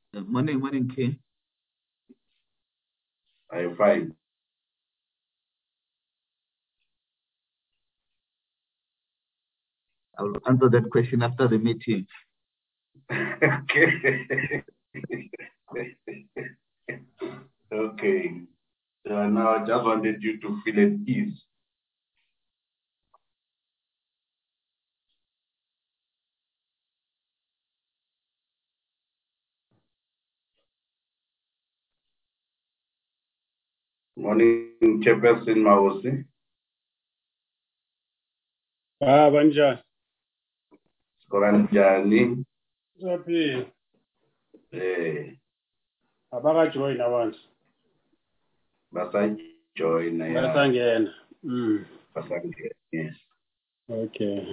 Morning, King. I'm fine. I'll answer that question after the meeting. Okay. Okay. So now I just wanted you to feel at ease. Morning, Chairperson Mawusi. Banjani. Skoranjani. Saphila. Eh, Abakajoyina abantu. basajoyina ya. Basangena. Basangena, yes. Okay.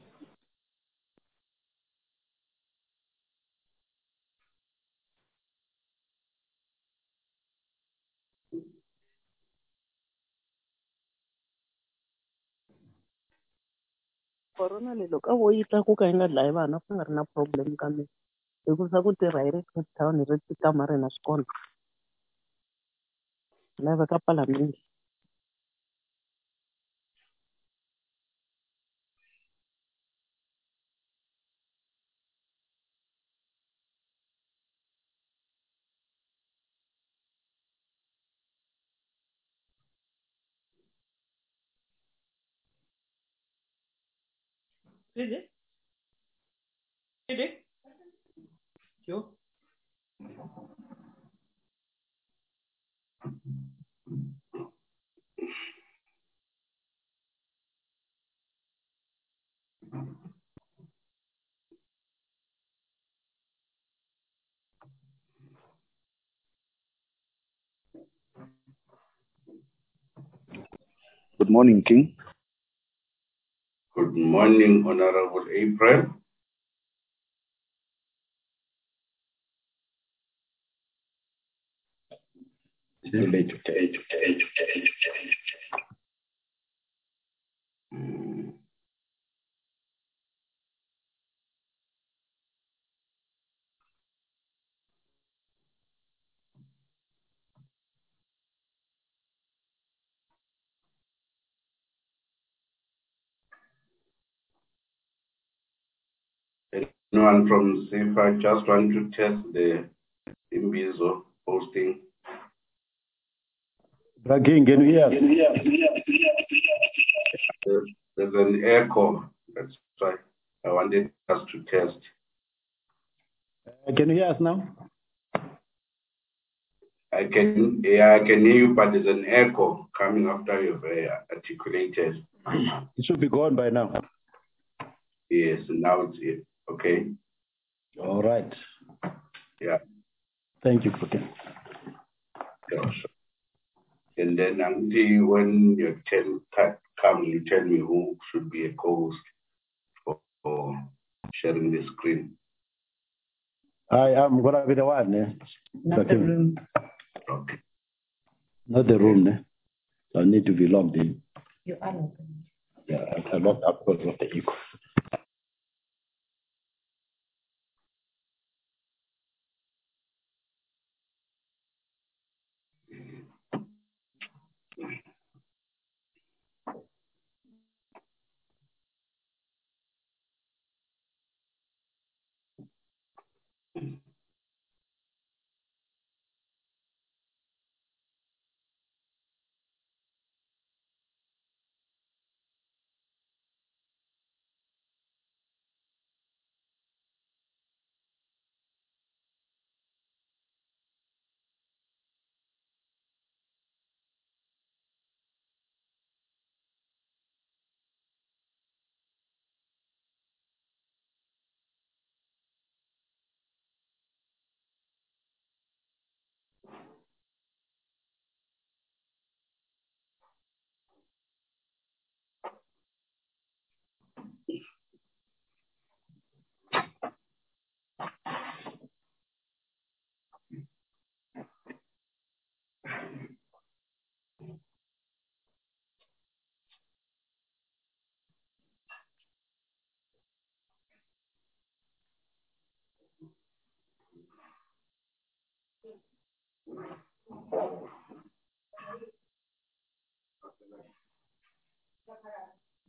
Corona lelo ka vo yi tlakuka yi nga dlayi vana ku nga ri na problem ka mina hikuva ku tirha hi ri Cape Town hi ri tikamareni na swi kona laveka palamende. Good morning, King. Good morning, Honorable April. Too late. Anyone from SIFA just want to test the Imbizo posting? King, can you hear? There's an echo. That's why I wanted us to test. Can you hear us now? I can hear you, but there's an echo coming after you've articulated. It should be gone by now. Yes, now it's here. Okay. All right. Yeah. Thank you, King. Gosh. And then until when your turn comes, you tell me who should be a co-host for sharing the screen. I am gonna be the one. Not the room. Okay. Not the room. So I need to be logged in. You are not. Yeah, I logged up because of the echo.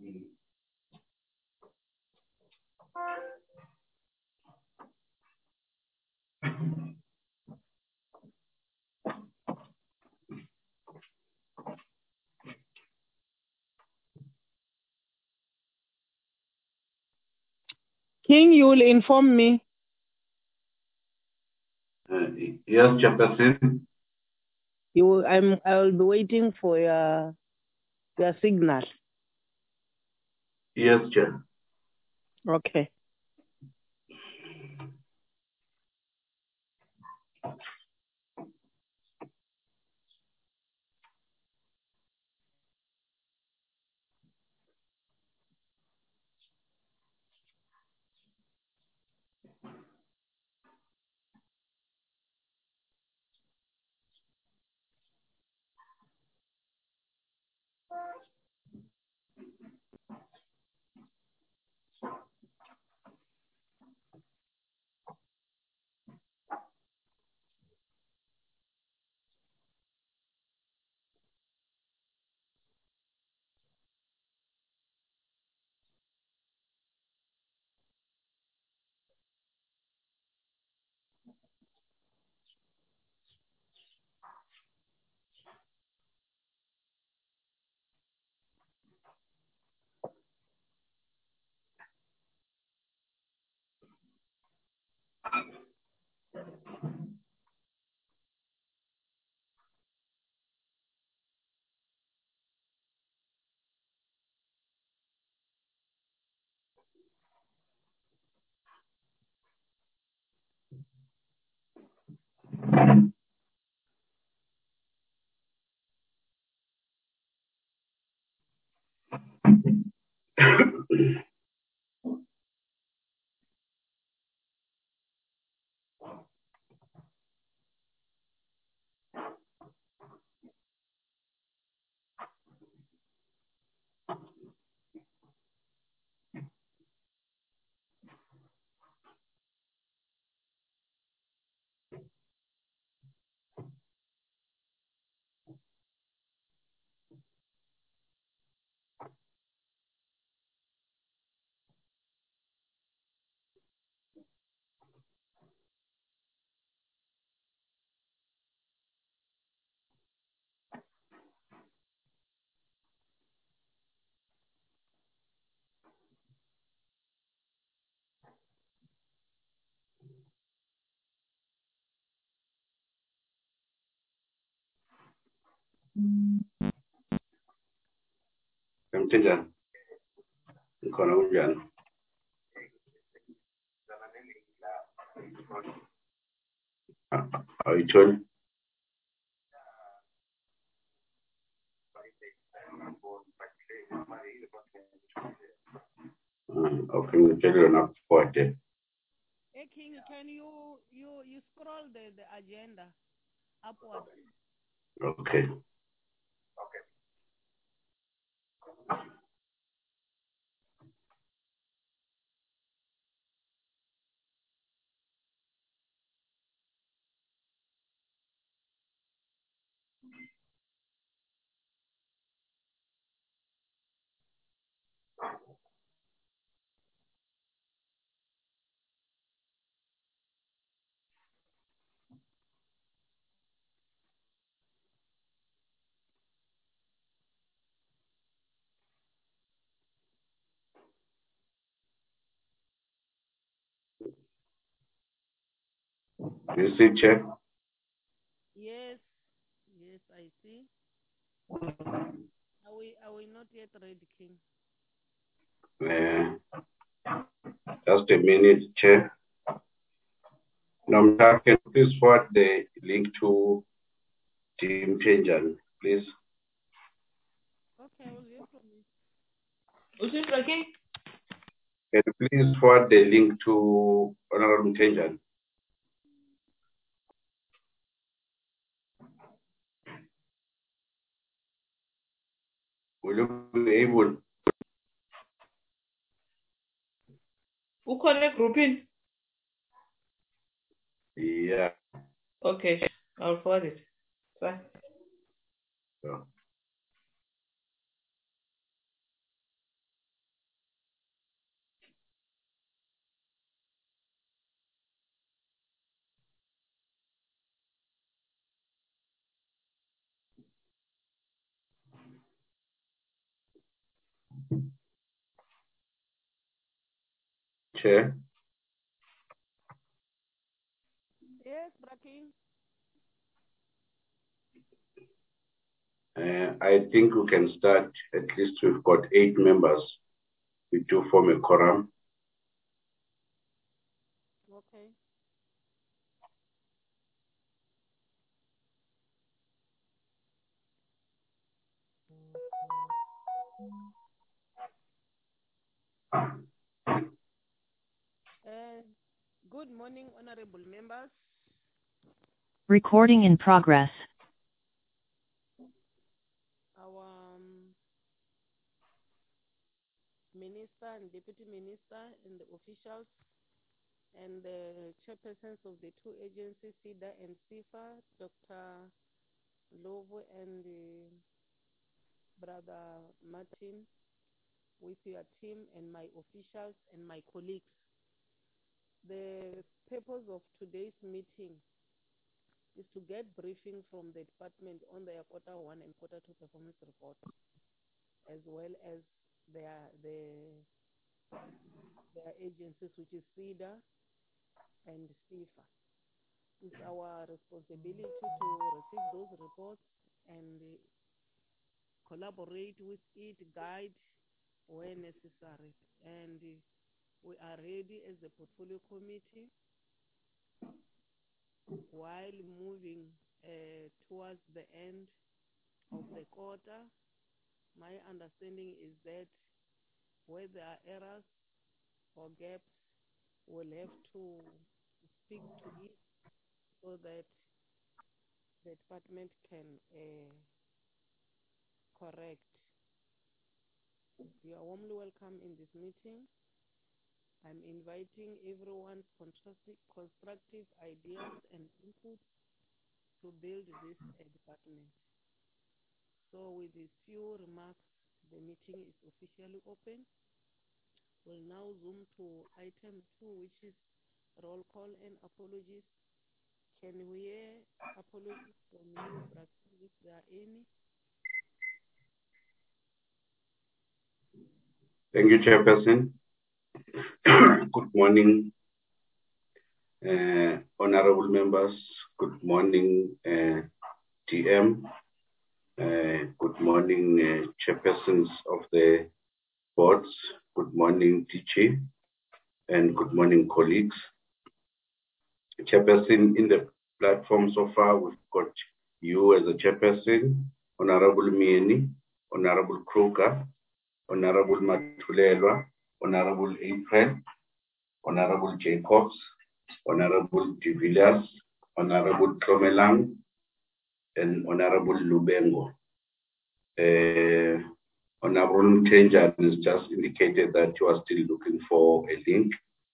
King, you will inform me. Yes, Chairperson. I will be waiting for your signal. Yes, Chair. Okay. Mteja. Mkono ujana. Aichoni. Okay, mteja na kufuate. Hey King, can you scroll the agenda upward? Okay. You see, Chair? Yes, I see. Are we not yet ready, King? Just a minute, Chair. Namta, can you please forward the link to Team Chanjan, please? Okay, I will hear from you. Is it okay? Can you please forward the link to Honorable Chanjan? Will you be able? Who connect group in? Yeah. Okay, I'll forward it. Bye. So. Chair. Yes, Brakin. I think we can start. At least we've got 8 members. We do form a quorum. Okay. Good morning, honorable members. Recording in progress. Our minister and deputy minister and the officials and the chairpersons of the 2 agencies, SIDA and SIFA, Dr. Lovo and Brother Martin, with your team and my officials and my colleagues. The purpose of today's meeting is to get briefing from the department on their Q1 and Q2 performance report, as well as their agencies, which is SIDA and SIFA. It's our responsibility to receive those reports and collaborate with it, guide where necessary. And we are ready as the portfolio committee while moving towards the end of the quarter. My understanding is that where there are errors or gaps, we'll have to speak to it so that the department can correct. You are warmly welcome in this meeting. I'm inviting everyone's constructive ideas and input to build this department. So with these few remarks, the meeting is officially open. We'll now zoom to item 2, which is roll call and apologies. Can we hear apologies from you, Brakin, if there are any? Thank you, Chairperson. Good morning, honorable members. Good morning, TM. Good morning, chairpersons of the boards. Good morning, TG. And good morning, colleagues. Chairperson, in the platform so far, we've got you as a chairperson, Honorable Mieni, Honorable Kruger, Honorable Matulelwa, Honorable April, Honorable Jacobs, Honorable De Villiers, Honorable Tromelang, and Honorable Lubengo. Honorable Tenjan has just indicated that you are still looking for a link.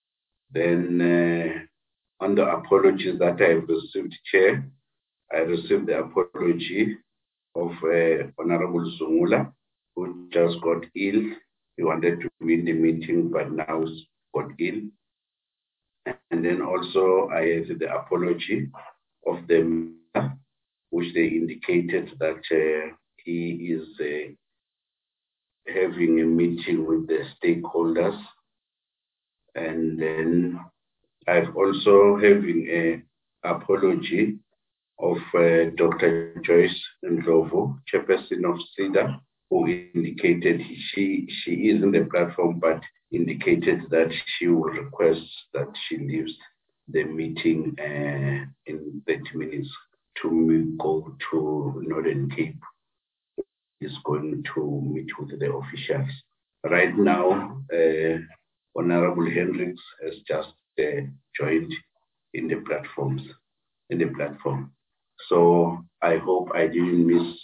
Then on the apologies that I have received, Chair, I received the apology of Honorable Zungula, who just got ill. He wanted to be in the meeting, but now got ill. And then also I have the apology of them, which they indicated that he is having a meeting with the stakeholders. And then I've also having a apology of Dr. Joyce Ndlovu, chairperson of SIDA, who indicated she is in the platform, but indicated that she will request that she leaves the meeting in 30 minutes to go to Northern Cape. Is going to meet with the officials. Right now, Honorable Hendricks has just joined in the platform. So I hope I didn't miss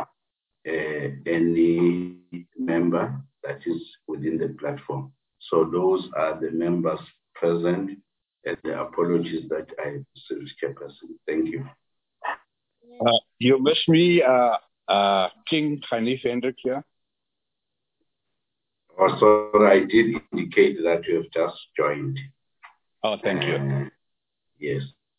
any member that is within the platform. So those are the members present and the apologies that I received, Chairperson. Thank you. You missed me, King Hanif Hendrik here. Also, I did indicate that you have just joined. Oh, thank you. Yes.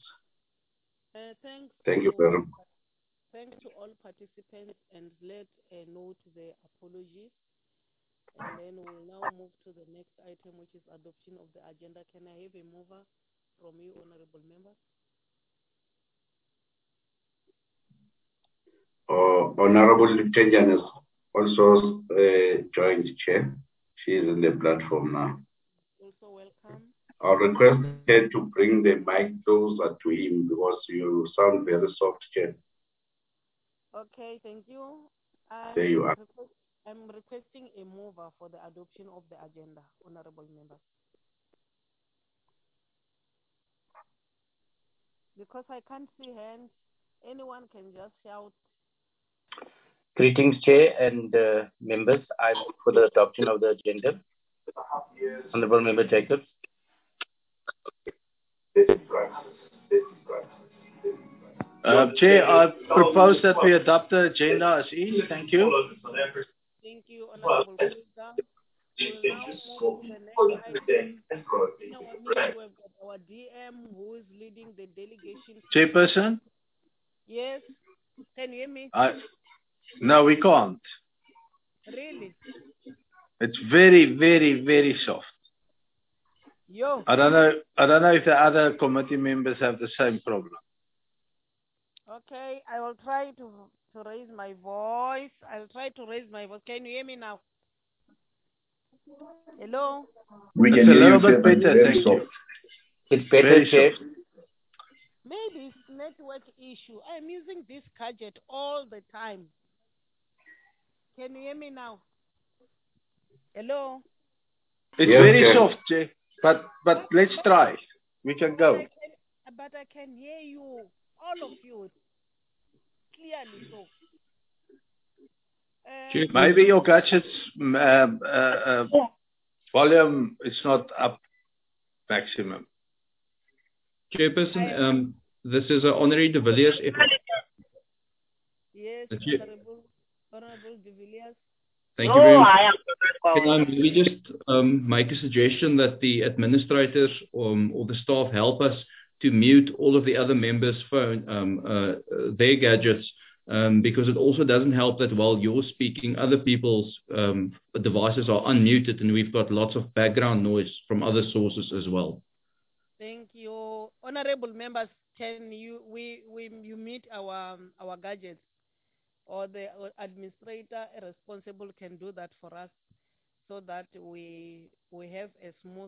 Thank you very much. Thanks to all participants, and let note the apologies. And then we'll now move to the next item, which is adoption of the agenda. Can I have a mover from you, honorable members? Honorable Tejan has also joined chair. She is in the platform now. Also welcome. I'll request her to bring the mic closer to him because you sound very soft, chair. Okay, thank you. There you are. I'm requesting a mover for the adoption of the agenda, honorable members. Because I can't see hands, anyone can just shout. Greetings, Chair and members. I'm for the adoption of the agenda. Honorable Member Jacobs. Chair, I propose that we adopt the agenda as is. Thank you. Thank you, Honorable Kuka. We'll now move to the next item. In our midst, we've got our DM who is leading the delegation. Chairperson? Yes. Can you hear me? No, we can't. Really? It's very, very, very soft. Yo. I don't know if the other committee members have the same problem. Okay, I will try to raise my voice. I'll try to raise my voice. Can you hear me now? Hello? It's a little bit better, thank you. It's better, Chair. Maybe it's network issue. I'm using this gadget all the time. Can you hear me now? Hello? It's very soft, Chair. But let's try. We can go. But I can hear you, all of you, clearly so. Maybe your gadget's volume is not up maximum. Chairperson, this is Honorary de Villiers. Yes, Honorable de Villiers. Thank you very much. Can I maybe just make a suggestion that the administrators or the staff help us to mute all of the other members' their gadgets, because it also doesn't help that while you're speaking, other people's devices are unmuted and we've got lots of background noise from other sources as well. Thank you. Honorable members, can you mute our gadgets? Or the administrator responsible can do that for us so that we have a smooth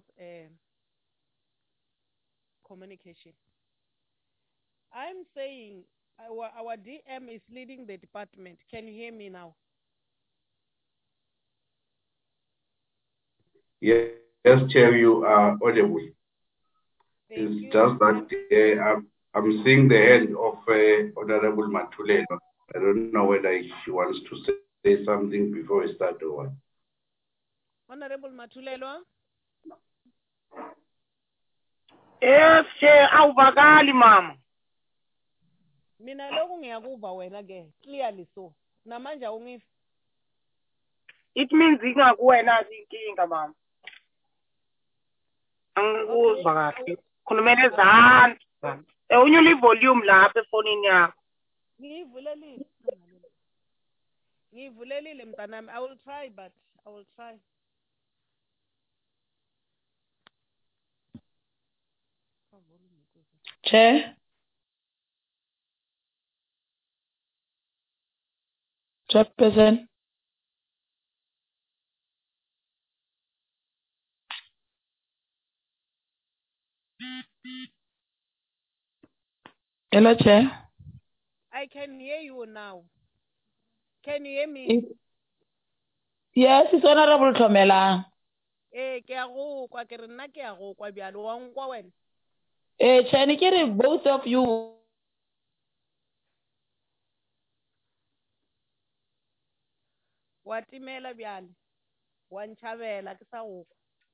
communication. I'm saying our DM is leading the department. Can you hear me now? Yes, Chair, you are audible. It's just that I'm seeing the hand of Honorable Matulelo. I don't know whether she wants to say something before we start or what. Honorable Matulelo? Yes, Chair, awuvakali mama. Mina lokhu ngiyakuva wena ke clearly so. Namanje awungifi. It means ingakuwena inkinga mama. Angikuzwa kahle. Khulumela ezandla. Unyule ivolume lapha efonini yakho. Ngivulelile mntanami. I will try, but I will try. Chair. Chairperson. Hello, Chair. I can hear you now. Can you hear me? Yes, it's Honorable Tomela. Ke a go kwa ke re nna ke a go kwa bjalo wa nkwa wena. Chair, ke re both of you. Wa timela bjalo. Wa nchabela ke sa go.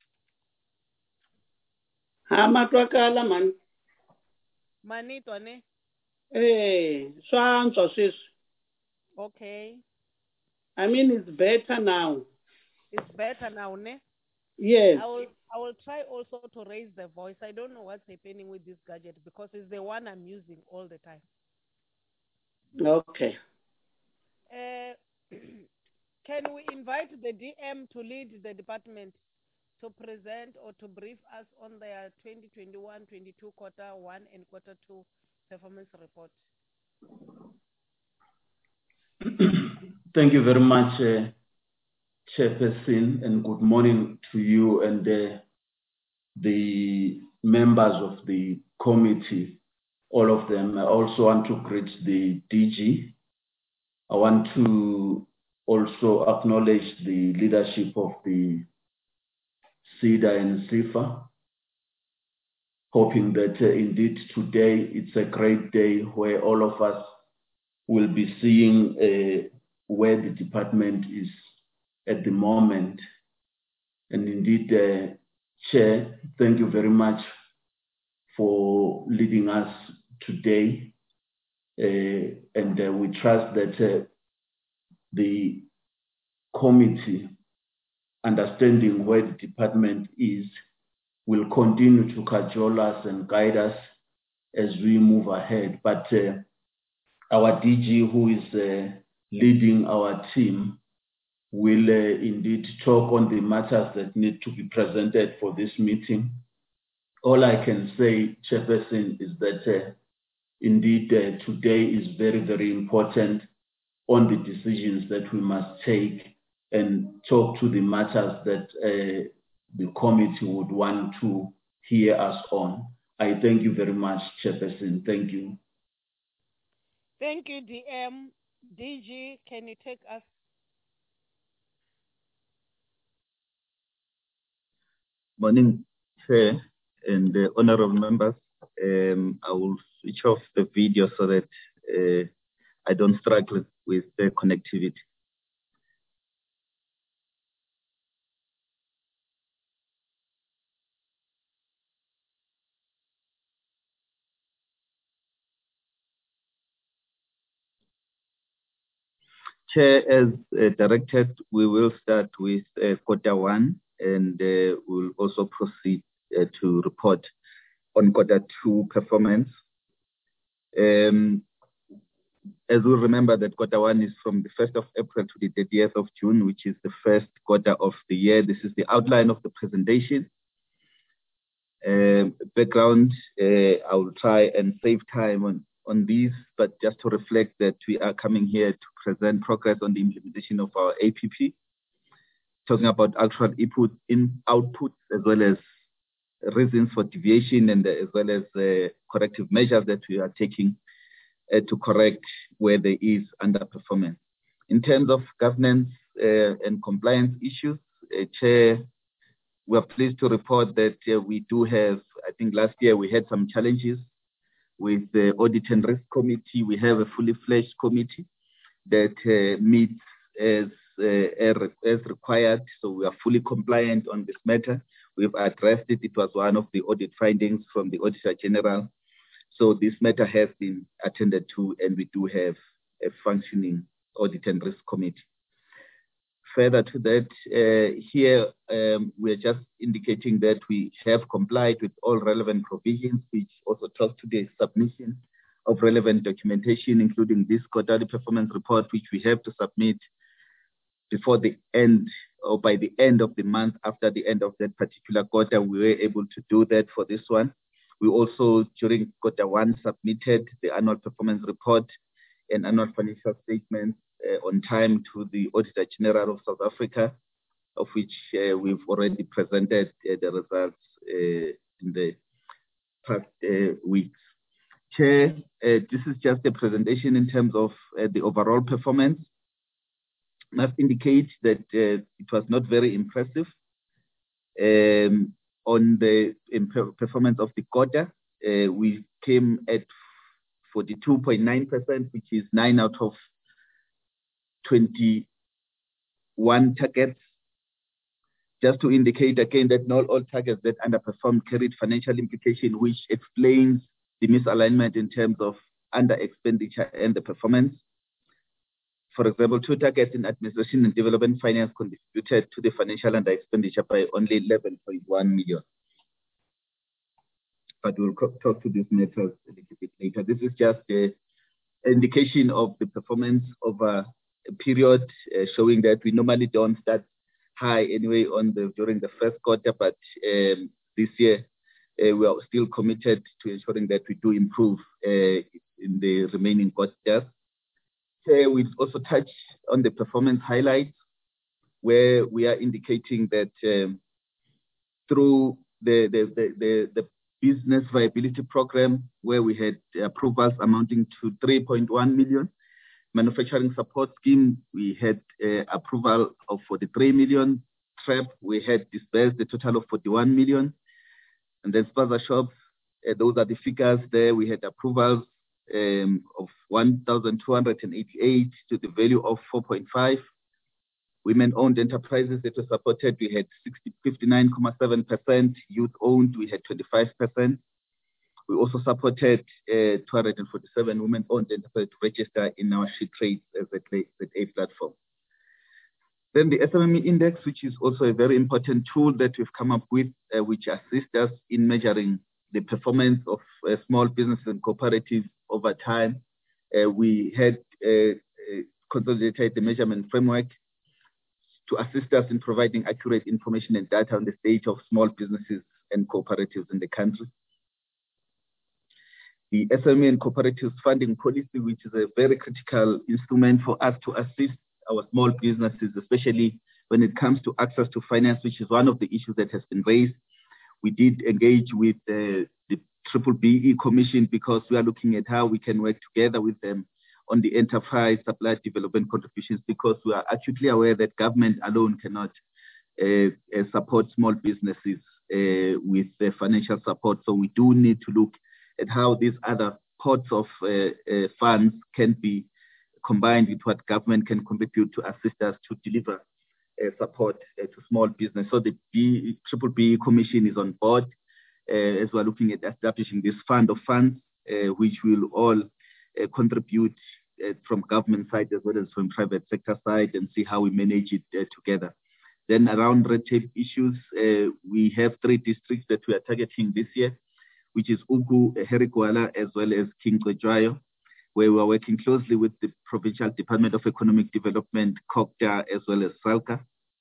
Ha matwakala man. Manito ne? Swantswa sis. Okay. I mean, it's better now. It's better now, ne? Yes. I will try also to raise the voice. I don't know what's happening with this gadget because it's the one I'm using all the time. Okay. Can we invite the DM to lead the department to present or to brief us on their 2021-22 quarter one and quarter two performance report? Thank you very much, Chairperson, and good morning to you and the members of the committee, all of them. I also want to greet the DG. I want to also acknowledge the leadership of the SEDA and SIFA, hoping that indeed today it's a great day where all of us will be seeing where the department is at the moment. And indeed, Chair, thank you very much for leading us today. And we trust that the committee, understanding where the department is, will continue to cajole us and guide us as we move ahead. But our DG, who is leading our team, will indeed talk on the matters that need to be presented for this meeting. All I can say, Chairperson, is that indeed today is very, very important on the decisions that we must take and talk to the matters that the committee would want to hear us on. I thank you very much, Chairperson. Thank you. Thank you, DM. DG, can you take us? Morning, Chair and honorable members. I will switch off the video so that I don't struggle with the connectivity. Chair, as directed, we will start with quarter one, and we'll also proceed to report on quarter two performance. As we remember that quarter one is from the 1st of April to the 30th of June, which is the first quarter of the year. This is the outline of the presentation. Background, I will try and save time on these, but just to reflect that we are coming here to present progress on the implementation of our APP, talking about actual outputs as well as reasons for deviation, and as well as corrective measures that we are taking to correct where there is underperformance. In terms of governance and compliance issues, Chair, we are pleased to report that we do have, I think last year we had some challenges with the Audit and Risk Committee. We have a fully fledged committee that meets as required, so we are fully compliant on this matter. We've addressed it. It was one of the audit findings from the Auditor General. So this matter has been attended to, and we do have a functioning Audit and Risk Committee. Further to that, here we're just indicating that we have complied with all relevant provisions, which also talk to the submission of relevant documentation, including this quarterly performance report, which we have to submit before the end or by the end of the month after the end of that particular quarter. We were able to do that for this one. We also, during quarter one, submitted the annual performance report and annual financial statements on time to the Auditor General of South Africa, of which we've already presented the results in the past weeks. Chair, this is just a presentation in terms of the overall performance. Must indicate that it was not very impressive on the performance of the quarter. We came at 42.9%, which is 9 out of 21 targets. Just to indicate again that not all targets that underperformed carried financial implication, which explains the misalignment in terms of under expenditure and the performance. For example, 2 targets in administration and development finance contributed to the financial under expenditure by only 11.1 million. But we'll talk to this matter a little bit later. This is just an indication of the performance over a period, showing that we normally don't start high anyway during the first quarter, but this year we are still committed to ensuring that we do improve in the remaining quarters. We also touch on the performance highlights, where we are indicating that through the business viability program, where we had approvals amounting to 3.1 million. Manufacturing support scheme, we had approval of 43 million. TREP, we had disbursed a total of 41 million. And then sponsor shops, those are the figures there. We had approvals of 1,288 to the value of 4.5. Women-owned enterprises that were supported, we had 59.7%. Youth-owned, we had 25%. We also supported 247 women-owned enterprises to register in our SheTrades as a platform. Then the SMME index, which is also a very important tool that we've come up with, which assists us in measuring the performance of small businesses and cooperatives over time. We had consolidated the measurement framework to assist us in providing accurate information and data on the state of small businesses and cooperatives in the country. The SME and cooperatives funding policy, which is a very critical instrument for us to assist our small businesses, especially when it comes to access to finance, which is one of the issues that has been raised. We did engage with the BBBE Commission because we are looking at how we can work together with them on the enterprise supply development contributions, because we are acutely aware that government alone cannot support small businesses with financial support. So we do need to look at how these other pots of funds can be combined with what government can contribute to assist us to deliver support to small business. So the BBBE Commission is on board as we're looking at establishing this fund of funds, which will all contribute from government side as well as from private sector side, and see how we manage it together. Then around red tape issues, we have 3 districts that we are targeting this year, which is Ugu, Herigwala, as well as King Cetshwayo, where we are working closely with the Provincial Department of Economic Development, COGTA, as well as SALCA.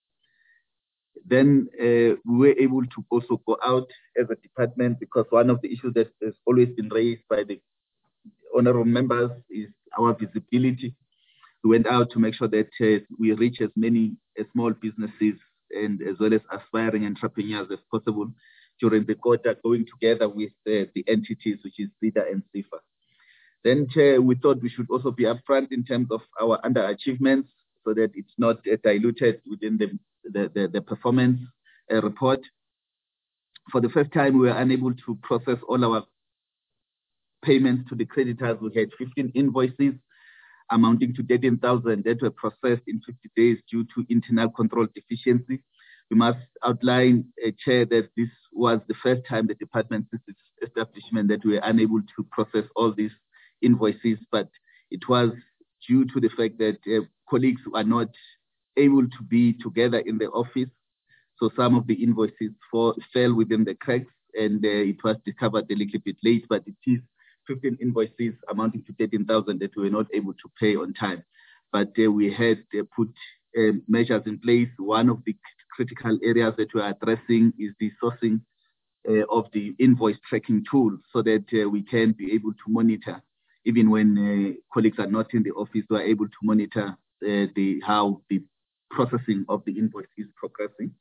Then we were able to also go out as a department, because one of the issues that has always been raised by the honorable members is our visibility. We went out to make sure that we reach as many small businesses and as well as aspiring entrepreneurs as possible during the quarter, going together with the entities, which is SEDA and SEFA. Then, Chair, we thought we should also be upfront in terms of our underachievements, so that it's not diluted within the performance report. For the first time, we were unable to process all our payments to the creditors. We had 15 invoices amounting to 13,000 that were processed in 50 days due to internal control deficiency. We must outline, Chair, that this was the first time the department since its establishment that we were unable to process all these invoices, but it was due to the fact that colleagues are not able to be together in the office. So some of the invoices fell within the cracks, and it was discovered a little bit late, but it is 15 invoices amounting to 13,000 that we were not able to pay on time. But we had put measures in place. One of the critical areas that we are addressing is the sourcing of the invoice tracking tool, so that we can be able to monitor, even when colleagues are not in the office, we are able to monitor how the processing of the invoice is progressing.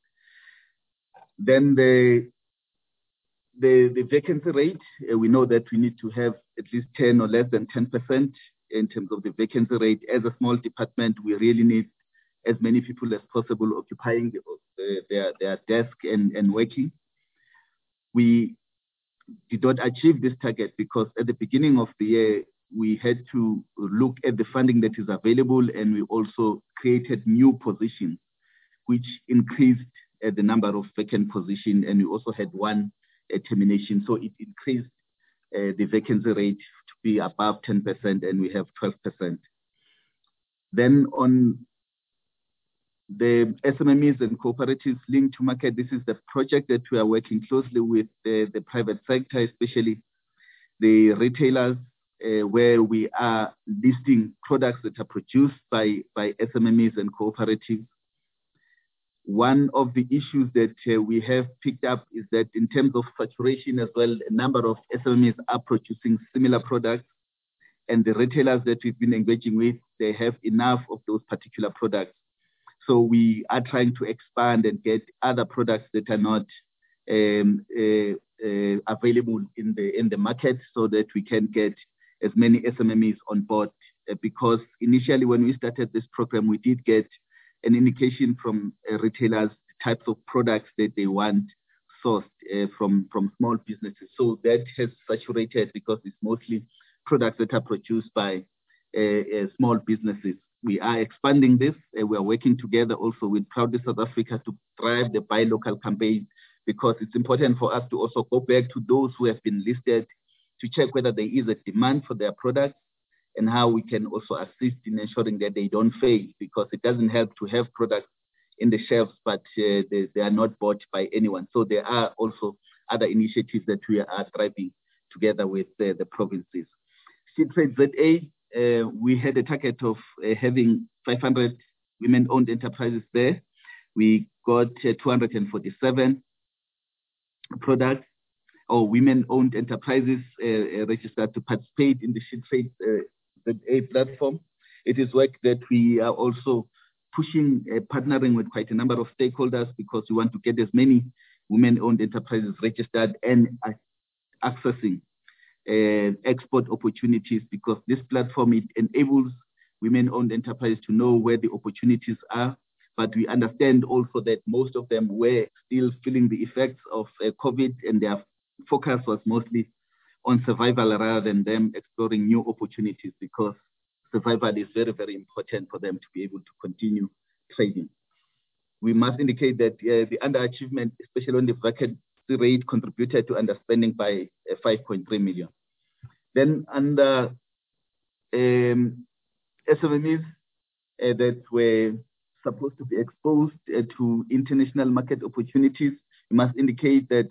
Then the vacancy rate, we know that we need to have at least 10 or less than 10% in terms of the vacancy rate. As a small department, we really need as many people as possible occupying their desk and working. We did not achieve this target because at the beginning of the year, we had to look at the funding that is available, and we also created new positions, which increased the number of vacant positions, and we also had one termination. So it increased the vacancy rate to be above 10%, and we have 12%. Then on the SMMEs and cooperatives linked to market, this is the project that we are working closely with the private sector, especially the retailers where we are listing products that are produced by SMMEs and cooperatives. One of the issues that we have picked up is that in terms of saturation as well, a number of SMMEs are producing similar products, and the retailers that we've been engaging with, they have enough of those particular products. So we are trying to expand and get other products that are not available in the market, so that we can get as many SMMEs on board. Because initially when we started this program, we did get an indication from retailers the types of products that they want sourced from small businesses. So that has saturated because it's mostly products that are produced by small businesses. We are expanding this. We are working together also with Proudly South Africa to drive the Buy Local campaign, because it's important for us to also go back to those who have been listed to check whether there is a demand for their products and how we can also assist in ensuring that they don't fail, because it doesn't help to have products in the shelves, but they are not bought by anyone. So there are also other initiatives that we are driving together with the provinces. SheTrade ZA, we had a target of having 500 women-owned enterprises there. We got 247 products or women-owned enterprises registered to participate in the SheTrade ZA platform. It is work that we are also pushing, partnering with quite a number of stakeholders, because we want to get as many women-owned enterprises registered and accessing export opportunities, because this platform, it enables women-owned enterprises to know where the opportunities are. But we understand also that most of them were still feeling the effects of COVID, and their focus was mostly on survival rather than them exploring new opportunities, because survival is very, very important for them to be able to continue trading. We must indicate that the underachievement, especially on the vacancy rate, contributed to underspending by 5.3 million. Then under SMMEs that were supposed to be exposed to international market opportunities, we must indicate that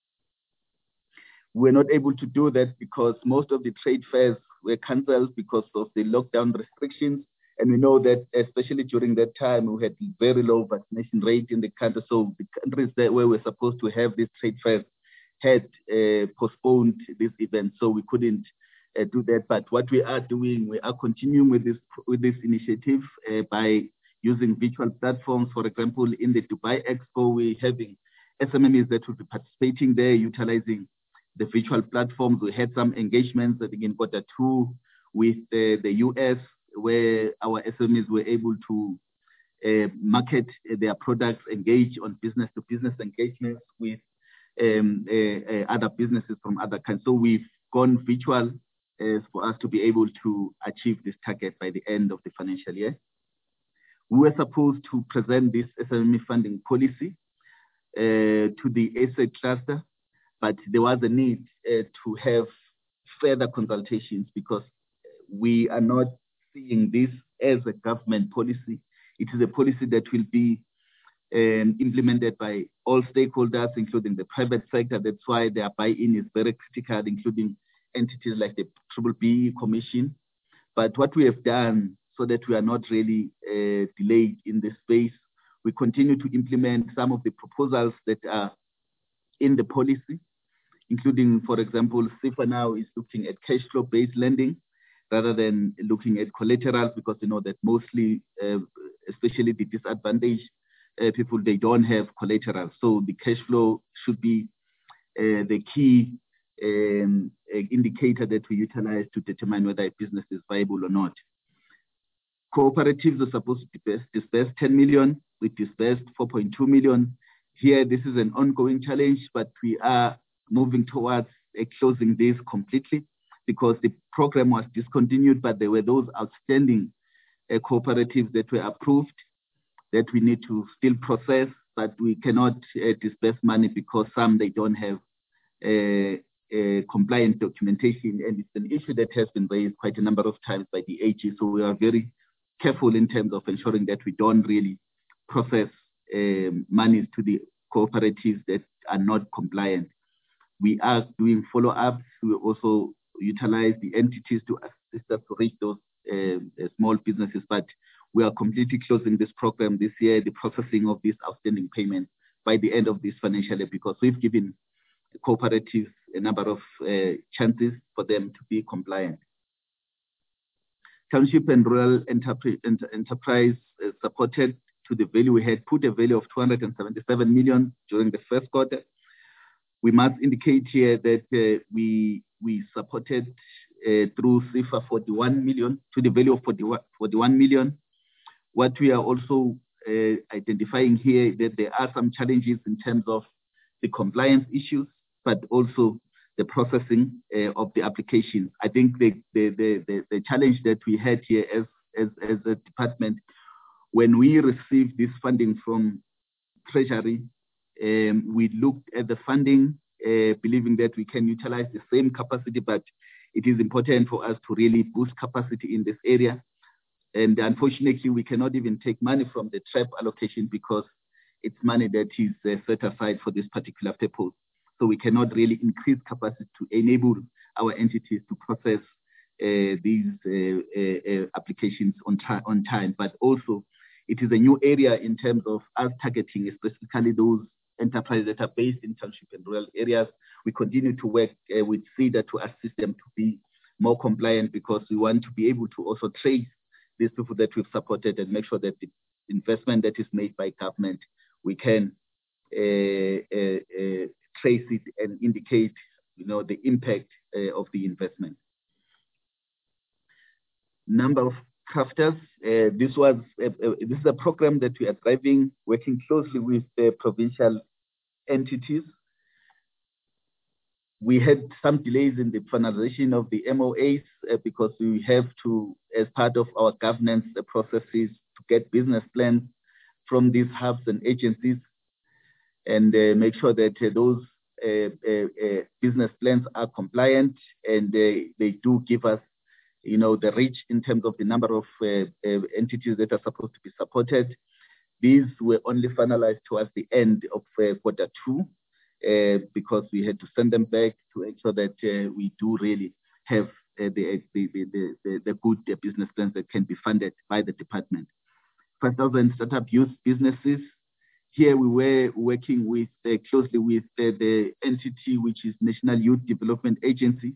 we're not able to do that because most of the trade fairs were cancelled because of the lockdown restrictions. And we know that especially during that time, we had very low vaccination rate in the country. So the countries that where we're supposed to have these trade fairs had postponed this event. So we couldn't do that. But what we are doing, we are continuing with this initiative by using virtual platforms. For example, in the Dubai Expo, we're having SMMEs that will be participating there, utilizing the virtual platforms. We had some engagements, I think in Q2 with the US, where our SMEs were able to market their products, engage on business-to-business engagements with other businesses from other countries. So we've gone virtual for us to be able to achieve this target by the end of the financial year. We were supposed to present this SME funding policy to the SA cluster, but there was a need to have further consultations because we are not seeing this as a government policy. It is a policy that will be implemented by all stakeholders, including the private sector. That's why their buy-in is very critical, including entities like the BBBE Commission. But what we have done so that we are not really delayed in this space, we continue to implement some of the proposals that are in the policy, including, for example, SIFA now is looking at cash flow-based lending rather than looking at collaterals, because you know that mostly, especially the disadvantaged people, they don't have collateral. So the cash flow should be the key indicator that we utilize to determine whether a business is viable or not. Cooperatives are supposed to disperse 10 million. We dispersed 4.2 million. Here, this is an ongoing challenge, but we are moving towards closing this completely because the program was discontinued, but there were those outstanding cooperatives that were approved that we need to still process, but we cannot disperse money because some, they don't have compliant documentation, and it's an issue that has been raised quite a number of times by the AG. So we are very careful in terms of ensuring that we don't really process monies to the cooperatives that are not compliant. We are doing follow-ups. We're also utilize the entities to assist us to reach those small businesses. But we are completely closing this program this year, the processing of these outstanding payments by the end of this financial year, because we've given cooperatives a number of chances for them to be compliant. Township and rural enterprise supported to the value. We had put a value of 277 million during the first quarter. We must indicate here that we supported through CIFA 41 million to the value of 41 million. What we are also identifying here that there are some challenges in terms of the compliance issues, but also the processing of the application. I think the challenge that we had here as a department, when we received this funding from Treasury, we looked at the funding, believing that we can utilize the same capacity, but it is important for us to really boost capacity in this area. And unfortunately, we cannot even take money from the TREP allocation because it's money that is set aside for this particular purpose. So we cannot really increase capacity to enable our entities to process these applications on time. But also, it is a new area in terms of us targeting specifically those enterprises that are based in township and rural areas. We continue to work with CEDA to assist them to be more compliant, because we want to be able to also trace these people that we've supported and make sure that the investment that is made by government, we can trace it and indicate, the impact of the investment. Number of crafters. This is a program that we are driving, working closely with the provincial entities. We had some delays in the finalization of the MOAs because we have to, as part of our governance processes, to get business plans from these hubs and agencies and make sure that those business plans are compliant and they do give us, the reach in terms of the number of entities that are supposed to be supported. These were only finalized towards the end of quarter two because we had to send them back to ensure that we do really have the good business plans that can be funded by the department. 5,000 startup youth businesses. Here we were working with closely with the entity which is National Youth Development Agency.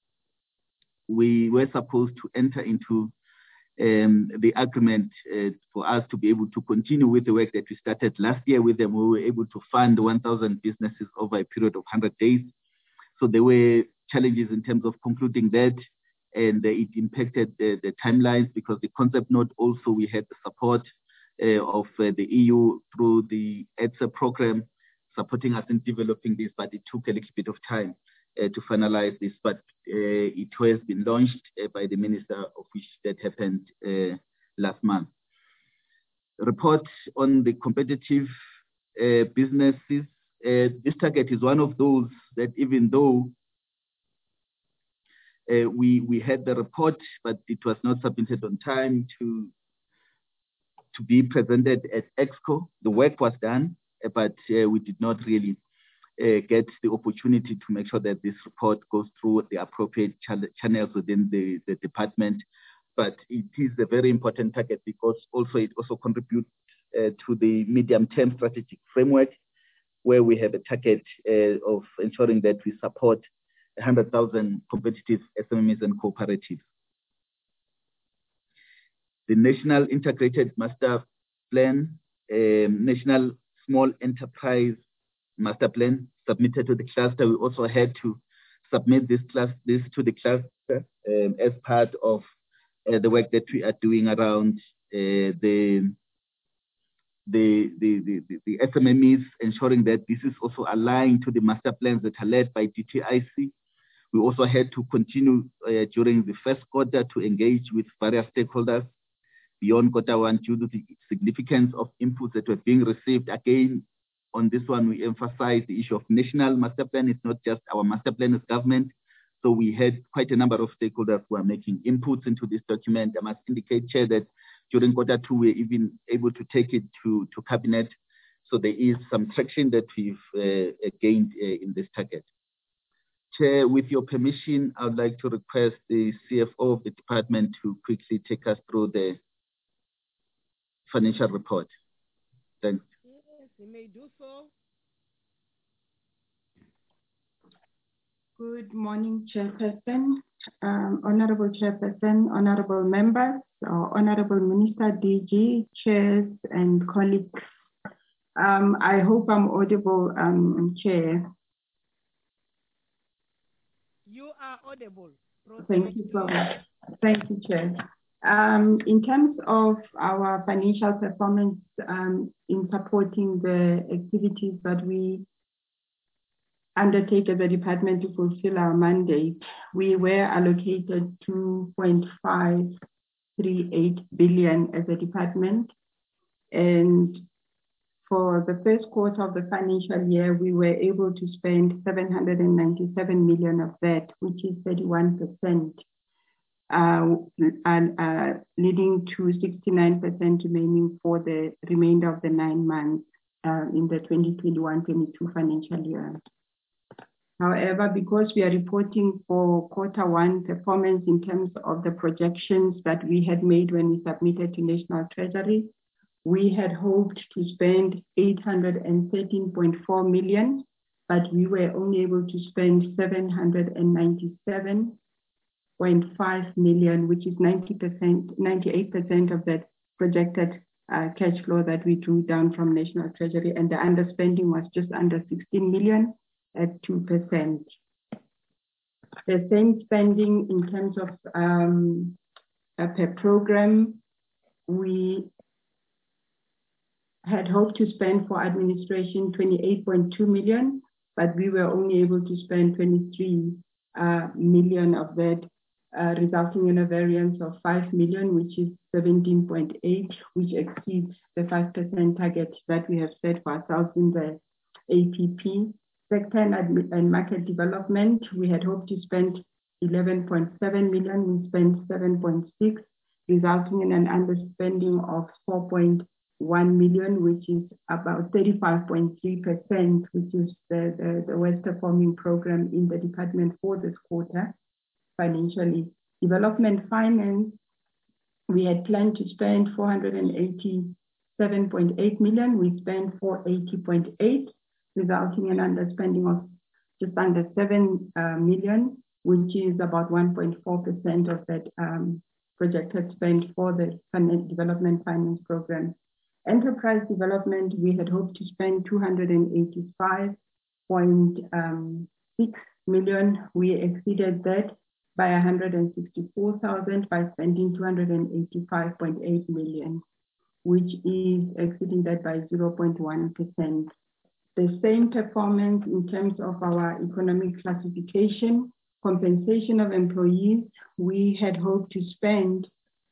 We were supposed to enter into the agreement for us to be able to continue with the work that we started last year with them. We were able to fund 1,000 businesses over a period of 100 days. So there were challenges in terms of concluding that, and it impacted the timelines because the concept note also, we had the support of the EU through the EDSA program supporting us in developing this, but it took a little bit of time to finalize this, but it has been launched by the Minister, of which that happened last month. Report on the competitive businesses. This target is one of those that even though we had the report, but it was not submitted on time to be presented at EXCO. The work was done, but we did not really get the opportunity to make sure that this report goes through the appropriate channels within the department. But it is a very important target because it also contributes to the medium-term strategic framework, where we have a target of ensuring that we support 100,000 competitive SMEs and cooperatives. The National Integrated Master Plan, National Small Enterprise Master Plan submitted to the cluster. We also had to submit this to the cluster as part of the work that we are doing around the SMMEs, ensuring that this is also aligned to the master plans that are led by DTIC. We also had to continue during the first quarter to engage with various stakeholders beyond quarter one due to the significance of inputs that were being received. Again, on this one, we emphasize the issue of national master plan. It's not just our master plan as government. So we had quite a number of stakeholders who are making inputs into this document. I must indicate, Chair, that during quarter two, we're even able to take it to cabinet. So there is some traction that we've gained in this target. Chair, with your permission, I would like to request the CFO of the department to quickly take us through the financial report. Thanks. Yes, you may do so. Good morning, Chairperson, Honorable Chairperson, Honorable Members, Honorable Minister, DG, Chairs, and colleagues. I hope I'm audible, Chair. You are audible. Thank you so much. Thank you, Chair. In terms of our financial performance in supporting the activities that we undertake as a department to fulfill our mandate, we were allocated 2.538 billion as a department. And for the first quarter of the financial year, we were able to spend 797 million of that, which is 31%, leading to 69% remaining for the remainder of the 9 months in the 2021-22 financial year. However, because we are reporting for Q1 performance in terms of the projections that we had made when we submitted to National Treasury, we had hoped to spend 813.4 million, but we were only able to spend 797.5 million, which is 98% of that projected cash flow that we drew down from National Treasury, and the underspending was just under 16 million at 2%. The same spending in terms of per program, we had hoped to spend for administration 28.2 million, but we were only able to spend 23 million of that, resulting in a variance of 5 million, which is 17.8, which exceeds the 5% target that we have set for ourselves in the APP. Sector and market development, we had hoped to spend 11.7 million, we spent 7.6, resulting in an underspending of 4.1 million, which is about 35.3%, which is the worst performing program in the department for this quarter financially. Development finance, we had planned to spend 487.8 million, we spent 480.8, resulting in underspending of just under 7 million, which is about 1.4% of that projected spend for the development finance program. Enterprise development, we had hoped to spend 285.6 million. We exceeded that by 164,000 by spending 285.8 million, which is exceeding that by 0.1%. The same performance in terms of our economic classification, compensation of employees, we had hoped to spend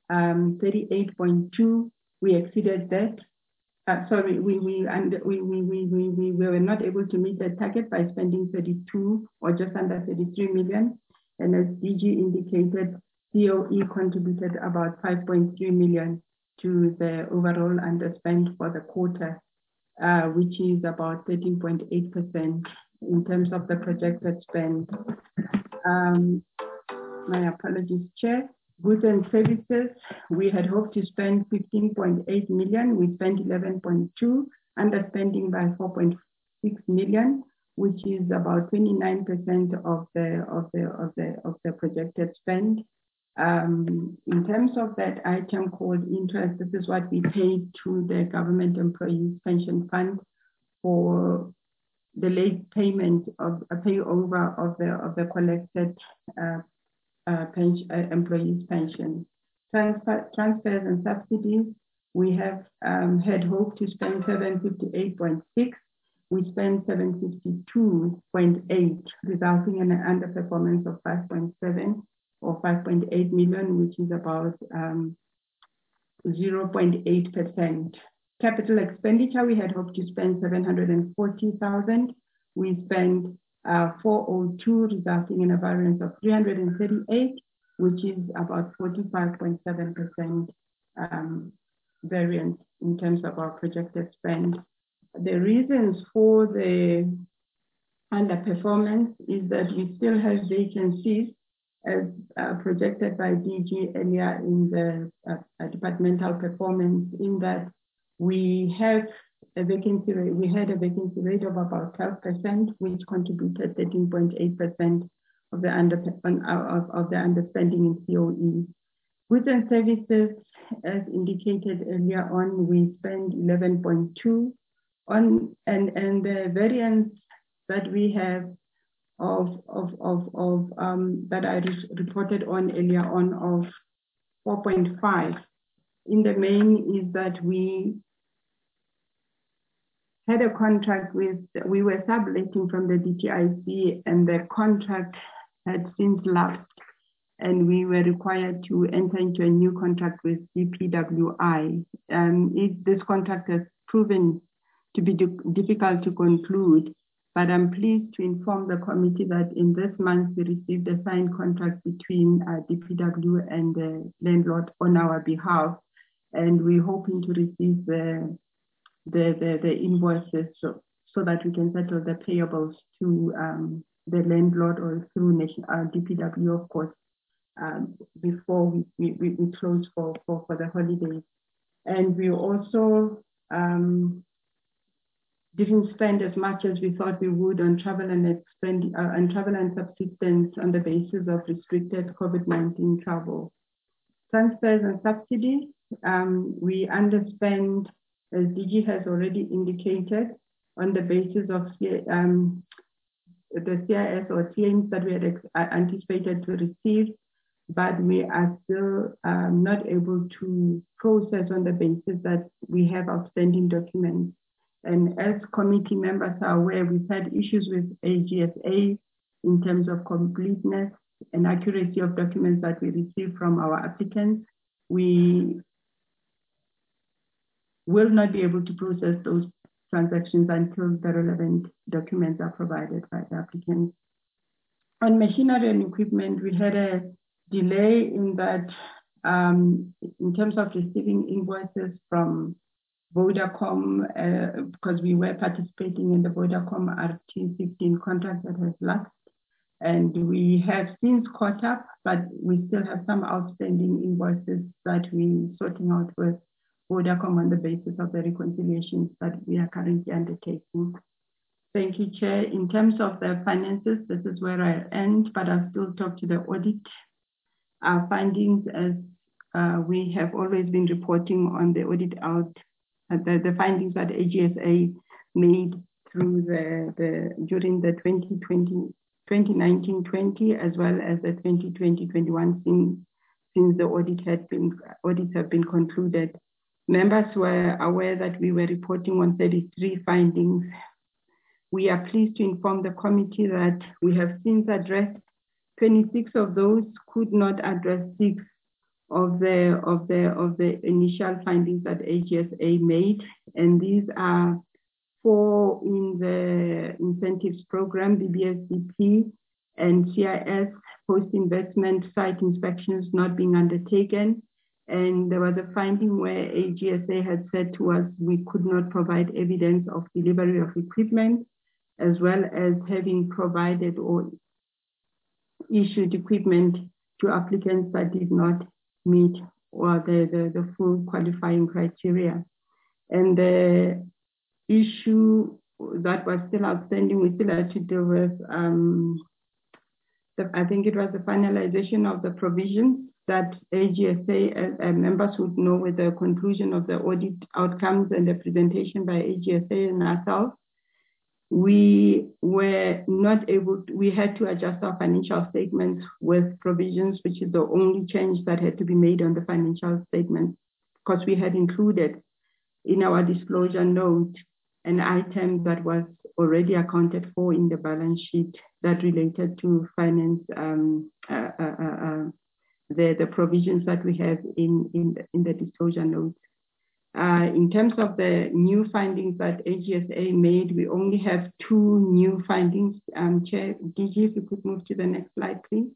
38.2. We exceeded that. We were not able to meet the target by spending 32 or just under 33 million. And as DG indicated, COE contributed about 5.3 million to the overall underspend for the quarter, which is about 13.8% in terms of the projected spend. My apologies, Chair. Goods and services, we had hoped to spend 15.8 million. We spent 11.2, underspending by 4.6 million, which is about 29% of the projected spend. In terms of that item called interest, this is what we paid to the Government Employees Pension Fund for the late payment of a payover of the collected employees' pension. Transfers and subsidies, we have had hoped to spend 758.6. We spent 752.8, resulting in an underperformance of 5.7 or 5.8 million, which is about 0.8%. Capital expenditure, we had hoped to spend 740,000. We spent 402, resulting in a variance of 338, which is about 45.7% variance in terms of our projected spend. The reasons for the underperformance is that we still have vacancies as projected by DG earlier in the departmental performance, in that we have a vacancy rate, we had a vacancy rate of about 12%, which contributed 13.8% of the underspending in COE. Goods and services, as indicated earlier on, we spend 11.2 on, and the variance that we have that I reported on earlier on of 4.5 in the main is that we had a contract we were subletting from the DTIC, and the contract had since lapsed, and we were required to enter into a new contract with DPWI. This contract has proven to be difficult to conclude, but I'm pleased to inform the committee that in this month we received a signed contract between DPW and the landlord on our behalf, and we're hoping to receive the invoices so that we can settle the payables to the landlord or through DPW, of course, before we close for the holidays. And we also didn't spend as much as we thought we would on travel and subsistence on the basis of restricted COVID-19 travel. Transfers and subsidies, we underspend, as DG has already indicated, on the basis of the CIS or claims that we had anticipated to receive, but we are still not able to process on the basis that we have outstanding documents. And as committee members are aware, we've had issues with AGSA in terms of completeness and accuracy of documents that we receive from our applicants. We will not be able to process those transactions until the relevant documents are provided by the applicants. On machinery and equipment, we had a delay in that in terms of receiving invoices from Vodacom, because we were participating in the Vodacom RT16 contract that has lapsed. And we have since caught up, but we still have some outstanding invoices that we're sorting out with Vodacom on the basis of the reconciliations that we are currently undertaking. Thank you, Chair. In terms of the finances, this is where I end, but I'll still talk to the audit. Our findings, as we have always been reporting on the audit out, the findings that AGSA made through during the 2019-20 as well as the 2020-21 since the audits have been concluded. Members were aware that we were reporting on 33 findings. We are pleased to inform the committee that we have since addressed 26 of those, could not address 6 of the initial findings that AGSA made, and these are 4 in the incentives program, BBSDP, and CIS post-investment site inspections not being undertaken. And there was a finding where AGSA had said to us we could not provide evidence of delivery of equipment, as well as having provided or issued equipment to applicants that did not meet or the full qualifying criteria. And the issue that was still outstanding, we still had to deal with, I think it was the finalization of the provisions that AGSA members would know with the conclusion of the audit outcomes and the presentation by AGSA and ourselves. We were not able to, we had to adjust our financial statements with provisions, which is the only change that had to be made on the financial statements, because we had included in our disclosure note an item that was already accounted for in the balance sheet that related to finance, the provisions that we have in the disclosure note. In terms of the new findings that AGSA made, we only have 2 new findings. Chair, DG, if you could move to the next slide, please.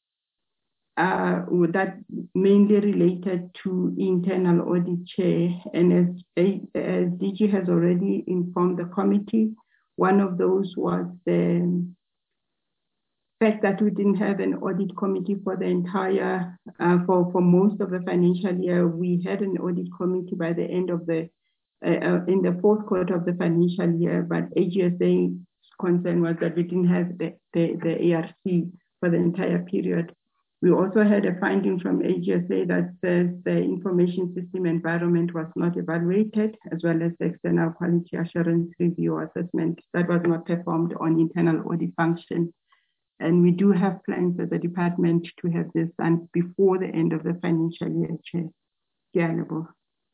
That mainly related to internal audit, Chair. And as DG has already informed the committee, One of those was the fact that we didn't have an audit committee for the entire, for most of the financial year. We had an audit committee by the end of the, in the fourth quarter of the financial year, but AGSA's concern was that we didn't have the ARC for the entire period. We also had a finding from AGSA that says the information system environment was not evaluated, as well as the external quality assurance review assessment that was not performed on internal audit function. And we do have plans as a department to have this done before the end of the financial year, Chair. Yeah,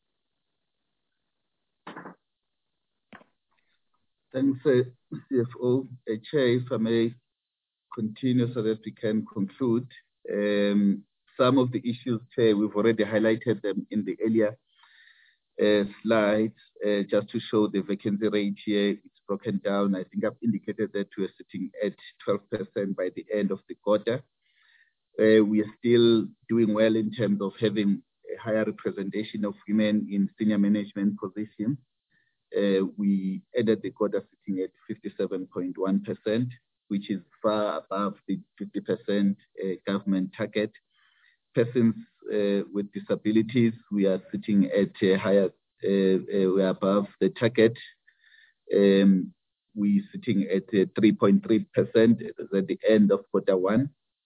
Thanks, CFO. Chair, if I may continue so that we can conclude. Some of the issues, Chair, we've already highlighted them in the earlier slides, just to show the vacancy rate here. It's broken down. I think I've indicated that we're sitting at 12% by the end of the quarter. We are still doing well in terms of having a higher representation of women in senior management positions. We ended the quarter sitting at 57.1%, which is far above the 50% government target. Persons with disabilities, we are sitting at a higher, we're above the target. We're sitting at 3.3% at the end of quarter one.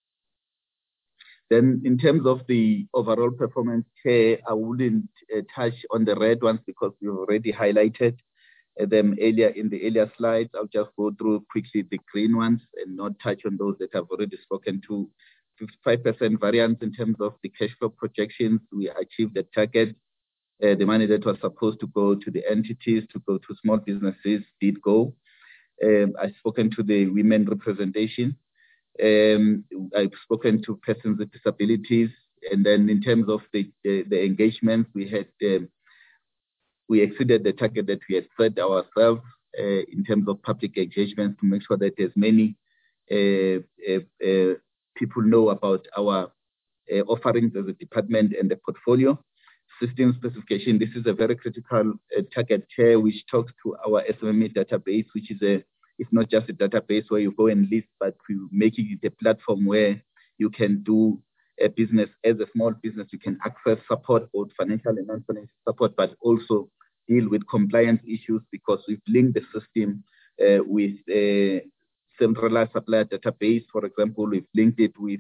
Then in terms of the overall performance, Chair, I wouldn't touch on the red ones because we already highlighted them earlier in the earlier slides. I'll just go through quickly the green ones and not touch on those that I've already spoken to. 55% variance in terms of the cash flow projections. We achieved the target. The money that was supposed to go to the entities, to go to small businesses, did go. I've spoken to the women representation. I've spoken to persons with disabilities. And then in terms of the engagements, we had we exceeded the target that we had set ourselves in terms of public engagements to make sure that as many people know about our offerings as a department and the portfolio. System specification, this is a very critical target, Chair, which talks to our SMME database, which is it's not just a database where you go and list, but we're making it a platform where you can do a business as a small business. You can access support, both financial and non-financial support, but also deal with compliance issues because we've linked the system with a centralized supplier database. For example, we've linked it with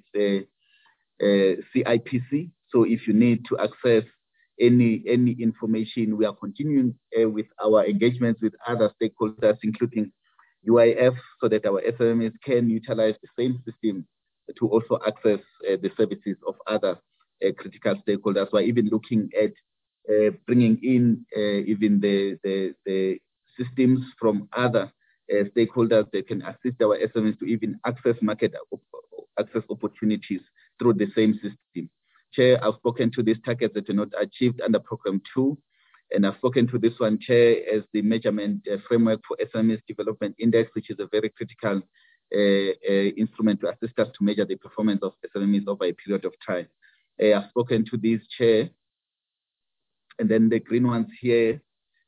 CIPC. So if you need to access any information, we are continuing with our engagements with other stakeholders, including UIF, so that our SMMEs can utilize the same system to also access the services of other critical stakeholders. We're even looking at bringing in even the systems from other stakeholders that can assist our SMEs to even access market access opportunities through the same system. Chair, I've spoken to these targets that are not achieved under Program 2, and I've spoken to this one, Chair, as the measurement framework for SMEs Development Index, which is a very critical instrument to assist us to measure the performance of SMEs over a period of time. I've spoken to these, Chair, and then the green ones here,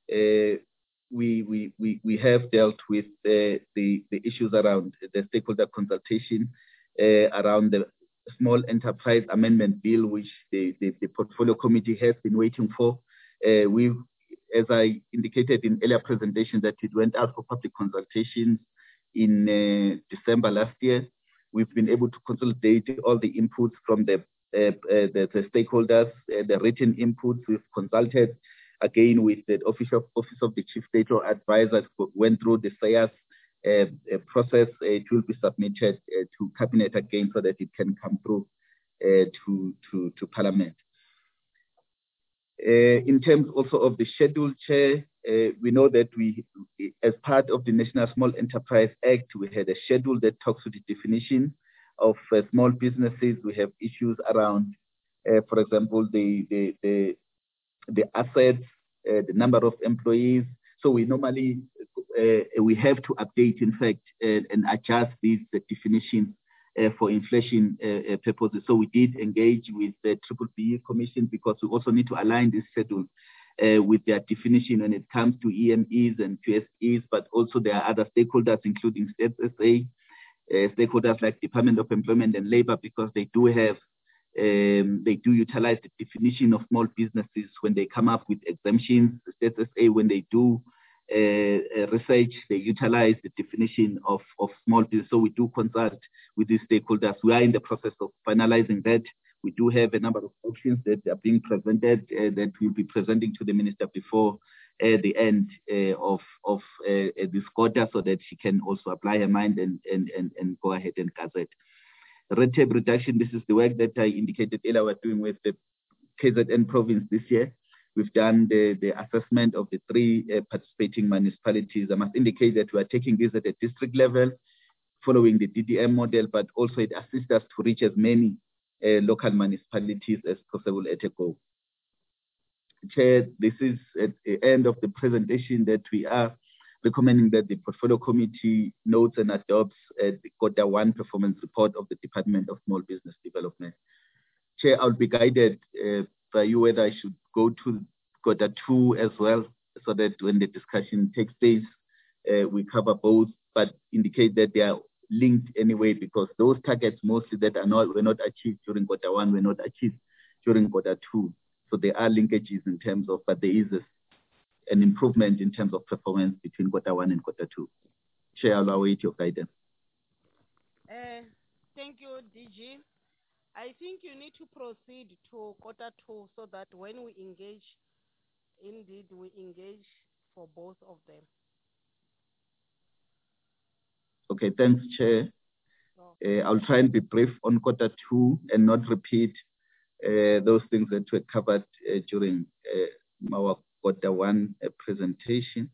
we have dealt with the issues around the stakeholder consultation, around the Small Enterprise Amendment Bill, which the Portfolio Committee has been waiting for. We've, as I indicated in earlier presentations, that it went out for public consultations in December last year. We've been able to consolidate all the inputs from the stakeholders, the written inputs. We've consulted again with the Office of the Chief Data Advisor, went through the SAYAS process. It will be submitted to Cabinet again so that it can come through to Parliament. In terms also of the schedule, Chair, we know that we, as part of the National Small Enterprise Act, we had a schedule that talks to the definition of small businesses. We have issues around, for example, the assets, the number of employees. So we normally, we have to update, in fact, and adjust these definitions for inflation purposes. So we did engage with the BBBE Commission because we also need to align this schedule with their definition when it comes to EMEs and QSEs, but also there are other stakeholders, including State SA, stakeholders like Department of Employment and Labor, because they do utilize the definition of small businesses when they come up with exemptions. State SA, when they do research, they utilize the definition of small business. So we do consult with these stakeholders. We are in the process of finalizing that. We do have a number of options that are being presented that we'll be presenting to the minister before the end of this quarter, so that she can also apply her mind and go ahead and gazette. Red tape reduction, this is the work that I indicated earlier we're doing with the KZN province this year. We've done the assessment of the 3 participating municipalities. I must indicate that we are taking this at a district level, following the DDM model, but also it assists us to reach as many local municipalities as possible at a go. Chair, this is at the end of the presentation that we are recommending that the portfolio committee notes and adopts the Q1 performance report of the Department of Small Business Development. Chair, I'll be guided by you whether I should go to Q2 as well, so that when the discussion takes place, we cover both, but indicate that they are linked anyway, because those targets mostly that were not achieved during Q1 were not achieved during Q2. So there are linkages in terms of, but there is an improvement in terms of performance between Q1 and Q2. Chair, I'll await your guidance. Thank you, DG. I think you need to proceed to Q2 so that when we engage, indeed we engage for both of them. Okay, thanks, Chair. I'll try and be brief on Q2 and not repeat those things that were covered during our Q1 presentation.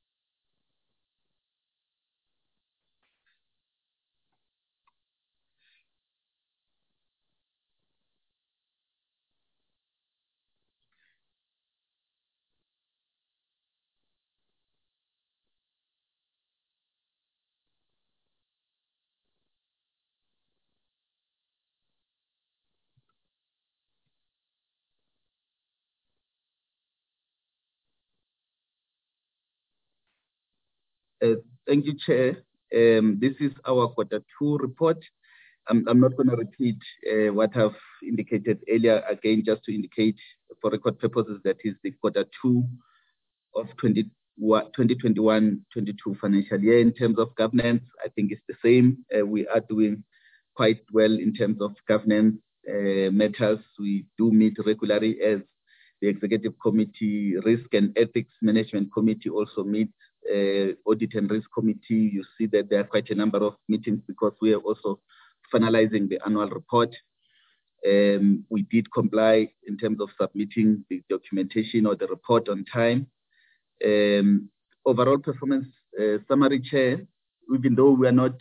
Thank you, Chair. This is our Q2 report. I'm not going to repeat what I've indicated earlier, again, just to indicate for record purposes that is the Q2 of 2021-22 financial year. In terms of governance, I think it's the same. We are doing quite well in terms of governance matters. We do meet regularly as the Executive Committee, Risk and Ethics Management Committee also meets. Audit and Risk Committee, you see that there are quite a number of meetings because we are also finalizing the annual report. We did comply in terms of submitting the documentation or the report on time. Overall performance summary, Chair, even though we are not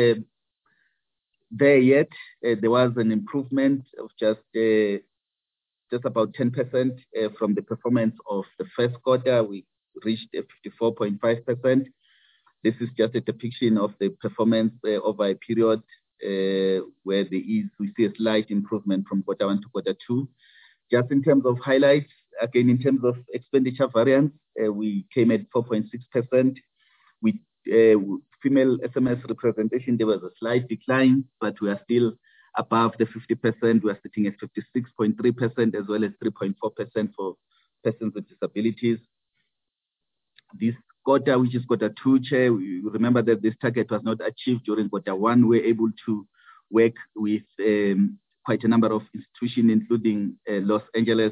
there yet, there was an improvement of just about 10% from the performance of the first quarter. We reached 54.5%. This is just a depiction of the performance over a period where we see a slight improvement from Q1 to Q2. Just in terms of highlights, again, in terms of expenditure variance, we came at 4.6%. With female SMS representation, there was a slight decline, but we are still above the 50%. We are sitting at 56.3%, as well as 3.4% for persons with disabilities. This quarter, which is Q2, Chair, we remember that this target was not achieved during Q1. We were able to work with quite a number of institutions, including Los Angeles.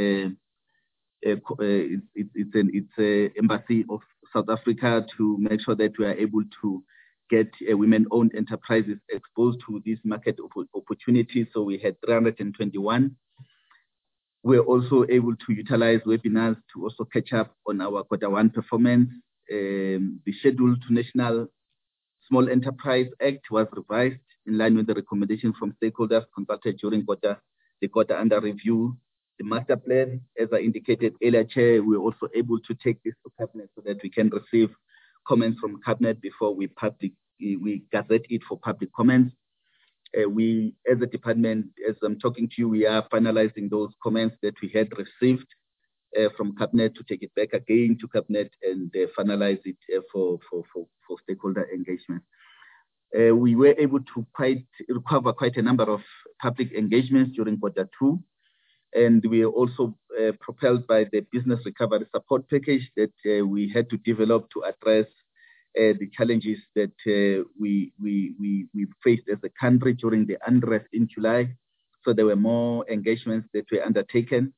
It's an embassy of South Africa, to make sure that we are able to get women-owned enterprises exposed to these market opportunities. So we had 321. We're also able to utilize webinars to also catch up on our Q1 performance. The schedule to National Small Enterprise Act was revised in line with the recommendation from stakeholders consulted during the quarter under review. The master plan, as I indicated earlier, Chair, we're also able to take this to Cabinet so that we can receive comments from Cabinet before we gazette it for public comments. We, as a department, as I'm talking to you, we are finalizing those comments that we had received from Cabinet to take it back again to Cabinet and finalize it for stakeholder engagement. We were able to recover quite a number of public engagements during Q2, and we are also propelled by the business recovery support package that we had to develop to address the challenges that we faced as a country during the unrest in July. So there were more engagements that were undertaken.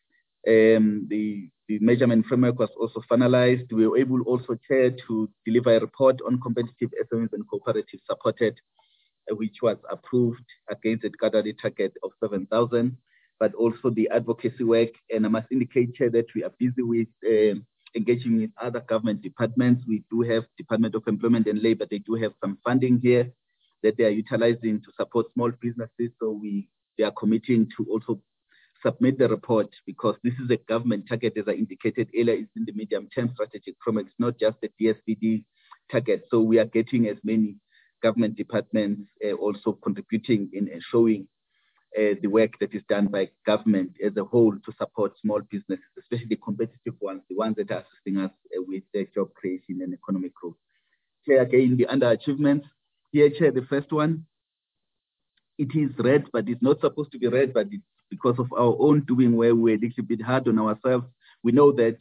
The measurement framework was also finalized. We were able also, Chair, to deliver a report on competitive SMEs and cooperatives supported, which was approved against a quarterly target of 7,000, but also the advocacy work. And I must indicate, Chair, that we are busy with engaging with other government departments. We do have Department of Employment and Labor. They do have some funding here that they are utilizing to support small businesses. So they are committing to also submit the report, because this is a government target, as I indicated earlier. It's in the medium-term strategic framework. It's not just the DSPD target. So we are getting as many government departments also contributing in showing the work that is done by government as a whole to support small businesses, especially the competitive ones, the ones that are assisting us with job creation and economic growth. Chair, again, the underachievements. Here, Chair, the first one, it is red, but it's not supposed to be red, but it's because of our own doing, where we're a little bit hard on ourselves. We know that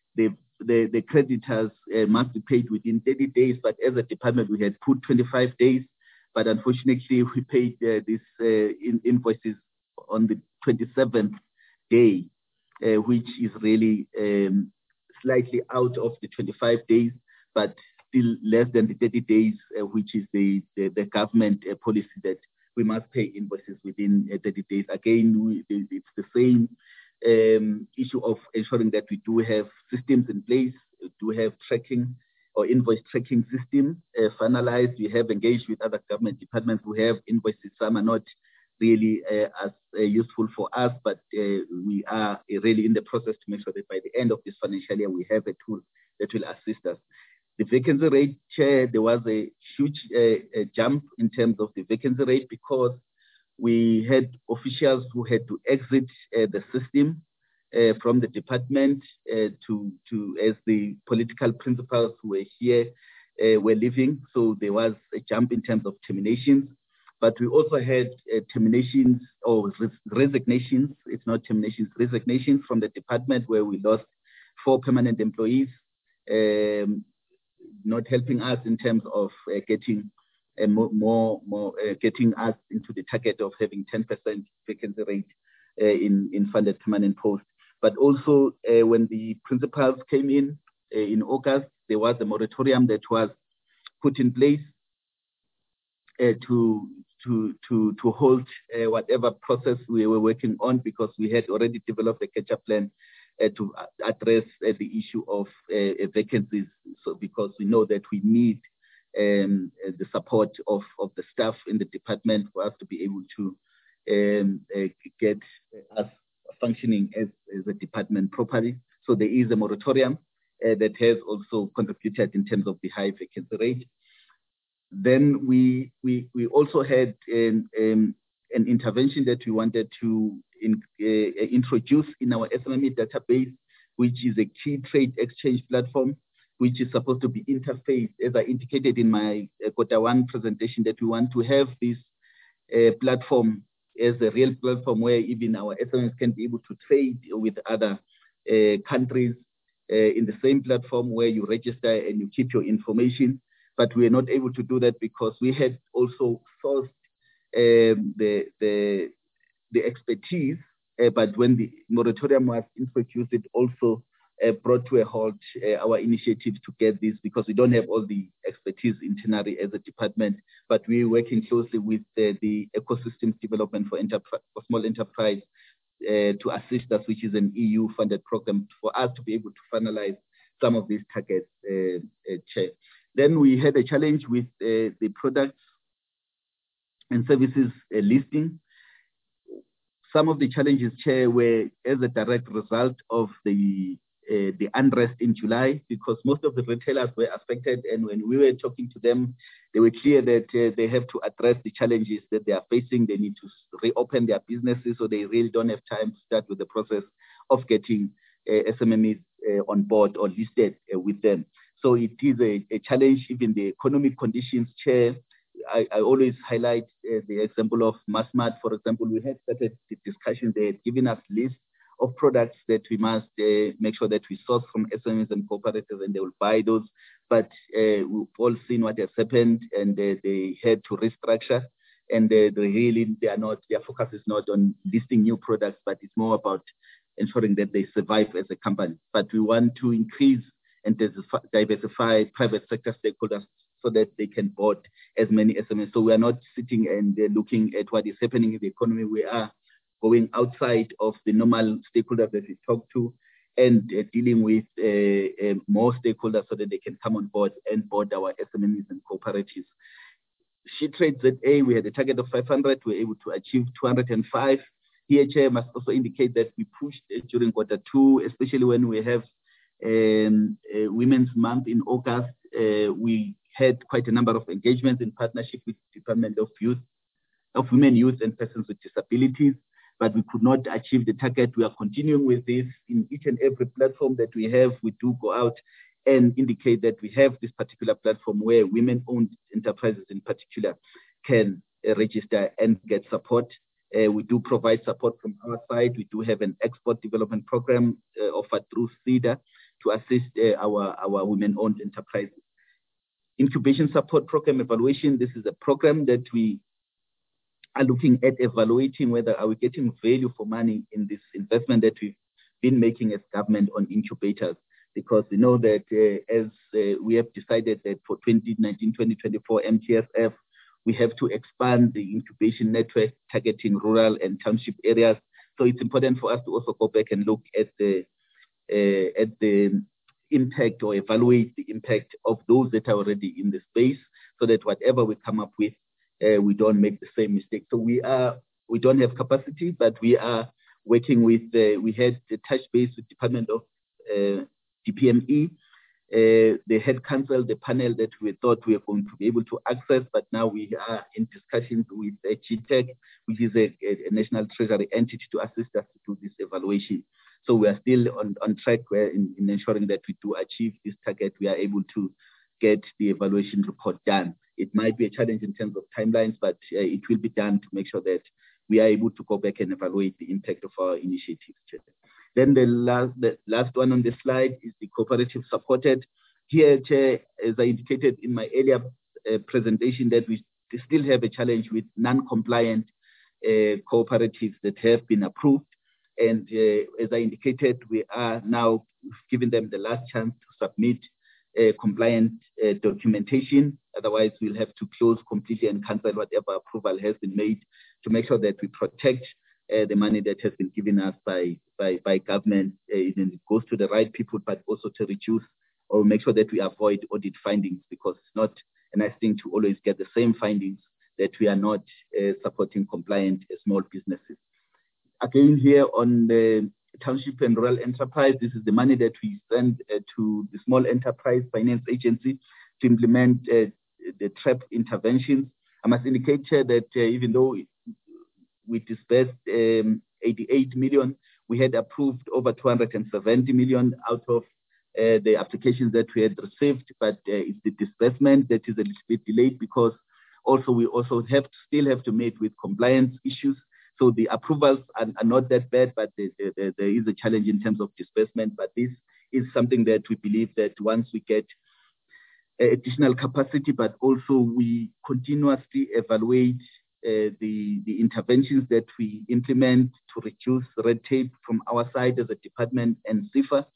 the creditors must be paid within 30 days, but as a department, we had put 25 days. But unfortunately, we paid these invoices on the 27th day, which is really slightly out of the 25 days, but still less than the 30 days, which is the government policy that we must pay invoices within 30 days. Again, it's the same issue of ensuring that we do have systems in place, do have tracking or invoice tracking system finalized. We have engaged with other government departments who have invoices. Some are not really as useful for us, but we are really in the process to make sure that by the end of this financial year, we have a tool that will assist us. The vacancy rate, Chair, there was a huge jump in terms of the vacancy rate, because we had officials who had to exit the system from the department as the political principals who were here were leaving. So there was a jump in terms of terminations. But we also had terminations or resignations. It's not terminations, resignations from the department, where we lost 4 permanent employees, not helping us in terms of getting getting us into the target of having 10% vacancy rate in funded permanent posts. But also when the principals came in August, there was a moratorium that was put in place to hold whatever process we were working on, because we had already developed a catch-up plan to address the issue of vacancies. So because we know that we need the support of the staff in the department for us to be able to get us functioning as a department properly. So there is a moratorium that has also contributed in terms of the high vacancy rate. Then we also had an intervention that we wanted to introduce in our SMME database, which is a key trade exchange platform, which is supposed to be interfaced, as I indicated in my Q1 presentation, that we want to have this platform as a real platform where even our SMEs can be able to trade with other countries in the same platform, where you register and you keep your information. But we are not able to do that because we had also sourced the expertise, but when the moratorium was introduced, it also brought to a halt our initiatives to get this, because we don't have all the expertise internally as a department, but we're working closely with the Ecosystems Development for Small Enterprise to assist us, which is an EU-funded program for us to be able to finalize some of these targets, Chair. Then we had a challenge with the products and services listing. Some of the challenges, Chair, were as a direct result of the unrest in July, because most of the retailers were affected, and when we were talking to them, they were clear that they have to address the challenges that they are facing. They need to reopen their businesses, so they really don't have time to start with the process of getting SMMEs on board or listed with them. So it is a challenge, even the economic conditions, Chair. I always highlight the example of Massmart, for example. We had started the discussion. They had given us lists of products that we must make sure that we source from SMEs and cooperatives, and they will buy those. But we've all seen what has happened, and they had to restructure. And their focus is not on listing new products, but it's more about ensuring that they survive as a company. But we want to increase and diversify private sector stakeholders so that they can board as many SMEs. So we are not sitting and looking at what is happening in the economy. We are going outside of the normal stakeholders that we talk to and dealing with more stakeholders so that they can come on board and board our SMEs and cooperatives. SheTrade ZA, we had a target of 500. We were able to achieve 205. Here, Chair, must also indicate that we pushed during Q2, especially when we have Women's Month in August. We had quite a number of engagements in partnership with the Department of Women, Youth and Persons with Disabilities, but we could not achieve the target. We are continuing with this in each and every platform that we have. We do go out and indicate that we have this particular platform where women-owned enterprises in particular can register and get support. We do provide support from our side. We do have an export development program offered through CEDA to assist our women-owned enterprises. Incubation support program evaluation. This is a program that we are looking at evaluating whether are we getting value for money in this investment that we've been making as government on incubators. Because we know that as we have decided that for 2019-2024 MTSF, we have to expand the incubation network targeting rural and township areas. So it's important for us to also go back and look at the impact or evaluate the impact of those that are already in the space, so that whatever we come up with, we don't make the same mistake. So we don't have capacity, but we are working with. We had the touch base with Department of DPME. They had cancelled the panel that we thought we were going to be able to access, but now we are in discussions with GTEC, which is a National Treasury entity, to assist us to do this evaluation. So we are still on track in ensuring that we do achieve this target. We are able to get the evaluation report done. It might be a challenge in terms of timelines, but it will be done to make sure that we are able to go back and evaluate the impact of our initiatives. Then the last one on the slide is the cooperative supported. Here, Chair, as I indicated in my earlier presentation, that we still have a challenge with non-compliant cooperatives that have been approved. And as I indicated, we are now giving them the last chance to submit compliant documentation. Otherwise, we'll have to close completely and cancel whatever approval has been made to make sure that we protect the money that has been given us by government. It goes to the right people, but also to reduce or make sure that we avoid audit findings, because it's not a nice thing to always get the same findings that we are not supporting compliant small businesses. Again, here on the Township and Rural Enterprise, this is the money that we send to the Small Enterprise Finance Agency to implement the TREP interventions. I must indicate here that even though we disbursed 88 million, we had approved over 270 million out of the applications that we had received, but it's the disbursement that is a little bit delayed, because also we still have to meet with compliance issues. So the approvals are not that bad, but there is a challenge in terms of disbursement. But this is something that we believe that once we get additional capacity, but also we continuously evaluate the interventions that we implement to reduce red tape from our side as a department and CIFA.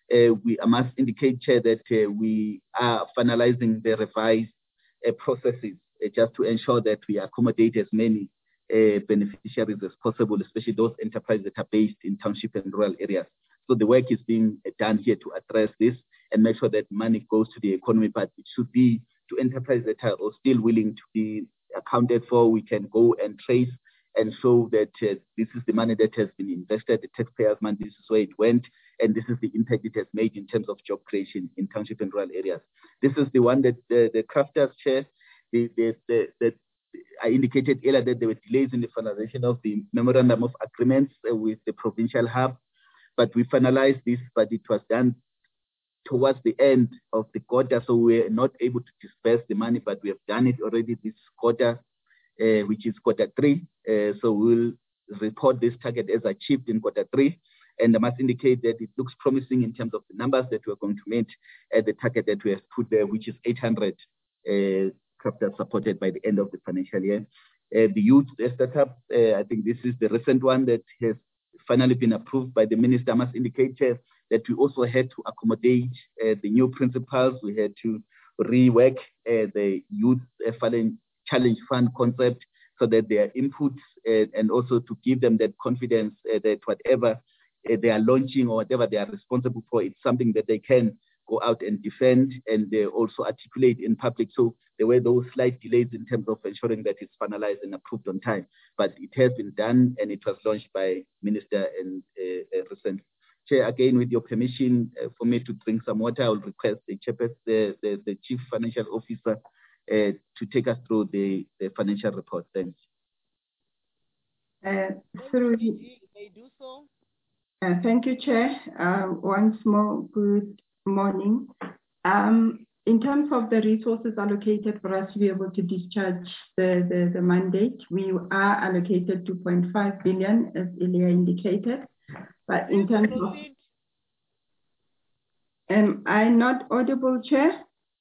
I must indicate, Chair, that we are finalizing the revised processes just to ensure that we accommodate as many beneficiaries as possible, especially those enterprises that are based in township and rural areas. So the work is being done here to address this and make sure that money goes to the economy, but it should be to enterprises that are still willing to be accounted for. We can go and trace and show that this is the money that has been invested, the taxpayers' money, this is where it went, and this is the impact it has made in terms of job creation in township and rural areas. This is the one that the crafters, Chair, I indicated earlier that there were delays in the finalization of the memorandum of agreements with the provincial hub. but we finalized this, but it was done towards the end of the quarter, so we're not able to disperse the money, but we have done it already this quarter, which is quarter 3. So we'll report this target as achieved in quarter 3. And I must indicate that it looks promising in terms of the numbers that we're going to meet at the target that we have put there, which is 800 crafters supported by the end of the financial year. The youth startup, I think this is the recent one that has finally been approved by the minister. I must indicate that we also had to accommodate the new principals. We had to rework the youth challenge fund concept so that their inputs and also to give them that confidence that whatever they are launching or whatever they are responsible for, it's something that they can go out and defend and they also articulate in public. So there were those slight delays in terms of ensuring that it's finalized and approved on time, but it has been done and it was launched by Minister and recently. Chair, again, with your permission for me to drink some water, I will request the chairperson, the Chief Financial Officer to take us through the financial report. Thanks. They do so. Thank you, Chair. Once more, good morning. In terms of the resources allocated for us to be able to discharge the mandate, we are allocated 2.5 billion, as earlier indicated. But in terms of... Am I not audible, Chair?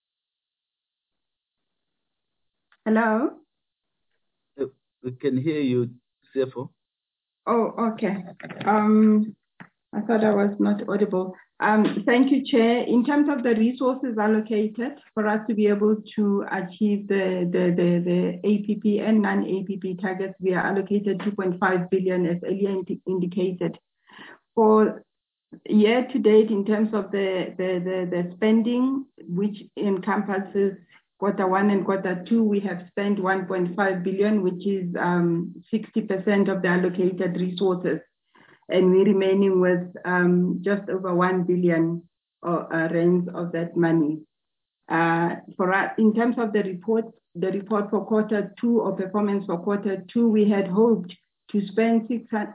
Hello? We can hear you, CFO. Oh, okay. I thought I was not audible. Thank you, Chair. In terms of the resources allocated for us to be able to achieve the APP and non-APP targets, we are allocated 2.5 billion as earlier indicated. For year to date, in terms of the spending, which encompasses quarter 1 and quarter 2, we have spent 1.5 billion, which is 60% of the allocated resources. And we're remaining with just over 1 billion rands of that money. For us, in terms of the report for quarter 2 or performance for quarter 2, we had hoped to spend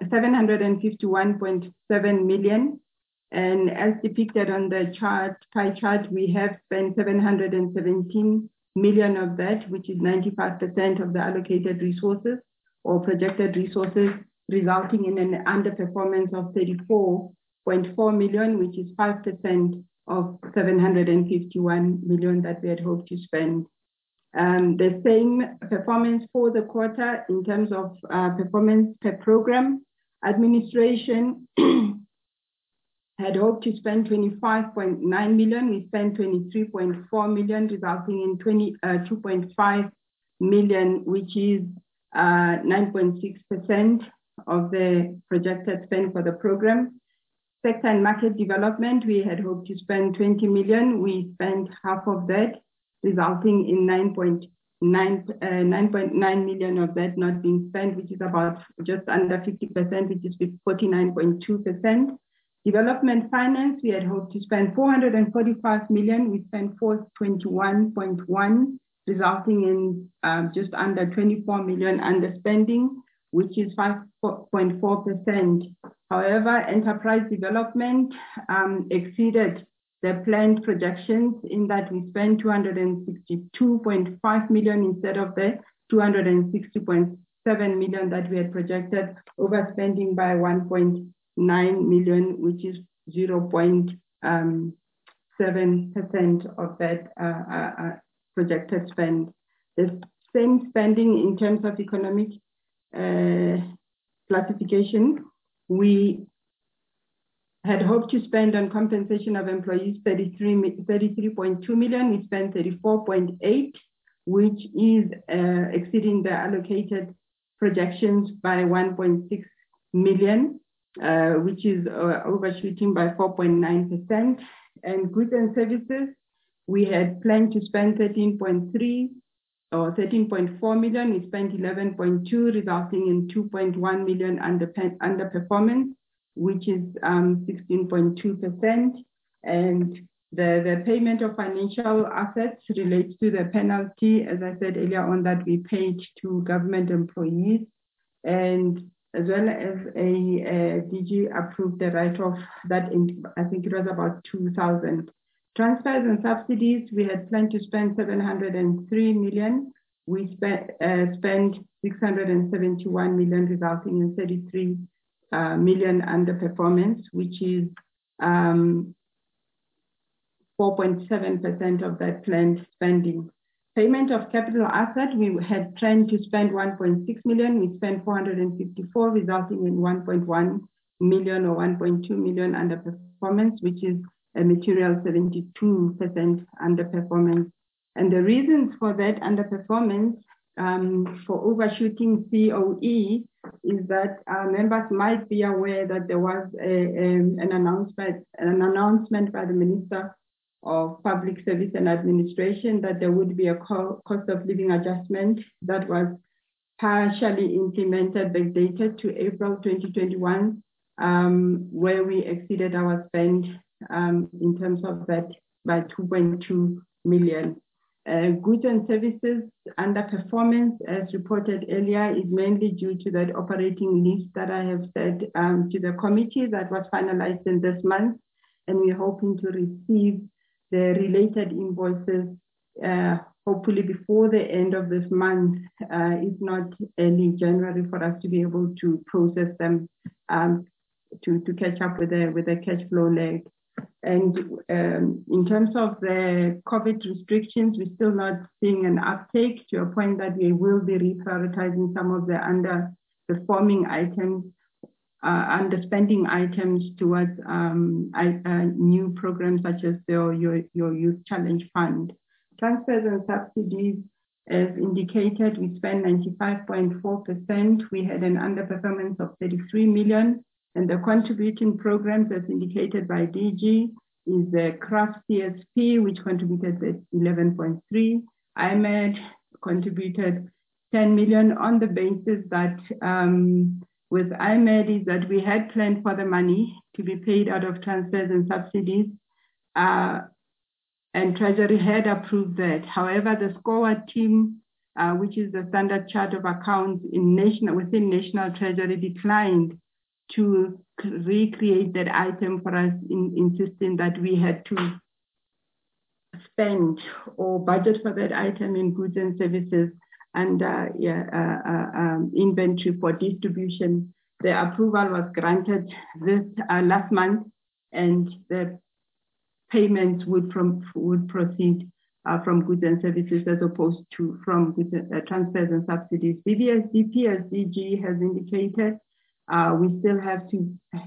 751.7 million. And as depicted on the pie chart, we have spent 717 million of that, which is 95% of the allocated resources or projected resources, resulting in an underperformance of 34.4 million, which is 5% of 751 million that we had hoped to spend. The same performance for the quarter in terms of performance per program. Administration had hoped to spend 25.9 million. We spent 23.4 million, resulting in 22.5 million, which is 9.6% of the projected spend for the program. Sector and market development, we had hoped to spend 20 million. We spent half of that, resulting in 9.9 million of that not being spent, which is about just under 50%, which is 49.2%. Development finance, we had hoped to spend 445 million. We spent 421.1, resulting in just under 24 million underspending, which is 5.4%. However, enterprise development exceeded the planned projections in that we spent 262.5 million instead of the 260.7 million that we had projected, overspending by 1.9 million, which is 0.7% of that projected spend. The same spending in terms of economic classification, we had hoped to spend on compensation of employees 33.2 million. We spent 34.8, which is exceeding the allocated projections by 1.6 million, which is overshooting by 4.9%. And goods and services, we had planned to spend 13.3 or 13.4 million. We spent 11.2, resulting in 2.1 million underperformance, which is 16.2%. And the payment of financial assets relates to the penalty, as I said earlier on, that we paid to government employees. And as well as a DG approved the write-off that I think it was about 2,000. Transfers and subsidies, we had planned to spend 703 million. We spent 671 million, resulting in 33 million underperformance, which is 4.7% of that planned spending. Payment of capital asset, we had planned to spend 1.6 million. We spent 454, resulting in 1.1 million or 1.2 million underperformance, which is a material 72% underperformance. And the reasons for that underperformance for overshooting COE is that members might be aware that there was an announcement by the Minister of Public Service and Administration that there would be a cost of living adjustment that was partially implemented, backdated to April 2021, where we exceeded our spend in terms of that by 2.2 million. Goods and services underperformance, as reported earlier, is mainly due to that operating list that I have said to the committee that was finalized in this month, and we're hoping to receive the related invoices hopefully before the end of this month, if not early January, for us to be able to process them to catch up with the cash flow leg. And in terms of the COVID restrictions, we're still not seeing an uptake to a point that we will be reprioritizing some of the underperforming items, underspending items towards new programs such as your Youth Challenge Fund. Transfers and subsidies, as indicated, we spent 95.4%. We had an underperformance of 33 million. And the contributing programs, as indicated by DG, is the CRAFT CSP, which contributed 11.3. IMED contributed 10 million on the basis that with IMED is that we had planned for the money to be paid out of transfers and subsidies, and Treasury had approved that. However, the SCOA team, which is the Standard Chart of Accounts within National Treasury, declined to recreate that item for us, insisting that we had to spend or budget for that item in goods and services and inventory for distribution. The approval was granted this last month, and the payments would proceed from goods and services as opposed to from transfers and subsidies. BBSDP, as DG has indicated, we still have to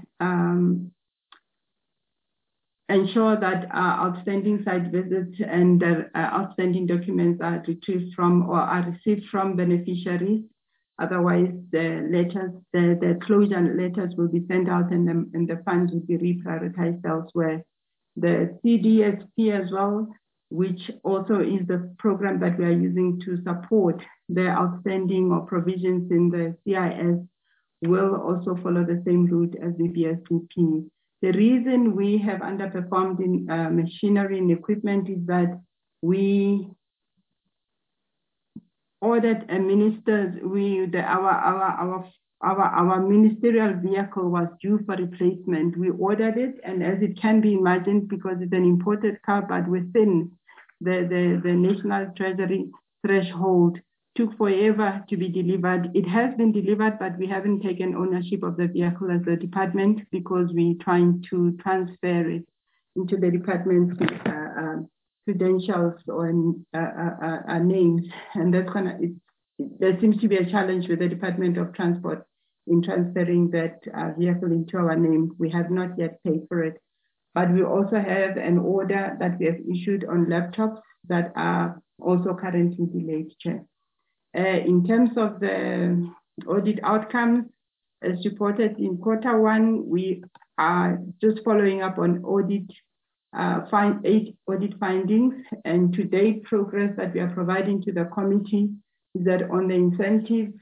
ensure that outstanding site visits and outstanding documents are retrieved from or are received from beneficiaries. Otherwise, the closure letters will be sent out and the funds will be reprioritized elsewhere. The CDSP as well, which also is the program that we are using to support the outstanding or provisions in the CIS, will also follow the same route as the BSDP. The reason we have underperformed in machinery and equipment is that we ordered a our ministerial vehicle was due for replacement. We ordered it, and as it can be imagined, because it's an imported car, but within the National Treasury threshold, took forever to be delivered. It has been delivered, but we haven't taken ownership of the vehicle as a department because we're trying to transfer it into the department's credentials or names. And that's there seems to be a challenge with the Department of Transport in transferring that vehicle into our name. We have not yet paid for it. But we also have an order that we have issued on laptops that are also currently delayed, Chair. In terms of the audit outcomes, as reported in Q1, we are just following up on 8 audit findings, and to date progress that we are providing to the committee is that on the incentives,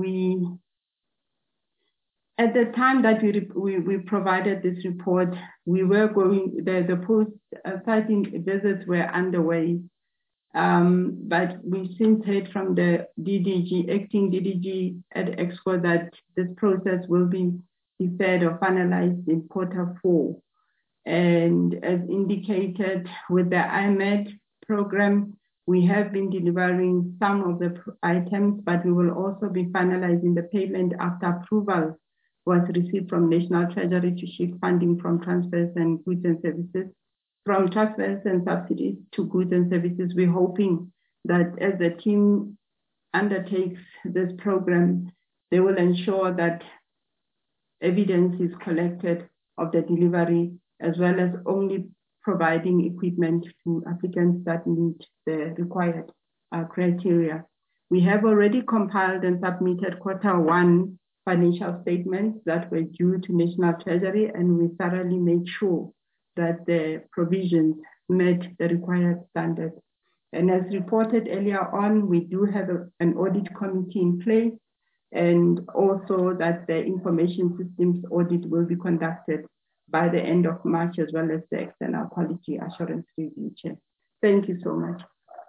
at the time that we provided this report, we were the post-siting visits were underway. But we've since heard from the DDG, acting DDG at Exco, that this process will be deferred or finalized in Q4. And as indicated with the IMED program, we have been delivering some of the items, but we will also be finalizing the payment after approval was received from National Treasury to shift funding from transfers and goods and services, from transfers and subsidies to goods and services. We're hoping that as the team undertakes this program, they will ensure that evidence is collected of the delivery, as well as only providing equipment to applicants that meet the required criteria. We have already compiled and submitted Q1 financial statements that were due to National Treasury, and we thoroughly made sure that the provisions met the required standards. And as reported earlier on, we do have an audit committee in place, and also that the information systems audit will be conducted by the end of March, as well as the external quality assurance review. Chair. Thank you so much.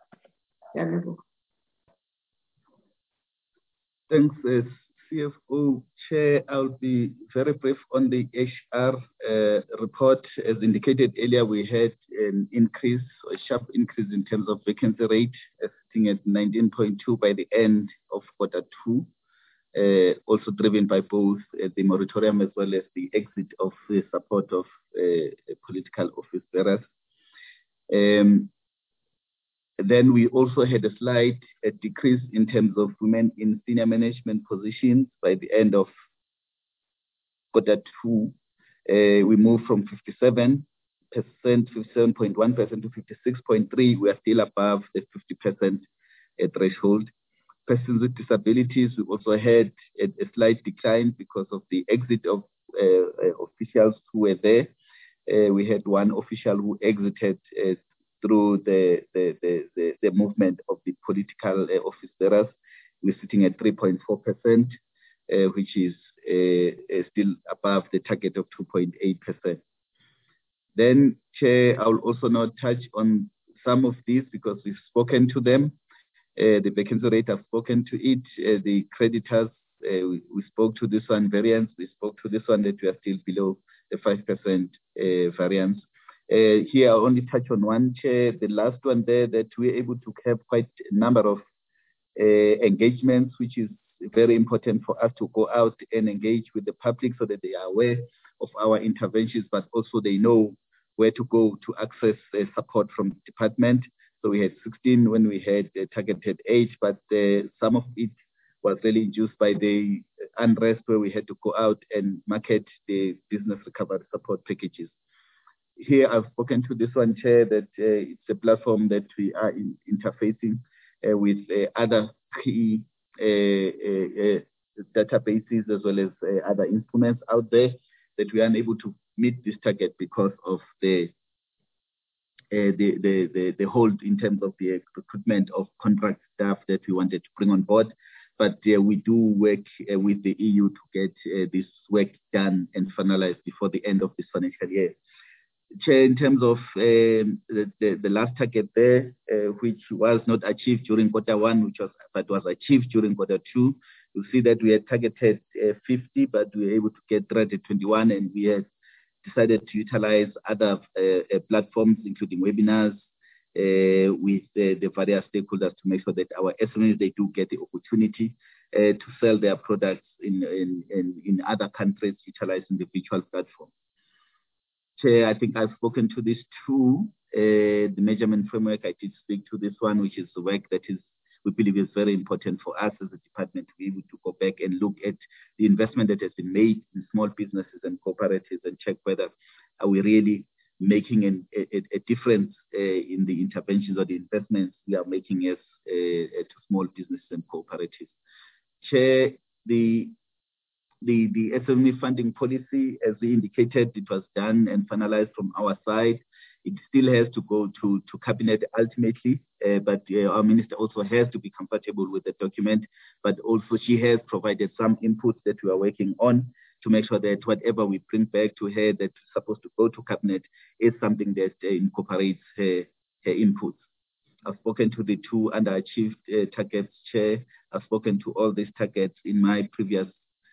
Thanks, CFO. Chair, I'll be very brief on the HR report. As indicated earlier, we had an increase, a sharp increase in terms of vacancy rate, sitting at 19.2 by the end of Q2. Also driven by both the moratorium as well as the exit of the support of political office bearers. Then we also had a slight decrease in terms of women in senior management positions by the end of Q2. We moved from 57.1% to 56.3%. We are still above the 50% threshold. Persons with disabilities, we also had a slight decline because of the exit of officials who were there. We had one official who exited through the movement of the political office bearers. We're sitting at 3.4%, which is still above the target of 2.8%. Then, Chair, I will also not touch on some of these because we've spoken to them. The vacancy rate, I've spoken to it. The creditors, we spoke to this one. Variance, we spoke to this one, that we are still below the 5% variance. Here, I'll only touch on one, Chair. The last one there, that we're able to have quite a number of engagements, which is very important for us to go out and engage with the public so that they are aware of our interventions, but also they know where to go to access support from the department. So we had 16 when we had targeted 8, but some of it was really induced by the unrest where we had to go out and market the business recovery support packages. Here I've spoken to this one, Chair, that it's a platform that we are interfacing with other key databases as well as other instruments out there, that we are unable to meet this target because of the hold in terms of the recruitment of contract staff that we wanted to bring on board. But we do work with the EU to get this work done and finalized before the end of this financial year. Chair, in terms of the last target there, which was not achieved during Q1, but was achieved during Q2, you'll see that we had targeted 50, but we were able to get 321, and we had decided to utilize other platforms, including webinars, with the various stakeholders to make sure that our SMEs, they do get the opportunity to sell their products in other countries utilizing the virtual platform. Chair, I think I've spoken to this too. The measurement framework, I did speak to this one, which is the work that we believe is very important for us as a department to be able to go back and look at the investment that has been made in small businesses and cooperatives and check whether are we really making a difference in the interventions or the investments we are making as to small businesses and cooperatives. Chair, the SME funding policy, as we indicated, it was done and finalized from our side. It still has to go to cabinet ultimately, but our minister also has to be comfortable with the document. But also she has provided some inputs that we are working on to make sure that whatever we bring back to her that's supposed to go to cabinet is something that incorporates her inputs. I've spoken to the 2 underachieved targets, Chair. I've spoken to all these targets in my previous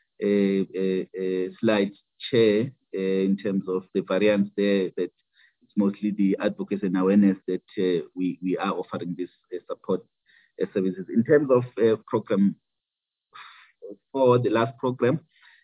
slides, Chair, in terms of the variance there, that it's mostly the advocacy and awareness that we are offering this support services. In terms of program for the last program,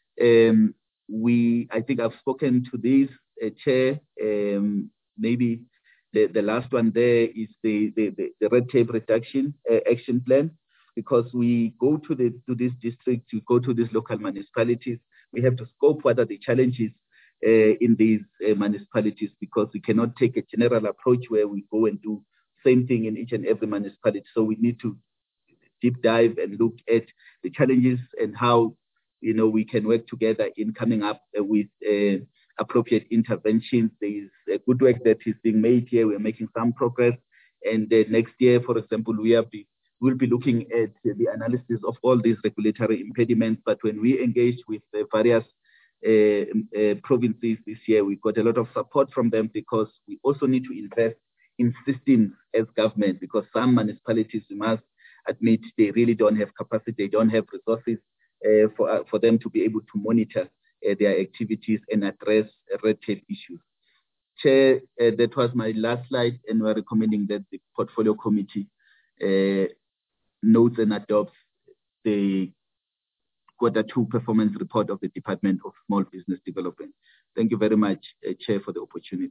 I think I've spoken to this, Chair. Maybe the last one there is the red tape reduction action plan, because we go to these districts, we go to these local municipalities, we have to scope what are the challenges in these municipalities, because we cannot take a general approach where we go and do same thing in each and every municipality. So we need to deep dive and look at the challenges and how we can work together in coming up with appropriate interventions. There is good work that is being made here. We're making some progress, and next year, for example, we'll be looking at the analysis of all these regulatory impediments. But when we engaged with the various provinces this year, we got a lot of support from them, because we also need to invest in systems as government, because some municipalities, we must admit, they really don't have capacity, they don't have resources for them to be able to monitor their activities and address red tape issues. Chair, that was my last slide, and we're recommending that the portfolio committee notes and adopts the Q2 performance report of the Department of Small Business Development. Thank you very much, Chair, for the opportunity.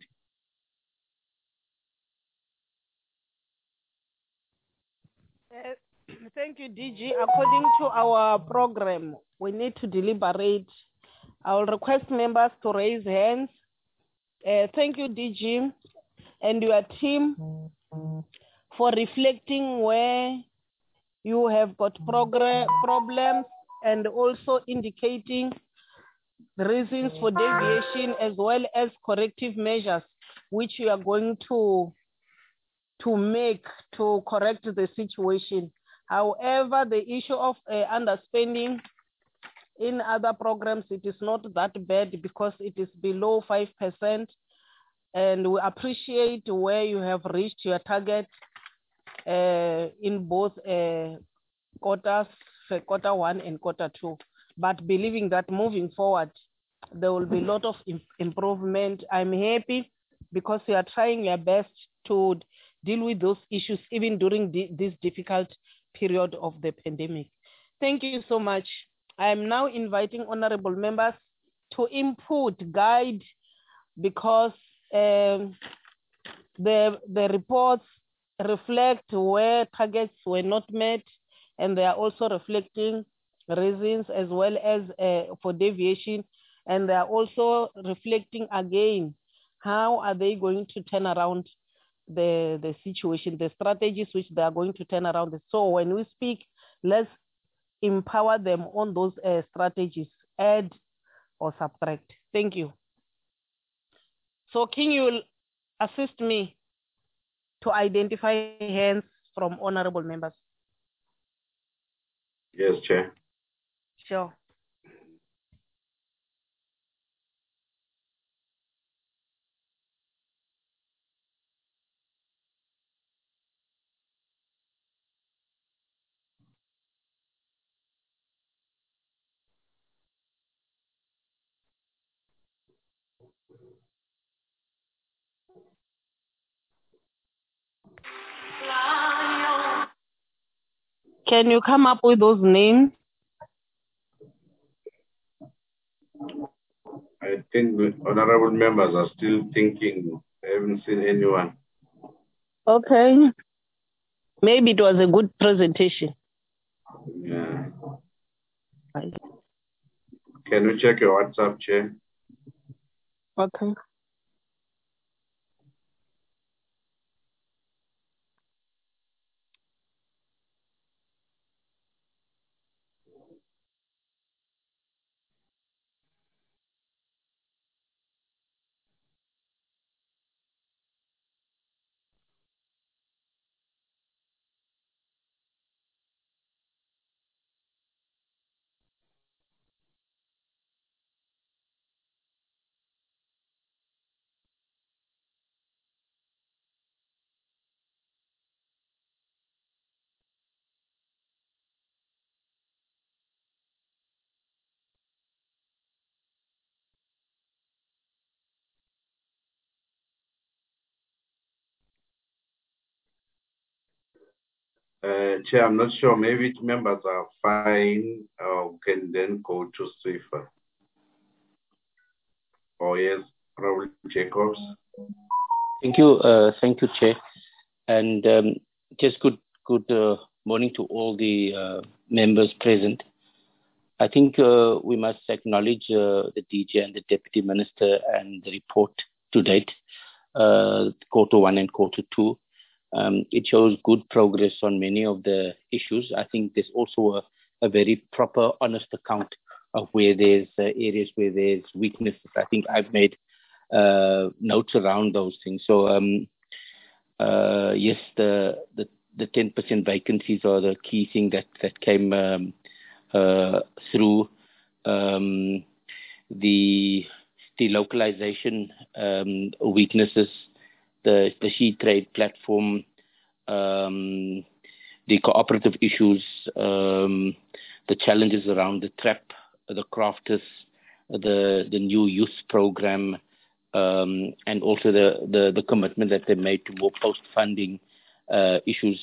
Thank you, DG. According to our program, we need to deliberate. I will request members to raise hands. Thank you, DG, and your team for reflecting where you have got problems, and also indicating the reasons for deviation, as well as corrective measures which you are going to make to correct the situation. However, the issue of underspending in other programs, it is not that bad, because it is below 5%, and we appreciate where you have reached your target in both quarters, Q1 and Q2. But believing that moving forward, there will be a lot of improvement. I'm happy because you are trying your best to deal with those issues, even during this difficult period of the pandemic. Thank you so much. I am now inviting honorable members to input, guide, because the reports reflect where targets were not met, and they are also reflecting reasons as well as for deviation, and they are also reflecting again how are they going to turn around the situation, the strategies which they are going to turn around. So when we speak, let's empower them on those strategies, add or subtract. Thank you. So can you assist me to identify hands from honorable members? Yes, Chair. Sure. Can you come up with those names? I think the honorable members are still thinking. I haven't seen anyone. Okay. Maybe it was a good presentation. Yeah. Can you check your WhatsApp, Chair? Okay. Chair, I'm not sure. Maybe members are fine or can then go to Sifa. Oh, yes, Raul Jacobs. Thank you, Chair. And just good morning to all the members present. I think we must acknowledge the DG and the Deputy Minister and the report to date, quarter 1 and quarter 2. It shows good progress on many of the issues. I think there's also a very proper, honest account of where there's areas where there's weaknesses. I think I've made notes around those things. So yes, the 10% vacancies are the key thing that came through. The localization weaknesses, the SheTrade platform, the cooperative issues, the challenges around the TRAP, the crafters, the new youth program, and also the commitment that they made to more post-funding issues.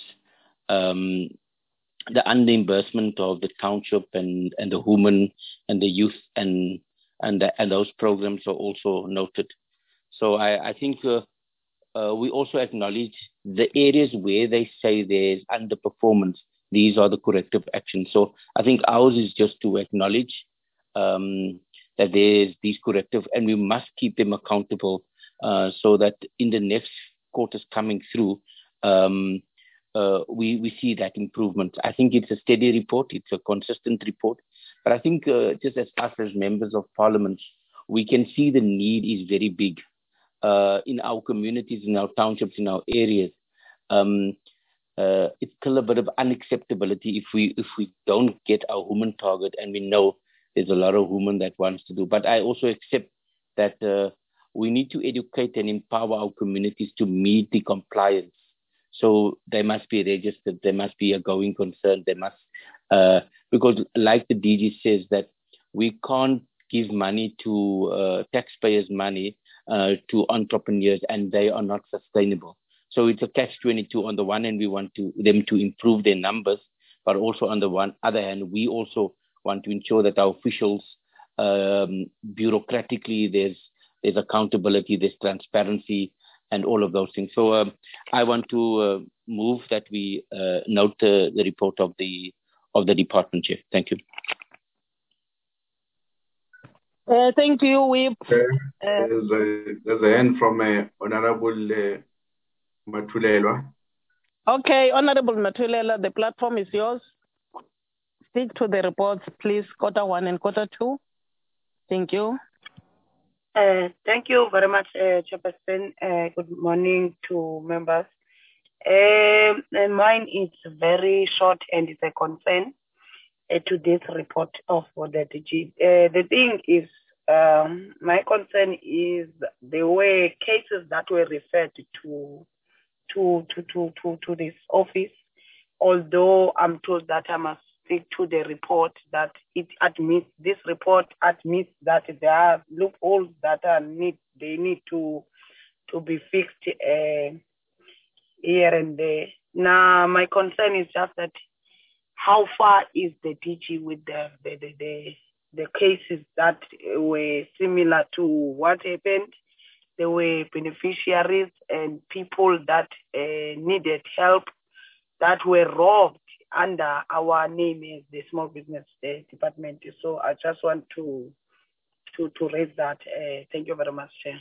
The unreimbursement of the township and the women and the youth and those programs are also noted. So I think we also acknowledge the areas where they say there's underperformance. These are the corrective actions. So I think ours is just to acknowledge that there's these corrective, and we must keep them accountable so that in the next quarters coming through, we see that improvement. I think it's a steady report. It's a consistent report. But I think just as us as members of parliament, we can see the need is very big in our communities, in our townships, in our areas. It's still a bit of unacceptability if we don't get our women target, and we know there's a lot of women that wants to do. But I also accept that we need to educate and empower our communities to meet the compliance. So they must be registered. There must be a going concern. They must, because like the DG says, that we can't give money to taxpayers' money to entrepreneurs, and they are not sustainable. So it's a catch-22. On the one hand, we want them to improve their numbers, but also on the other hand, we also want to ensure that our officials, bureaucratically, there's accountability, there's transparency, and all of those things. So I want to move that we note the report of the department, Chair. Thank you. Thank you, Whip. There's a hand from Honorable Matulelwa. Okay, Honorable Matulelwa, the platform is yours. Stick to the reports, please, quarter 1 and quarter 2. Thank you. Thank you very much, Chairperson. Good morning to members. And mine is very short and it's a concern to this report of the DG. The thing is, my concern is the way cases that were referred to this office. Although I'm told that I must stick to the report, that it admits, this report admits that there are loopholes that they need to be fixed here and there. Now, my concern is just that how far is the DG with the cases that were similar to what happened? There were beneficiaries and people that needed help that were robbed under our name as the Small Business Department. So I just want to raise that. Thank you very much, Chair.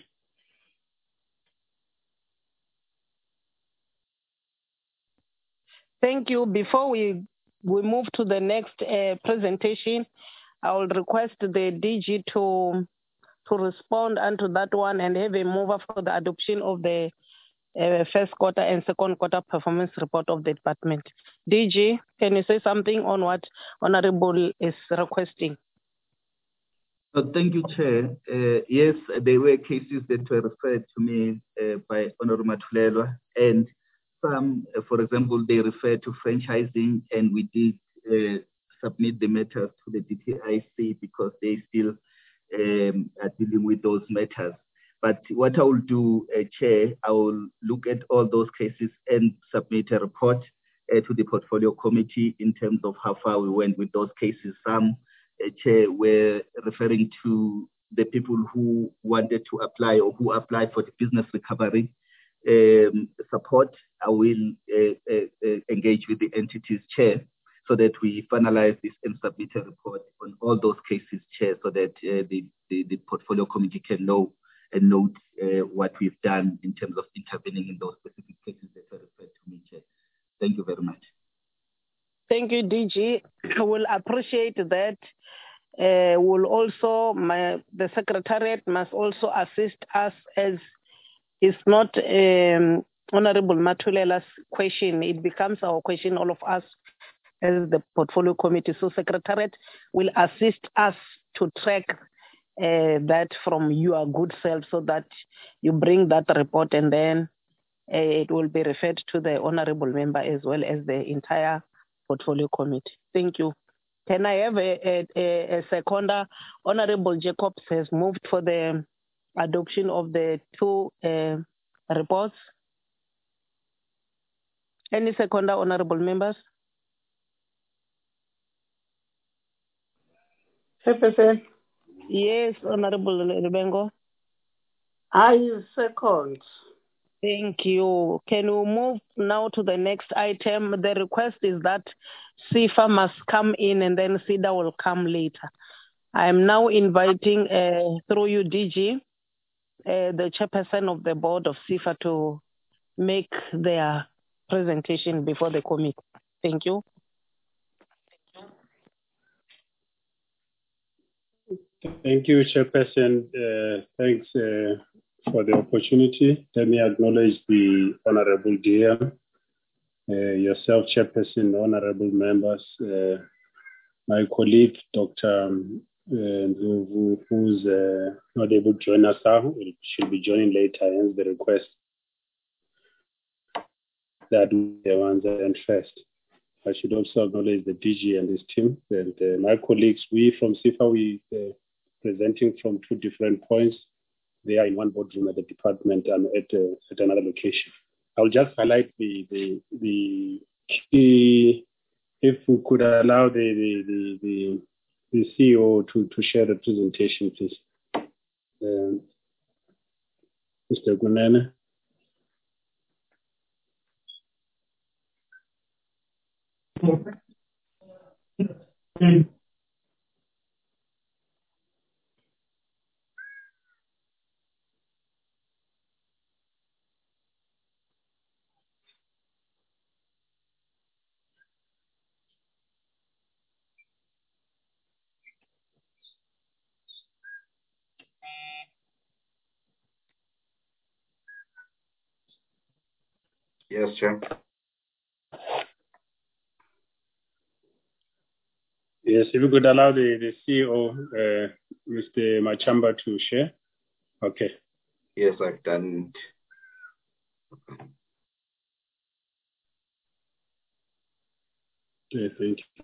Thank you. Before we move to the next presentation, I will request the DG to respond unto that one and have a mover for the adoption of the first quarter and second quarter performance report of the department. DG, can you say something on what Honorable is requesting? Thank you, Chair. Yes, there were cases that were referred to me by Honorable Matulelwa, and some, for example, they refer to franchising, and we did submit the matters to the DTIC because they still are dealing with those matters. But what I will do, Chair, I will look at all those cases and submit a report, to the portfolio committee in terms of how far we went with those cases. Some, Chair, were referring to the people who wanted to apply or who applied for the business recovery support. I will engage with the entities, Chair, so that we finalize this and submit a report on all those cases, Chair, so that the portfolio committee can know and note what we've done in terms of intervening in those specific cases that were referred to me, Chair. Thank you very much. Thank you, DG. I will appreciate that. Will also, the Secretariat must also assist us, as it's not Honorable Matulela's question. It becomes our question, all of us, as the portfolio committee. So Secretariat will assist us to track that from your good self, so that you bring that report, and then it will be referred to the honorable member as well as the entire portfolio committee. Thank you. Can I have a seconder? Honorable Jacobs has moved for the adoption of the two reports. Any seconder, honorable members? Chairperson. Yes, Honorable Rubengo. I second. Thank you. Can we move now to the next item? The request is that SIFA must come in and then SIDA will come later. I am now inviting, through you, DG, the chairperson of the board of SIFA to make their presentation before the committee. Thank you. Thank you, Chairperson. Thanks for the opportunity. Let me acknowledge the Honorable DM, yourself, Chairperson, honorable members, my colleague, Dr. who's not able to join us now. She'll be joining later, hence the request that the ones and first. I should also acknowledge the DG and his team and my colleagues. We from SIFA, we presenting from two different points. They are in one boardroom at the department and at another location. I'll just highlight the key. If we could allow the CEO to share the presentation, please. Mr. Gunene. Yes, Chair. Yes, if you could allow the CEO, Mr. Machamba, to share. Okay. Yes, I've done it. Okay, thank you.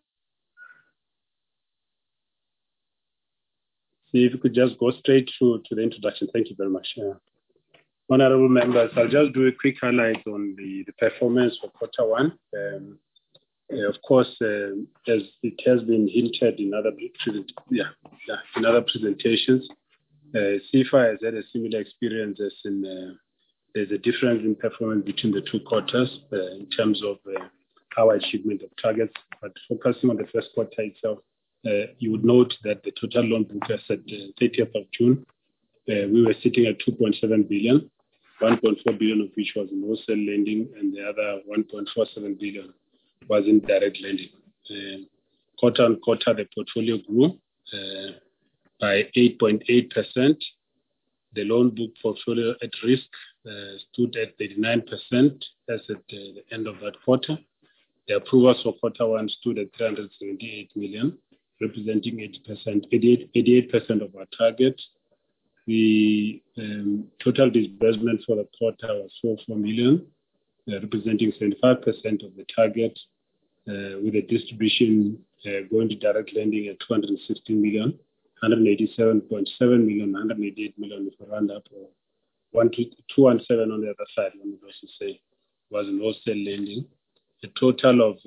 See if you could just go straight to the introduction. Thank you very much. Honorable members, I'll just do a quick highlight on the performance for quarter one. Of course, as it has been hinted in other presentations, SIFA has had a similar experience as in there's a difference in performance between the two quarters in terms of our achievement of targets. But focusing on the first quarter itself, you would note that the total loan book as at 30th of June, we were sitting at 2.7 billion, 1.4 billion of which was in wholesale lending, and the other 1.47 billion was in direct lending. Quarter on quarter, the portfolio grew by 8.8%. The loan book portfolio at risk stood at 39% as at the end of that quarter. The approvals for quarter one stood at 378 million, representing 88% of our target. The total disbursement for the quarter was 44 million, representing 75% of the target, with the distribution going to direct lending at 216 million, 187.7 million, 188 million if I round up, or 217 on the other side, let me also say, was in wholesale lending. a total of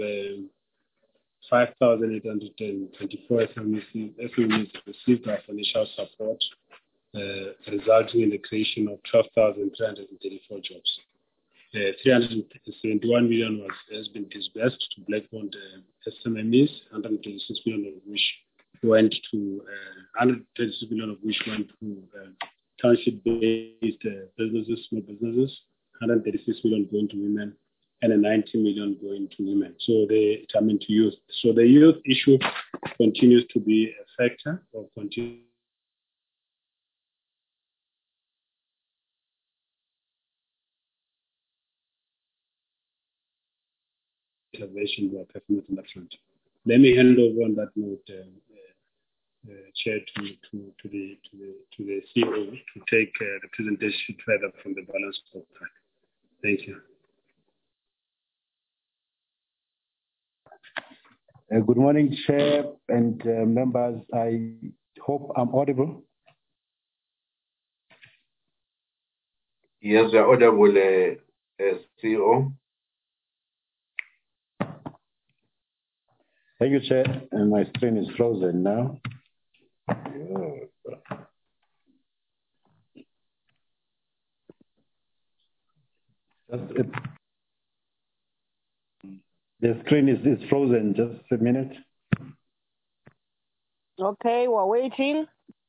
5,824 SMEs received our financial support, resulting in the creation of 12,334 jobs. 371 million has been disbursed to black-owned SMEs, 126 million of which went to township-based businesses, small businesses, 136 million going to women, and 90 million going to women. So they come into youth. So the youth issue continues to be a factor of continuing intervention by performance on that front. Let me hand over on that note, Chair, to the CEO to take the presentation further from the balance scorecard. Thank you. Good morning, Chair and members. I hope I'm audible. Yes, you're audible, CEO. Thank you, Chair. And my screen is frozen now. The screen is frozen. Just a minute. Okay, we're waiting.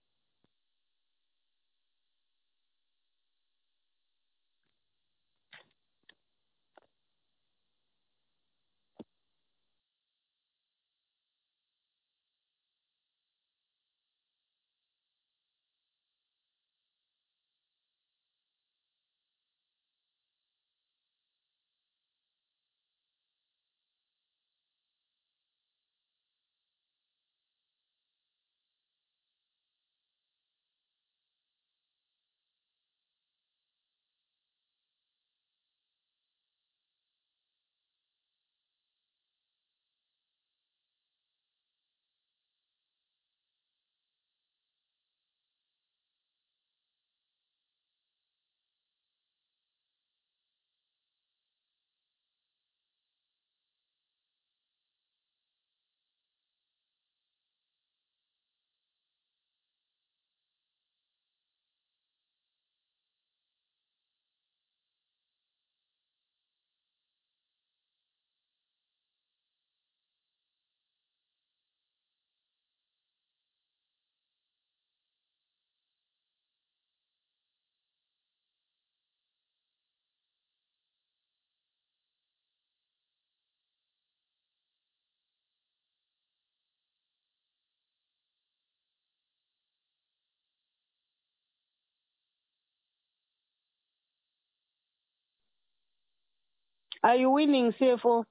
Are you winning, CFO?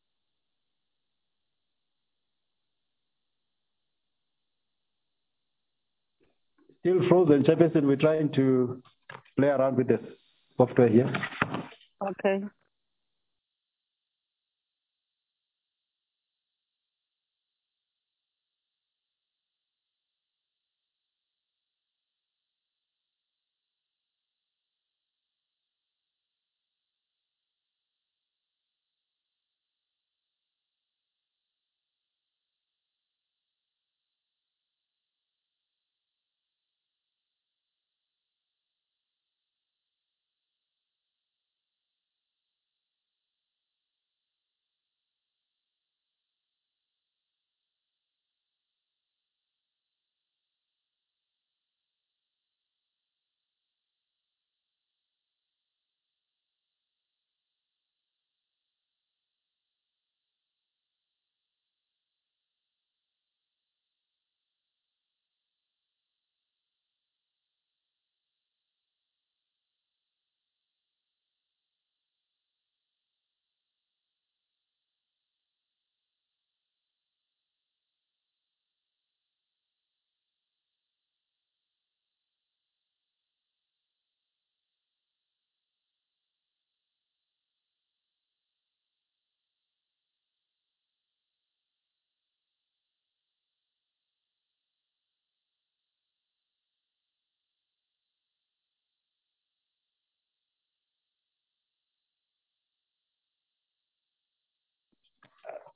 Still frozen, Chairperson. We're trying to play around with the software here. Okay.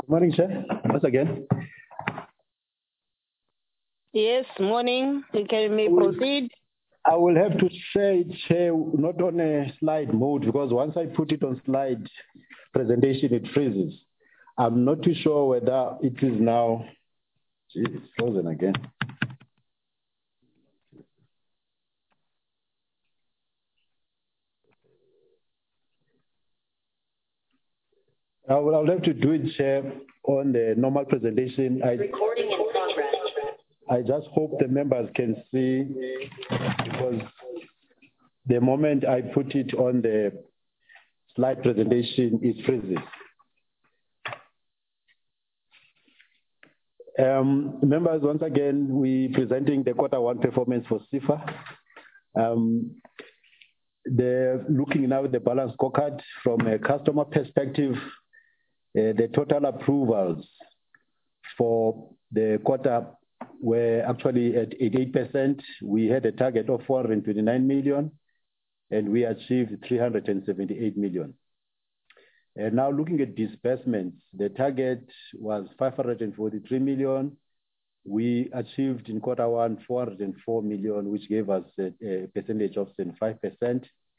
Good morning, Chair. Once again. Yes, morning. You can proceed. I will have to say, Chair, not on a slide mode, because once I put it on slide presentation, it freezes. I'm not too sure whether it is now. Gee, it's frozen again. I'll have to do it, Chair, on the normal presentation. Recording in progress. I just hope the members can see, because the moment I put it on the slide presentation, it freezes. Members, once again, we presenting the Q1 performance for CIFA. Looking now at the balance scorecard from a customer perspective, the total approvals for the quarter were actually at 88%. We had a target of 429 million, and we achieved 378 million. And now looking at disbursements, the target was 543 million. We achieved in Q1 404 million, which gave us a percentage of 75%.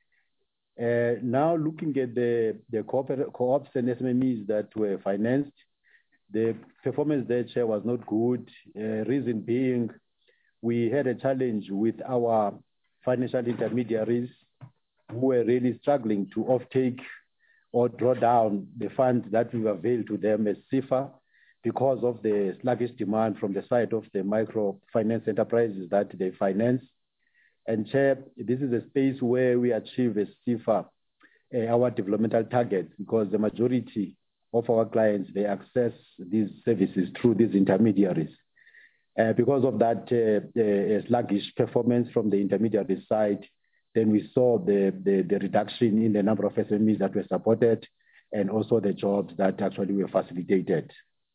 Now looking at the co-ops and SMEs that were financed, the performance there, Chair, was not good. Reason being, we had a challenge with our financial intermediaries who were really struggling to offtake or draw down the funds that we availed to them as CIFA because of the sluggish demand from the side of the microfinance enterprises that they finance. And Chair, this is a space where we achieve as CIFA our developmental targets, because the majority of our clients, they access these services through these intermediaries. Because of that sluggish performance from the intermediary side, then we saw the reduction in the number of SMEs that were supported and also the jobs that actually were facilitated.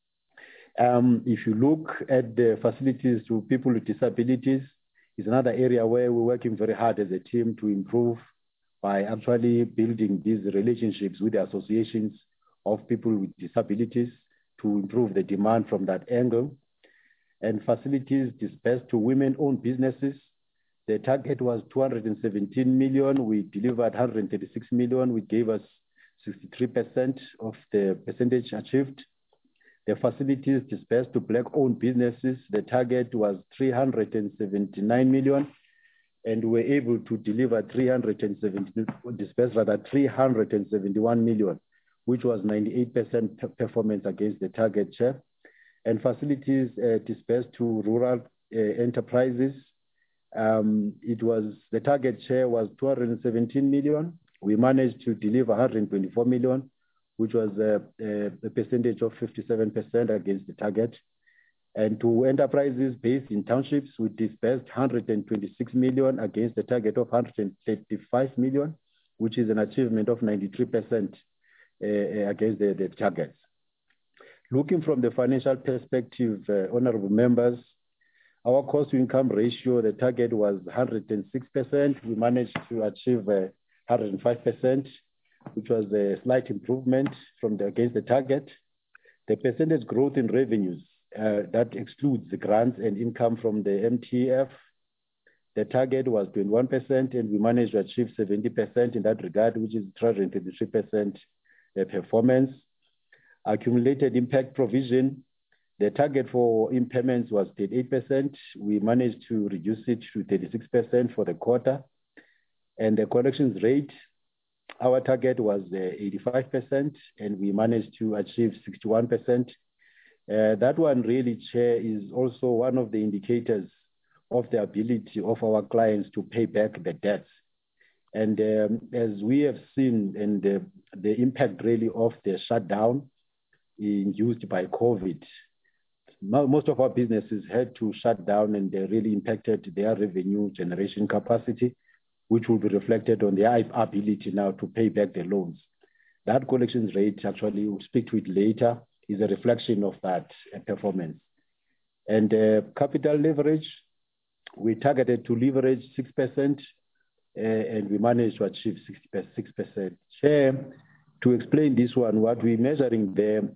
If you look at the facilities to people with disabilities, it's another area where we're working very hard as a team to improve by actually building these relationships with the associations of people with disabilities to improve the demand from that angle. And facilities dispersed to women-owned businesses, the target was 217 million. We delivered 136 million, which gave us 63% of the percentage achieved. The facilities dispersed to black-owned businesses, the target was 379 million, and we were able to deliver 371 million, which was 98% performance against the target, Chair. And facilities dispersed to rural enterprises, the target share was 217 million. We managed to deliver 124 million, which was a percentage of 57% against the target. And to enterprises based in townships, we dispersed 126 million against the target of 135 million, which is an achievement of 93% against the targets. Looking from the financial perspective, honorable members, our cost to income ratio, the target was 106%. We managed to achieve 105%, which was a slight improvement against the target. The percentage growth in revenues, that excludes the grants and income from the MTF. The target was 21%, and we managed to achieve 70% in that regard, which is 323% performance. Accumulated impact provision, the target for impairments was 38%. We managed to reduce it to 36% for the quarter. And the collections rate, our target was 85%, and we managed to achieve 61%. That one really, Chair, is also one of the indicators of the ability of our clients to pay back the debts. And as we have seen, and the impact really of the shutdown induced by COVID, most of our businesses had to shut down, and they really impacted their revenue generation capacity, which will be reflected on their ability now to pay back the loans. That collections rate, actually, we'll speak to it later, is a reflection of that performance. And capital leverage, we targeted to leverage 6%, and we managed to achieve 6%. Chair, to explain this one, what we're measuring there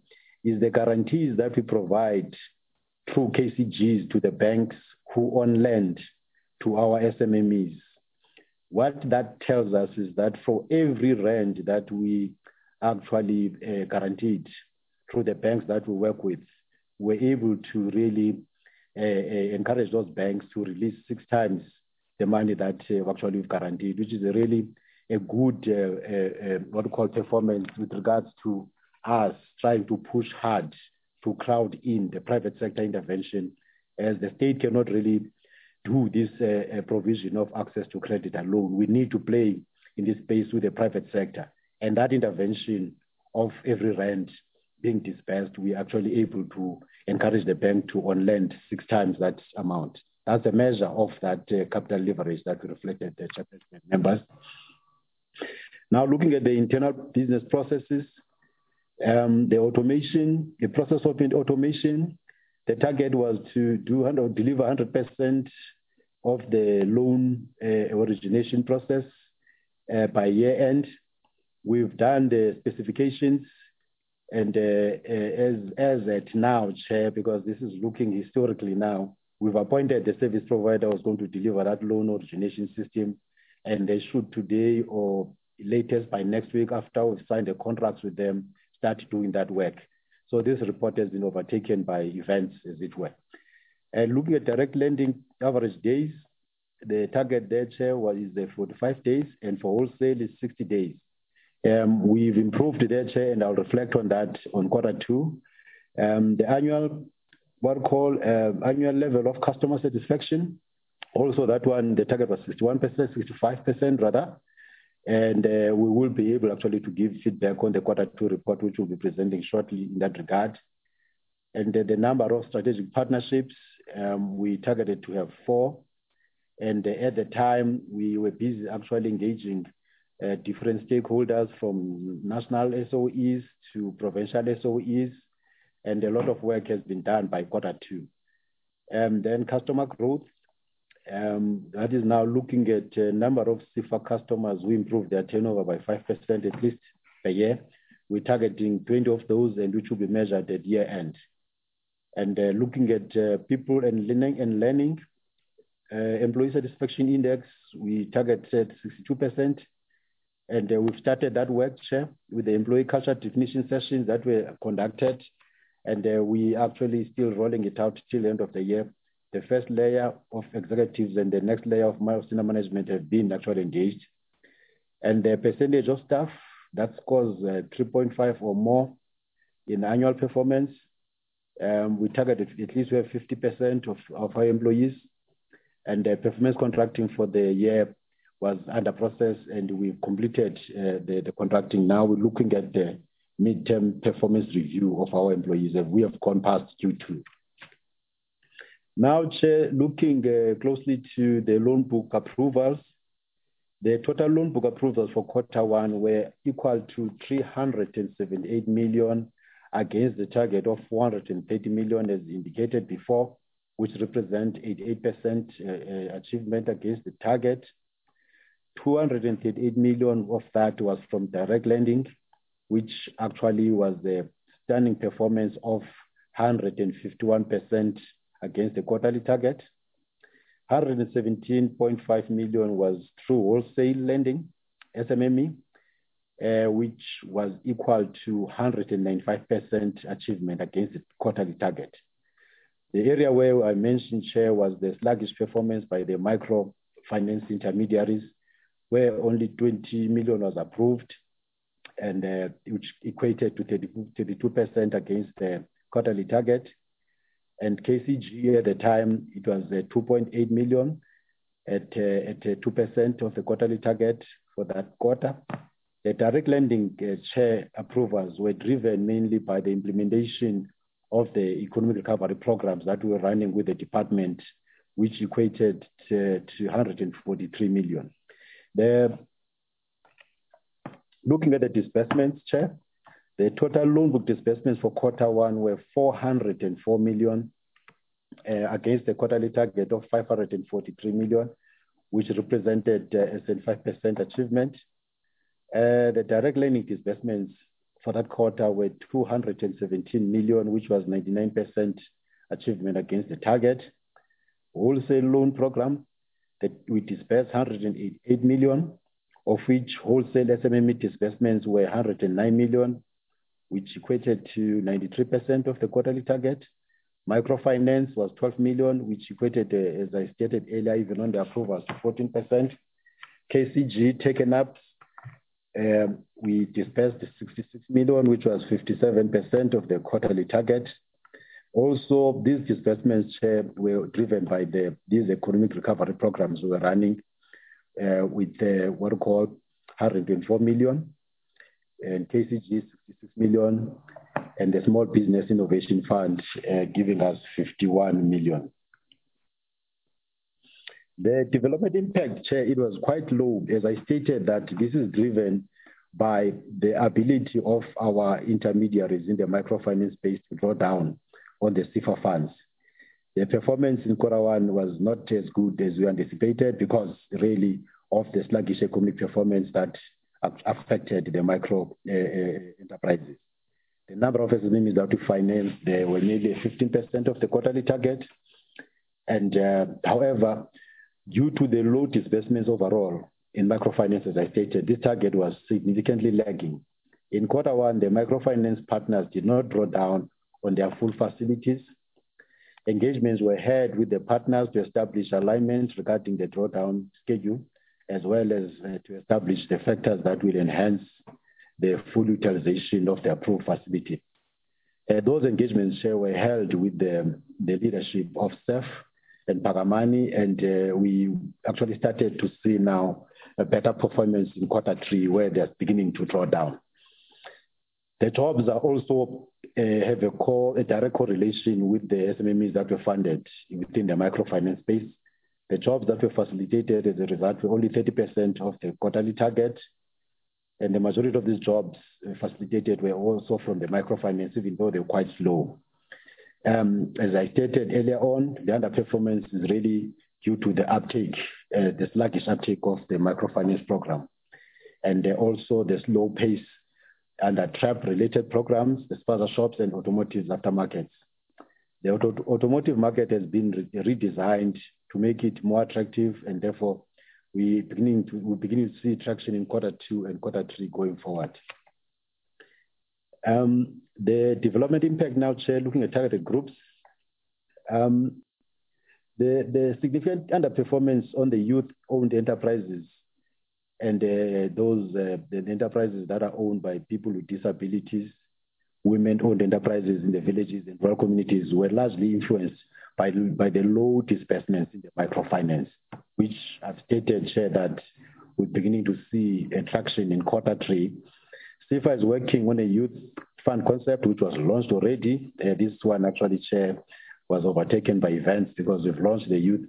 is the guarantees that we provide through KCGs to the banks who own land to our SMMEs. What that tells us is that for every rand that we actually guaranteed through the banks that we work with, we're able to really encourage those banks to release 6 times the money that actually we've guaranteed, which is really a good what we call performance with regards to us trying to push hard to crowd in the private sector intervention, as the state cannot really do this provision of access to credit alone. We need to play in this space with the private sector. And that intervention of every rand being dispersed, we are actually able to encourage the bank to on lend 6 times that amount. That's a measure of that capital leverage that we reflected the chairperson members. Now looking at the internal business processes, the process of automation, the target was to deliver 100% of the loan origination process by year end. We've done the specifications, and as at now, Chair, because this is looking historically now, we've appointed the service provider who's going to deliver that loan origination system, and they should today or latest by next week, after we've signed the contracts with them, start doing that work. So this report has been overtaken by events, as it were. And looking at direct lending average days, the target there, Chair, is 45 days, and for wholesale is 60 days. We've improved there, Chair, and I'll reflect on that on Q2. The annual level of customer satisfaction, also that one, the target was 61%, 65% rather. And we will be able actually to give feedback on the Q2 report, which we'll be presenting shortly in that regard. And the number of strategic partnerships, we targeted to have 4. And at the time, we were busy actually engaging different stakeholders from national SOEs to provincial SOEs, and a lot of work has been done by Q2. Then customer growth, that is now looking at a number of CIFA customers who improved their turnover by 5% at least per year. We're targeting 20 of those, and which will be measured at year end. And looking at people and learning, employee satisfaction index, we targeted 62%. And we've started that work, Chair, with the employee culture definition sessions that were conducted. And we actually still rolling it out till the end of the year. The first layer of executives and the next layer of senior management have been actually engaged. And the percentage of staff that scores 3.5 or more in annual performance, we targeted at least we have 50% of our employees. And the performance contracting for the year was under process, and we've completed the contracting. Now we're looking at the midterm performance review of our employees, and we have gone past Q2. Now, Chair, looking closely to the loan book approvals, the total loan book approvals for Q1 were equal to 378 million against the target of 430 million as indicated before, which represent 88% achievement against the target. 238 million of that was from direct lending, which actually was the stunning performance of 151% against the quarterly target. 117.5 million was through wholesale lending, SMME, which was equal to 195% achievement against the quarterly target. The area where I mentioned, Chair, was the sluggish performance by the microfinance intermediaries, where only 20 million was approved, and which equated to 32% against the quarterly target. And KCG at the time, it was 2.8 million at 2% of the quarterly target for that quarter. The direct lending Chair approvals were driven mainly by the implementation of the economic recovery programs that we were running with the department, which equated to 143 million. Looking at the disbursements, Chair, the total loan book disbursements for Q1 were 404 million against the quarterly target of 543 million, which represented a 5% achievement. The direct lending disbursements for that quarter were 217 million, which was 99% achievement against the target. Wholesale loan program that we dispersed 188 million, of which wholesale SMME disbursements were 109 million, which equated to 93% of the quarterly target. Microfinance was 12 million, which equated, as I stated earlier, even on the approvals, to 14%. KCG taken up, we dispersed 66 million, which was 57% of the quarterly target. Also, these disbursements were driven by these economic recovery programs we were running with what we call 104 million, and KCG 66 million, and the Small Business Innovation Fund giving us 51 million. The development impact, Chair, it was quite low. As I stated, that this is driven by the ability of our intermediaries in the microfinance space to draw down on the CFA funds. The performance in quarter one was not as good as we anticipated because really of the sluggish economic performance that affected the micro enterprises. The number of SMEs that we financed, they were nearly 15% of the quarterly target. And however, due to the low disbursements overall in microfinance, as I stated, this target was significantly lagging. In quarter one, the microfinance partners did not draw down on their full facilities. Engagements were held with the partners to establish alignments regarding the drawdown schedule, as well as to establish the factors that will enhance the full utilization of the approved facility. Those engagements were held with the leadership of SEF and Pagamani, and we actually started to see now a better performance in quarter three where they're beginning to draw down. The jobs are also have a direct correlation with the SMMEs that were funded within the microfinance space. The jobs that were facilitated as a result were only 30% of the quarterly target, and the majority of these jobs facilitated were also from the microfinance, even though they were quite slow. As I stated earlier on, the underperformance is really due to the uptake, the sluggish uptake of the microfinance program, and also the slow pace under TRAP-related programs, the spaza shops and automotive aftermarkets. The automotive market has been redesigned to make it more attractive, and therefore we're beginning to see traction in quarter two and quarter three going forward. The development impact now, Chair, looking at targeted groups. The significant underperformance on the youth-owned enterprises and the enterprises that are owned by people with disabilities, women-owned enterprises in the villages and rural communities were largely influenced by the low disbursements in the microfinance, which I've stated, Chair, that we're beginning to see a traction in quarter three. CFA is working on a youth fund concept, which was launched already. This one actually, Chair, was overtaken by events because we've launched the youth,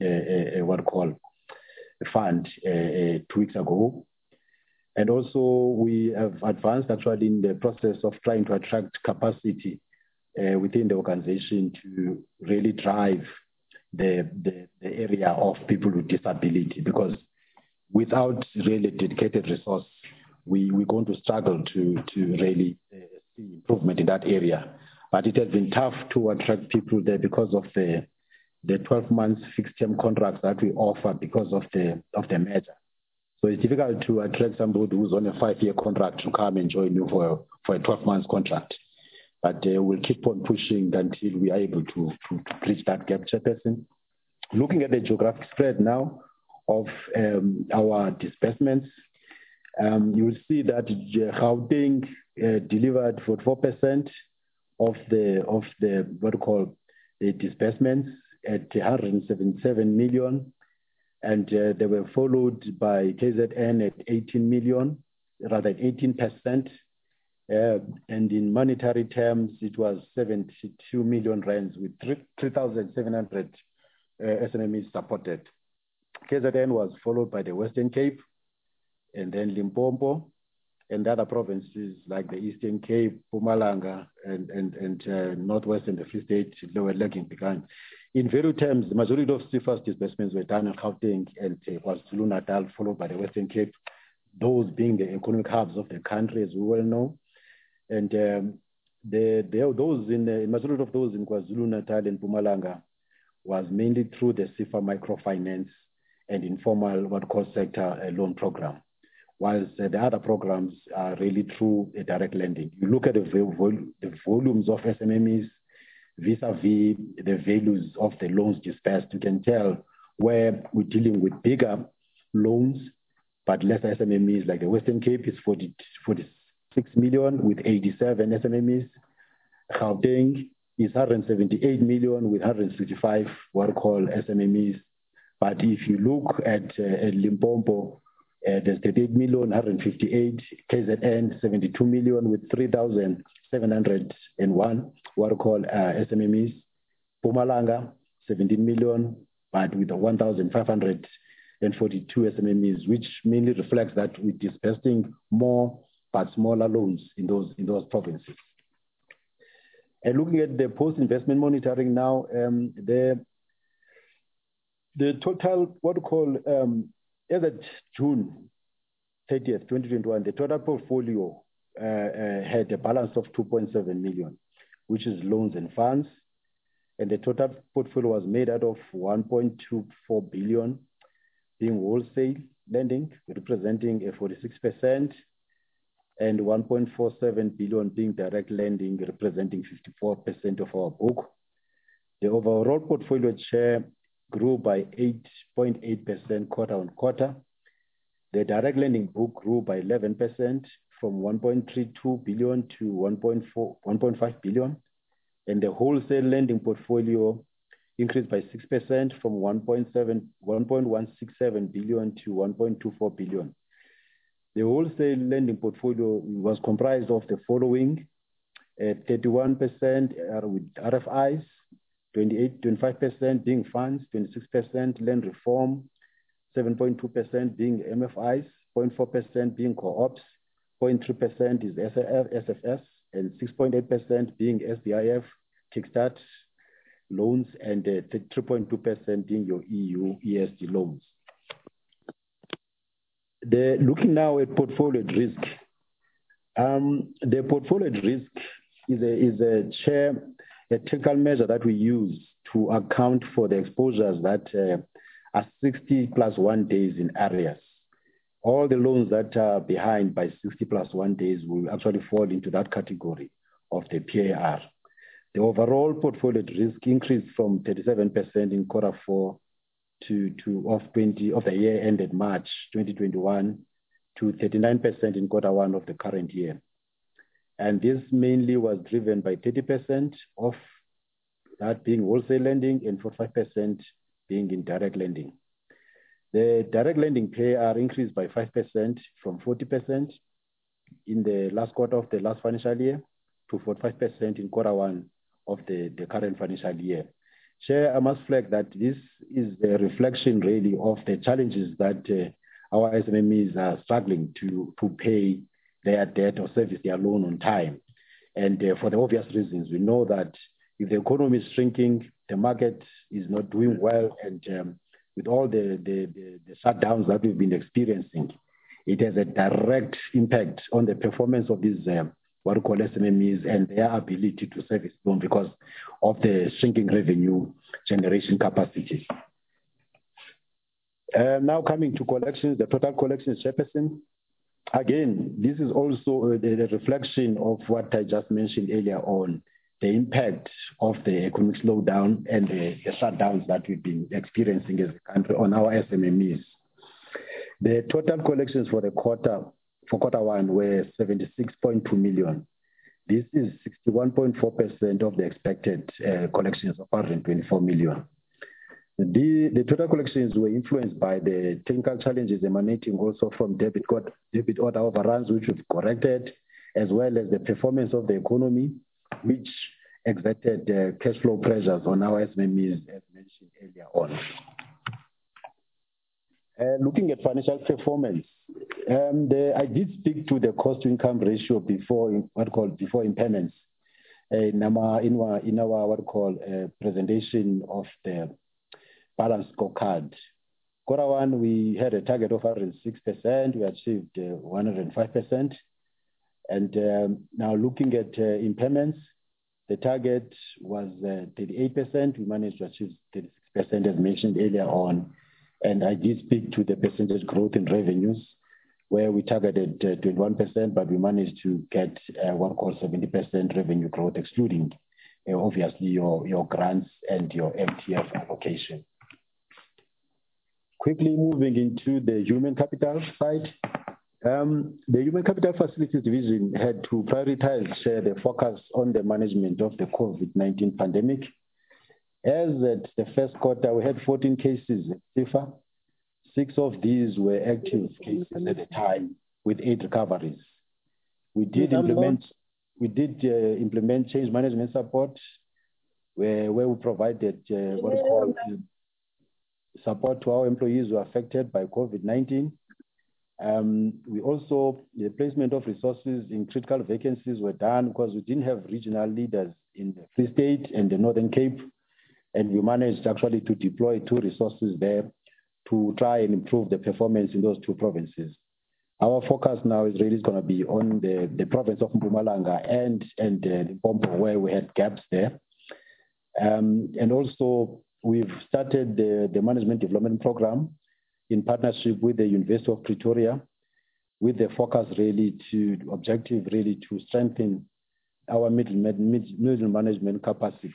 fund 2 weeks ago. And also we have advanced actually in the process of trying to attract capacity within the organization to really drive the area of people with disability, because without really dedicated resource, we're going to struggle to really see improvement in that area. But it has been tough to attract people there because of the 12 months fixed term contracts that we offer because of the merger. So it's difficult to attract somebody who's on a 5-year contract to come and join you for a 12 months contract. But we'll keep on pushing until we are able to bridge that gap, Chairperson. Looking at the geographic spread now of our disbursements, you will see that Gauteng delivered 44% of the what we call the disbursements at 177 million, and they were followed by KZN at 18 million, rather 18%. And in monetary terms, it was 72 million rands with 3,700 SMMEs supported. KZN was followed by the Western Cape, and then Limpopo, and other provinces like the Eastern Cape, Mpumalanga, and Northwest and the Free State, they were lagging behind. In value terms, the majority of CFA's disbursements were done in Gauteng and KwaZulu-Natal, followed by the Western Cape, those being the economic hubs of the country, as we well know. And majority of those in KwaZulu-Natal and Mpumalanga was mainly through the SIFA microfinance and informal sector loan program, whilst the other programs are really through direct lending. You look at the volumes of SMMEs vis-a-vis the values of the loans dispersed, you can tell where we're dealing with bigger loans, but less SMMEs, like the Western Cape is 46 million with 87 SMMEs. Gauteng is 178 million with 165 what we call SMMEs. But if you look at Limpopo, there's 38 million, 158, KZN 72 million with 3,701 what we call SMMEs. Mpumalanga 17 million, but with 1,542 SMMEs, which mainly reflects that we're disbursing more but smaller loans in those provinces. And looking at the post-investment monitoring now, the total what we call as at June 30th, 2021, the total portfolio had a balance of 2.7 million, which is loans and funds. And the total portfolio was made out of 1.24 billion being wholesale lending, representing a 46%, and 1.47 billion being direct lending, representing 54% of our book. The overall portfolio share grew by 8.8% quarter on quarter. The direct lending book grew by 11% from 1.32 billion to 1.5 billion. And the wholesale lending portfolio increased by 6% from 1.167 billion to 1.24 billion. The wholesale lending portfolio was comprised of the following: 31% with RFIs, 25% being funds, 26% land reform, 7.2% being MFIs, 0.4% being co-ops, 0.3% is SFS, and 6.8% being SDIF, Kickstart loans, and 3.2% being your EU ESG loans. Looking now at portfolio risk, the portfolio risk is a technical measure that we use to account for the exposures that are 60 plus 1 days in arrears. All the loans that are behind by 60 plus 1 days will actually fall into that category of the PAR. The overall portfolio risk increased from 37% in quarter 4 of the year ended March 2021 to 39% in quarter 1 of the current year. And this mainly was driven by 30% of that being wholesale lending and 45% being in direct lending. The direct lending PAR increased by 5% from 40% in the last quarter of the last financial year to 45% in quarter 1 of the current financial year. Chair, I must flag that this is a reflection really of the challenges that our SMMEs are struggling to pay their debt or service their loan on time. And for the obvious reasons, we know that if the economy is shrinking, the market is not doing well, and with all the shutdowns that we've been experiencing, it has a direct impact on the performance of these what we call SMMEs and their ability to service loan because of the shrinking revenue generation capacity. Now coming to collections, the total collections, Chairperson. Again, this is also the reflection of what I just mentioned earlier on, the impact of the economic slowdown and the shutdowns that we've been experiencing as a country on our SMMEs. The total collections for quarter 1 were 76.2 million. This is 61.4% of the expected collections of 124 million. The total collections were influenced by the technical challenges emanating also from debit order overruns, which we've corrected, as well as the performance of the economy, which exerted cash flow pressures on our SMMEs, as mentioned earlier on. Looking at financial performance, I did speak to the cost-to-income ratio before impairments in our what we call presentation of the balance scorecard. Quarter 1, we had a target of 106%. We achieved 105%. And now looking at impairments, the target was 38%. We managed to achieve 36% as mentioned earlier on. And I did speak to the percentage growth in revenues, where we targeted 21%, but we managed to get 70% revenue growth, excluding obviously your grants and your MTF allocation. Quickly moving into the human capital side. The Human Capital Facilities Division had to prioritize the focus on the management of the COVID-19 pandemic. As at the first quarter, we had 14 cases at SIFA. 6 of these were active cases at the time, with 8 recoveries. We did implement change management support, where we provided what is called support to our employees who are affected by COVID-19. We also, the placement of resources in critical vacancies were done because we didn't have regional leaders in the Free State and the Northern Cape. And we managed actually to deploy 2 resources there to try and improve the performance in those 2 provinces. Our focus now is really going to be on the province of Mpumalanga and Limpopo, where we had gaps there. And also, we've started the management development program in partnership with the University of Pretoria, with the focus objective to strengthen our middle management capacity.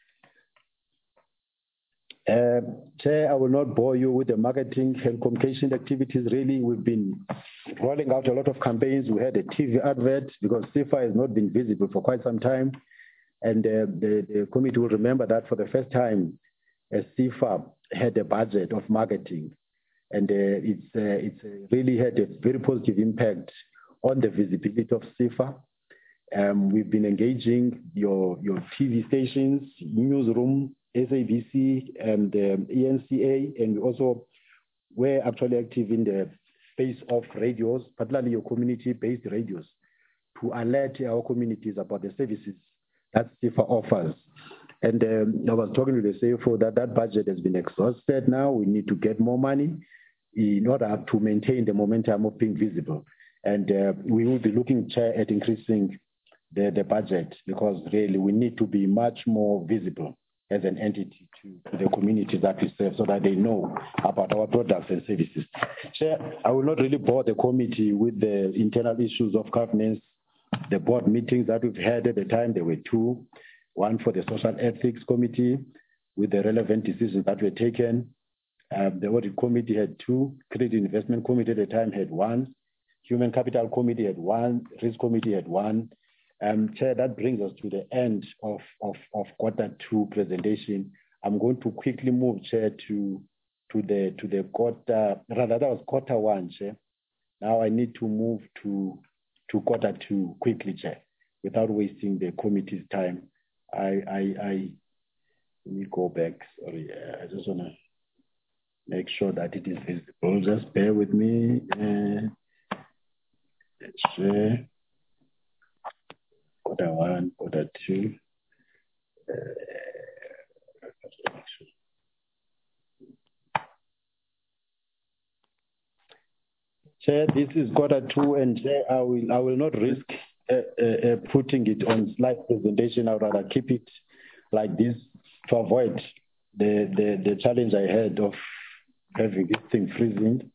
Chair, I will not bore you with the marketing and communication activities. Really, we've been rolling out a lot of campaigns. We had a TV advert because SIFA has not been visible for quite some time. And the committee will remember that for the first time, SIFA had a budget of marketing. And it's really had a very positive impact on the visibility of SIFA. We've been engaging your TV stations, newsroom, SABC, and ENCA, and we also were actually active in the space of radios, particularly your community-based radios, to alert our communities about the services that SIFA offers. And I was talking to the CFO that budget has been exhausted now. We need to get more money in order to maintain the momentum of being visible. And we will be looking at increasing the budget because really we need to be much more visible as an entity to the communities that we serve so that they know about our products and services. Chair, I will not really bore the committee with the internal issues of governance. The board meetings that we've had at the time, there were 2. One for the Social Ethics Committee with the relevant decisions that were taken. The Audit Committee had 2. Credit Investment Committee at the time had 1. Human Capital Committee had 1. Risk Committee had 1. Chair, that brings us to the end of quarter 2 presentation. I'm going to quickly move, Chair, to the quarter, rather that was quarter 1, Chair. Now I need to move to quarter 2 quickly, Chair, without wasting the committee's time. Let me go back. Sorry, I just want to make sure that it is visible. Just bear with me. Chair. Quarter 1, quarter 2. Chair, this is quarter 2, and Chair, I will not risk putting it on slide presentation. I'd rather keep it like this to avoid the challenge I had of having this thing freezing.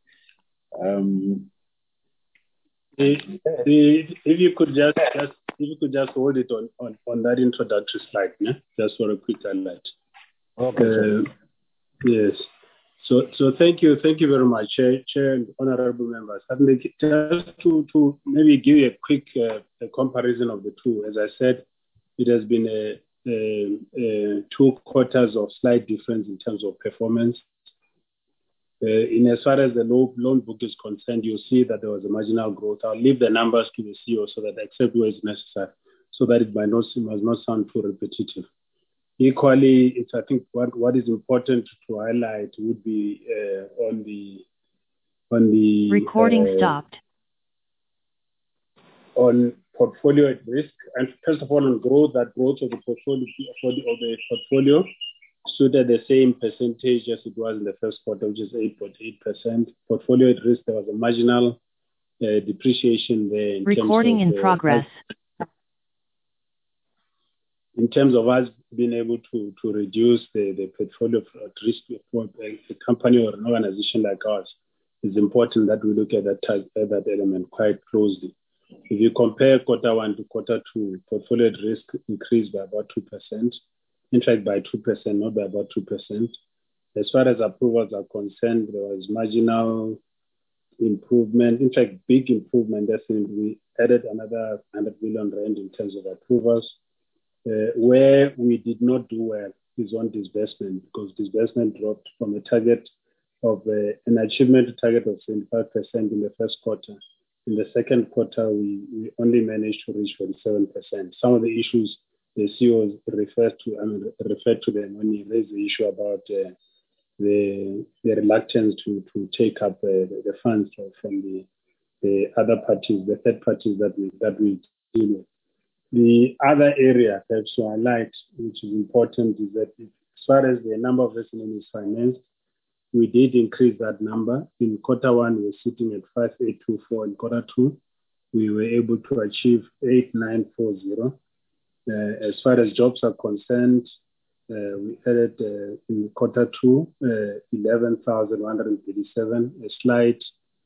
If you could just hold it on that introductory slide, yeah? Just for a quick highlight. Okay. Yes. So thank you very much, Chair and honorable members. Just to maybe give you a quick comparison of the 2. As I said, it has been 2 quarters of slight difference in terms of performance. In as far as the loan book is concerned, you'll see that there was a marginal growth. I'll leave the numbers to the CEO so that I accept where it's necessary, so that it must not sound too repetitive. Equally, it's I think what is important to highlight would be on the recording stopped. On portfolio at risk, and first of all on growth, that growth of the portfolio stood at the same percentage as it was in the first quarter, which is 8.8%. Portfolio at risk, there was a marginal depreciation there. Recording in progress. In terms of us being able to reduce the portfolio at risk for a company or an organization like ours, it's important that we look at that element quite closely. If you compare quarter one to quarter two, portfolio at risk increased by about 2%. In fact, by 2%, not by about 2%. As far as approvals are concerned, there was marginal improvement. In fact, big improvement. I think we added another 100 million rand in terms of approvals. Where we did not do well is on disbursement, because disbursement dropped from a target of an achievement target of 75% in the first quarter. In the second quarter, we only managed to reach 47%. Some of the issues the CEO referred to them when he raised the issue about the reluctance to take up the funds from the other parties, the third parties that we deal with. The other area perhaps to highlight, which is important, is that as far as the number of SMEs financed, we did increase that number. In quarter one, we were sitting at 5824. In quarter two, we were able to achieve 8940. As far as jobs are concerned, we added in quarter two 11,137, a slight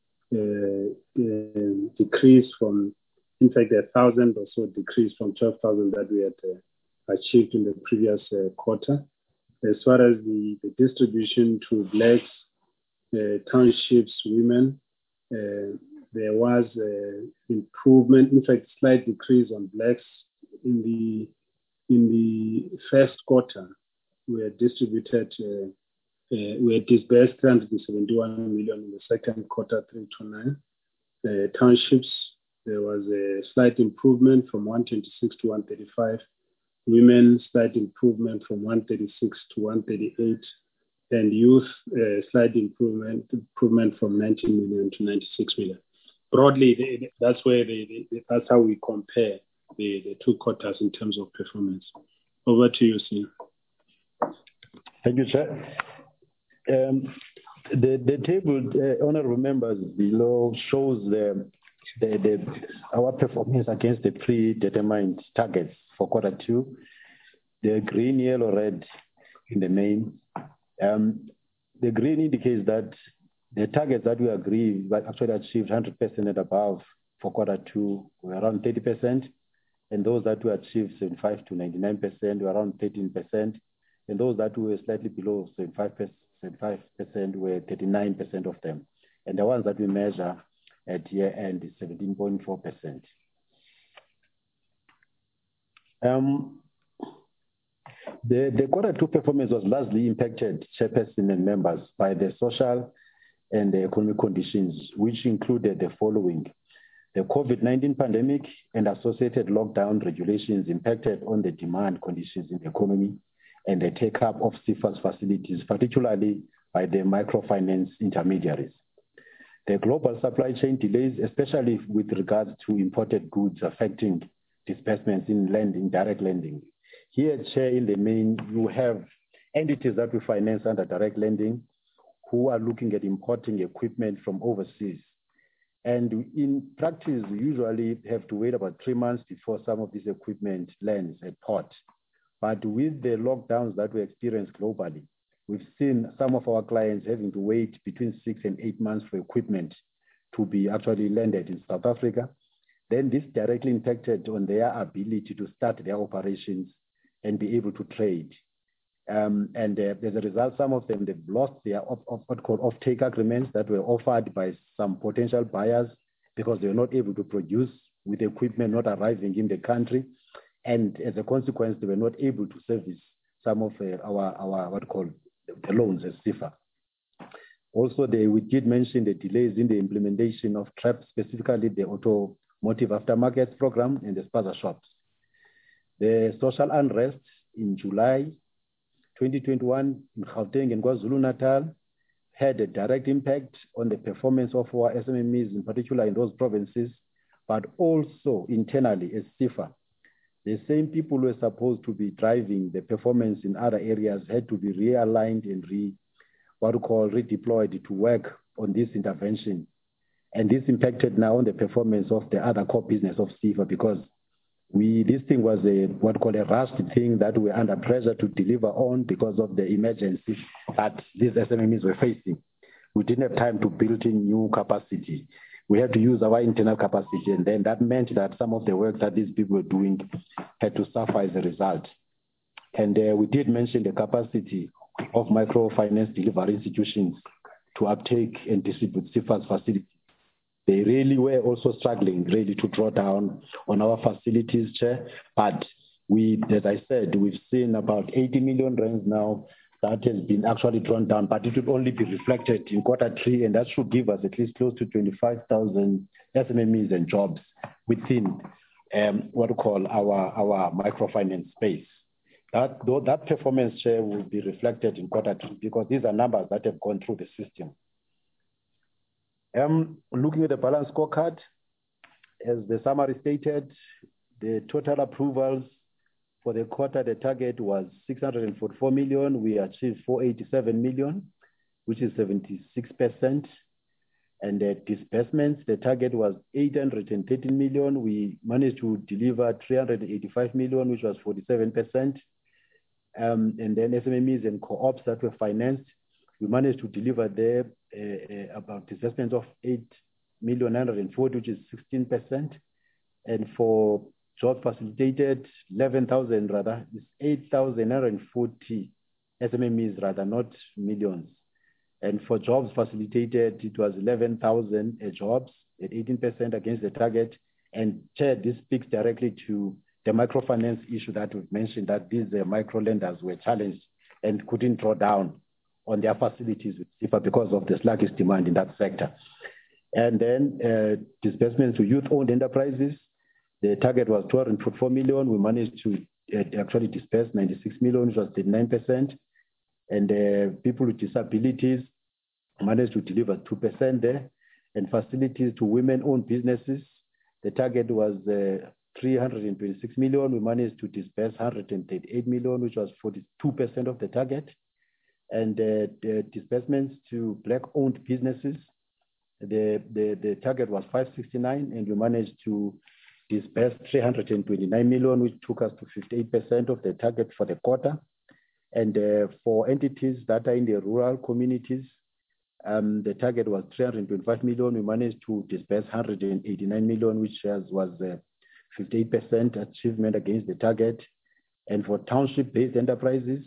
decrease from, in fact, 1,000 or so decrease from 12,000 that we had achieved in the previous quarter. As far as the distribution to blacks, townships, women, there was improvement, in fact, slight decrease on blacks. In the first quarter, we had distributed, we had disbursed 371 million. In the second quarter, 329. Townships, there was a slight improvement from 126 to 135. Women, slight improvement from 136 to 138. And youth, slight improvement from 19 million to 96 million. Broadly, that's where that's how we compare the two quarters in terms of performance. Over to you, Steve. Thank you, sir. The table, honorable members, below shows our performance against the predetermined targets for quarter two. The green, yellow, red in the main. The green indicates that the targets that we agreed but actually achieved 100% and above for quarter two were around 30%, and those that we achieved 75 to 99% were around 13%, and those that were slightly below 75% were 39% of them, and the ones that we measure at year end is 17.4%. The quarter two performance was largely impacted, chairperson and members, by the social and the economic conditions, which included the following. The COVID-19 pandemic and associated lockdown regulations impacted on the demand conditions in the economy and the take-up of CFA's facilities, particularly by the microfinance intermediaries. The global supply chain delays, especially with regards to imported goods affecting disbursements in lending, direct lending. Here, Chair, in the main, you have entities that we finance under direct lending who are looking at importing equipment from overseas. And in practice, we usually have to wait about 3 months before some of this equipment lands at port. But with the lockdowns that we experience globally, we've seen some of our clients having to wait between 6 and 8 months for equipment to be actually landed in South Africa. Then this directly impacted on their ability to start their operations and be able to trade. And as a result, some of them, they've lost their off-take agreements that were offered by some potential buyers because they were not able to produce with equipment not arriving in the country. And as a consequence, they were not able to service some of our the loans as CFA. Also, we did mention the delays in the implementation of TRAP, specifically the automotive aftermarket program and the spaza shops. The social unrest in July 2021 in Gauteng and KwaZulu-Natal had a direct impact on the performance of our SMMEs, in particular in those provinces, but also internally as CFA. The same people who were supposed to be driving the performance in other areas had to be realigned and redeployed to work on this intervention And this impacted now on the performance of the other core business of SEFA because this thing was what called a rushed thing that we were under pressure to deliver on because of the emergency that these SMMEs were facing. We didn't have time to build in new capacity. We had to use our internal capacity, and then that meant that some of the work that these people were doing had to suffer as a result. And we did mention the capacity of microfinance delivery institutions to uptake and distribute SEFA's facilities. They really were also struggling really to draw down on our facilities, Chair. But as I said, we've seen about 80 million rands now that has been actually drawn down, but it will only be reflected in Q3, and that should give us at least close to 25,000 SMMEs and jobs within what we call our microfinance space. That performance share will be reflected in Q3 because these are numbers that have gone through the system. Looking at the balance scorecard, as the summary stated, the total approvals for the quarter, the target was 644 million. We achieved 487 million, which is 76%. And the disbursements, the target was 813 million. We managed to deliver 385 million, which was 47%. And then SMMEs and co-ops that were financed, we managed to deliver there about disbursements of 8,940,000, which is 16%. And for jobs facilitated, 11,000 rather, it's 8,940 SMMEs rather, not millions. And for jobs facilitated, it was 11,000 jobs at 18% against the target. And Chair, this speaks directly to the microfinance issue that we've mentioned, that these micro lenders were challenged and couldn't draw down on their facilities with SEFA because of the sluggish demand in that sector. And then disbursements to youth-owned enterprises, the target was 244 million. We managed to actually disperse 96 million, which was 39%. And people with disabilities managed to deliver 2% there. And facilities to women-owned businesses, the target was 326 million. We managed to disperse 138 million, which was 42% of the target. And the disbursements to black-owned businesses, the target was 569, and we managed to disperse 329 million, which took us to 58% of the target for the quarter. And for entities that are in the rural communities, the target was 325 million. We managed to disperse 189 million, which was 58% achievement against the target. And for township-based enterprises,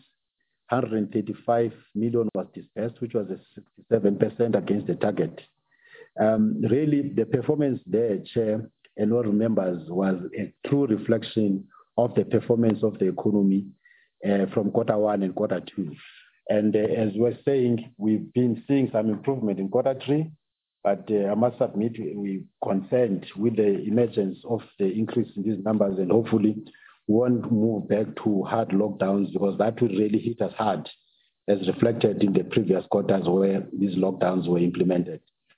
135 million was dispersed, which was 67% against the target. Really, the performance there, Chair, and all members, was a true reflection of the performance of the economy from Q1 and Q2. And as we're saying, we've been seeing some improvement in Q3, but I must admit we're concerned with the emergence of the increase in these numbers, and hopefully we won't move back to hard lockdowns because that would really hit us hard, as reflected in the previous quarters where these lockdowns were implemented.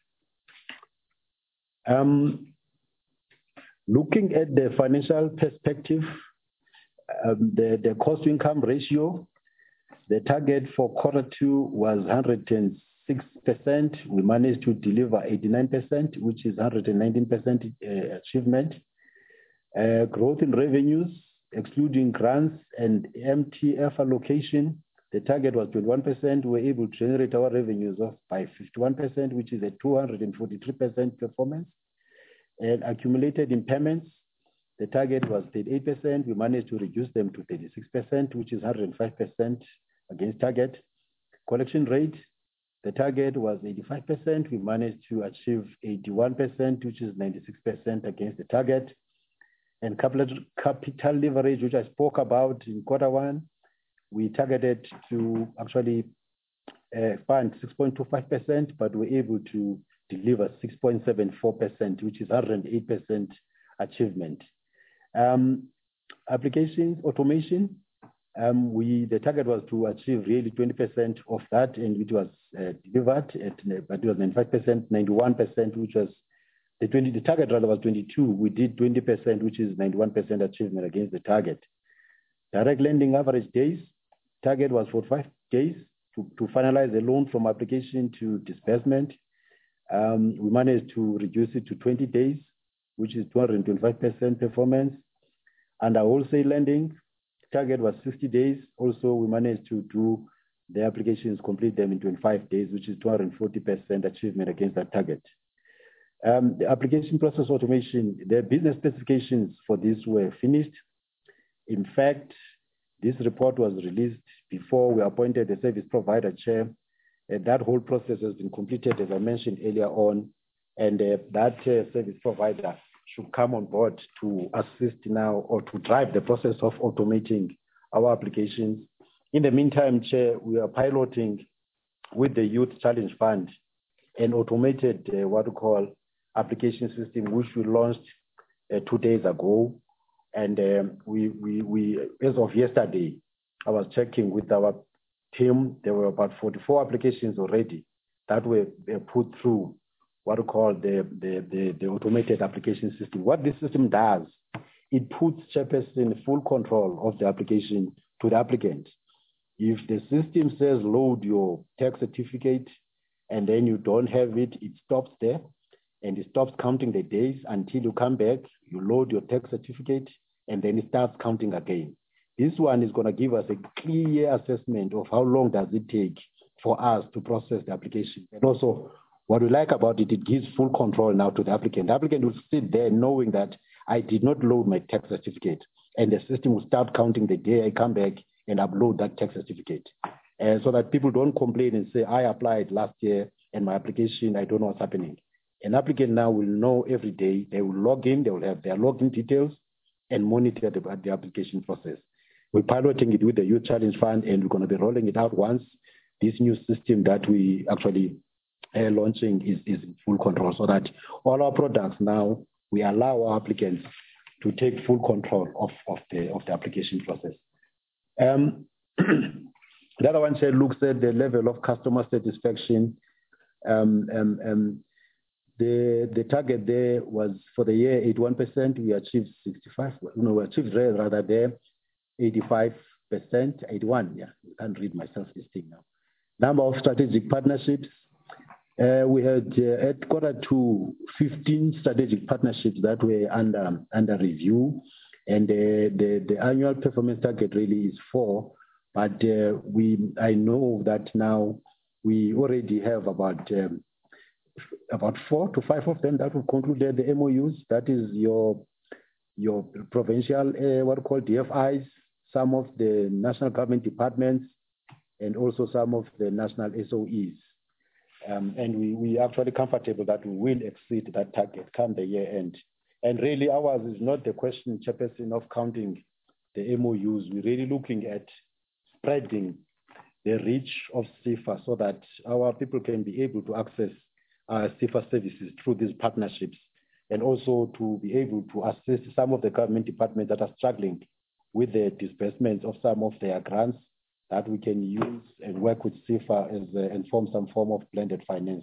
Looking at the financial perspective, the cost-to-income ratio, the target for Q2 was 106%. We managed to deliver 89%, which is 119% achievement. Growth in revenues, excluding grants and MTF allocation, the target was 21%. We were able to generate our revenues by 51%, which is a 243% performance. And accumulated impairments, the target was 38%. We managed to reduce them to 36%, which is 105% against target. Collection rate, the target was 85%. We managed to achieve 81%, which is 96% against the target. And capital leverage, which I spoke about in Q1, we targeted to actually fund 6.25%, but we're able to deliver 6.74%, which is 108% achievement. Applications, automation, the target was to achieve really 20% of that, and it was delivered, but it was 95%, 91%, which was the target rather was 22. We did 20%, which is 91% achievement against the target. Direct lending average days, target was 45 days to finalize the loan from application to disbursement. We managed to reduce it to 20 days, which is 225% performance. And our wholesale lending target was 60 days. Also, we managed to do the applications, complete them in 25 days, which is 240% achievement against that target. The application process automation, the business specifications for this were finished. In fact, this report was released before we appointed the service provider chair. That whole process has been completed, as I mentioned earlier on, and that service provider should come on board to assist now or to drive the process of automating our applications. In the meantime, Chair, we are piloting with the Youth Challenge Fund an automated what we call application system, which we launched 2 days ago. And we as of yesterday, I was checking with our team, there were about 44 applications already that were put through what we call the automated application system. What this system does, it puts chairperson in full control of the application to the applicant. If the system says load your tax certificate and then you don't have it, it stops there and it stops counting the days until you come back, you load your tax certificate and then it starts counting again. This one is going to give us a clear assessment of how long does it take for us to process the application. And also, what we like about it, it gives full control now to the applicant. The applicant will sit there knowing that I did not load my tax certificate, and the system will start counting the day I come back and upload that tax certificate. So that people don't complain and say, I applied last year and my application, I don't know what's happening. An applicant now will know every day, they will log in, they will have their login details and monitor the application process. We're piloting it with the Youth Challenge Fund, and we're going to be rolling it out once this new system that we actually launching is in full control, so that all our products now, we allow our applicants to take full control of the application process. The other one looks at the level of customer satisfaction. The target there was for the year 81%. We achieved 65. No, we achieved rather there 85%, 81. Yeah, I can't read myself this thing now. Number of strategic partnerships. We had at Q2 15 strategic partnerships that were under review, and the annual performance target really is 4. But I know that now we already have about 4 to 5 of them that will conclude the MOUs. That is your provincial what we call DFIs, some of the national government departments, and also some of the national SOEs. And we are actually comfortable that we will exceed that target come the year end. And really ours is not the question, Chairperson, of counting the MOUs. We're really looking at spreading the reach of CIFA so that our people can be able to access CIFA services through these partnerships, and also to be able to assist some of the government departments that are struggling with the disbursements of some of their grants, that we can use and work with CIFA and form some form of blended finance.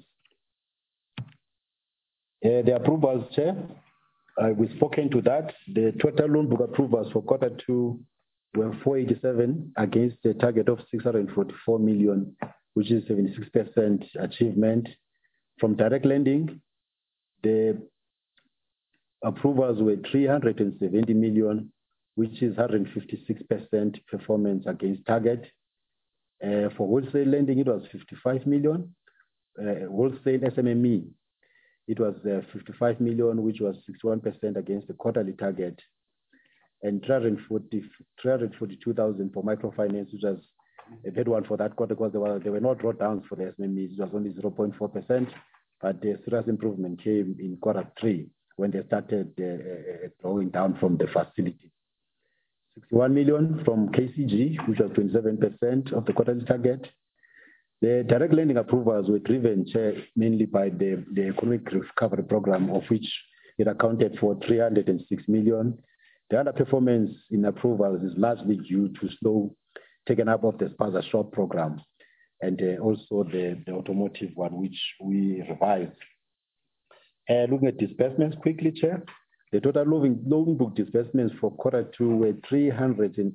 The approvals, Chair, we've spoken to that. The total loan book approvals for Q2 were 487 against the target of 644 million, which is 76% achievement. From direct lending, the approvals were 370 million, which is 156% performance against target. For wholesale lending, it was 55 million. Wholesale SMME, it was 55 million, which was 61% against the quarterly target. And 342,000 for microfinance, which was a bad one for that quarter because there were no drawdowns for the SMEs. It was only 0.4%, but the serious improvement came in Q3 when they started drawing down from the facility. 61 million from KCG, which was 27% of the quarterly target. The direct lending approvals were driven, Chair, mainly by the economic recovery program, of which it accounted for 306 million. The underperformance in approvals is largely due to slow taken up of the Spaza Shop program, and also the automotive one, which we revised. Looking at disbursements quickly, Chair. The total loan book disbursements for Q2 were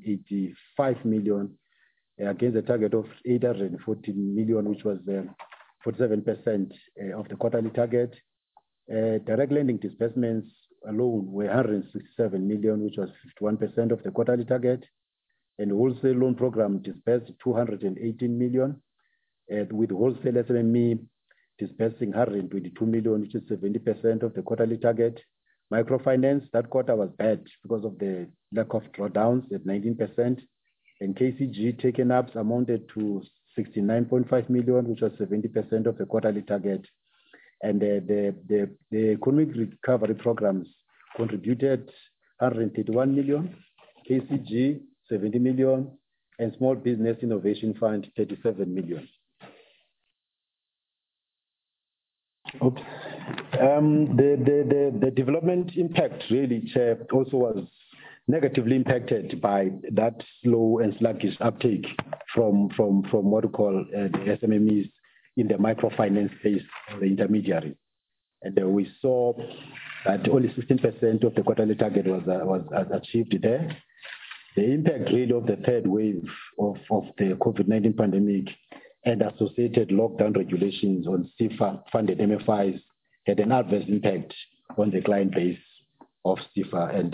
385 million against a target of 840 million, which was 47% of the quarterly target. Direct lending disbursements alone were 167 million, which was 51% of the quarterly target. And wholesale loan program disbursed 218 million, with wholesale SME disbursing 122 million, which is 70% of the quarterly target. Microfinance, that quarter was bad because of the lack of drawdowns at 19%. And KCG taken ups amounted to 69.5 million, which was 70% of the quarterly target. And the economic recovery programs contributed 131 million, KCG 70 million, and Small Business Innovation Fund 37 million. Oops. The development impact really, Chair, also was negatively impacted by that slow and sluggish uptake from what we call the SMMEs in the microfinance space, the intermediary. And we saw that only 16% of the quarterly target was achieved there. The impact really of the third wave of the COVID-19 pandemic and associated lockdown regulations on CIFA-funded MFIs had an adverse impact on the client base of CIFA and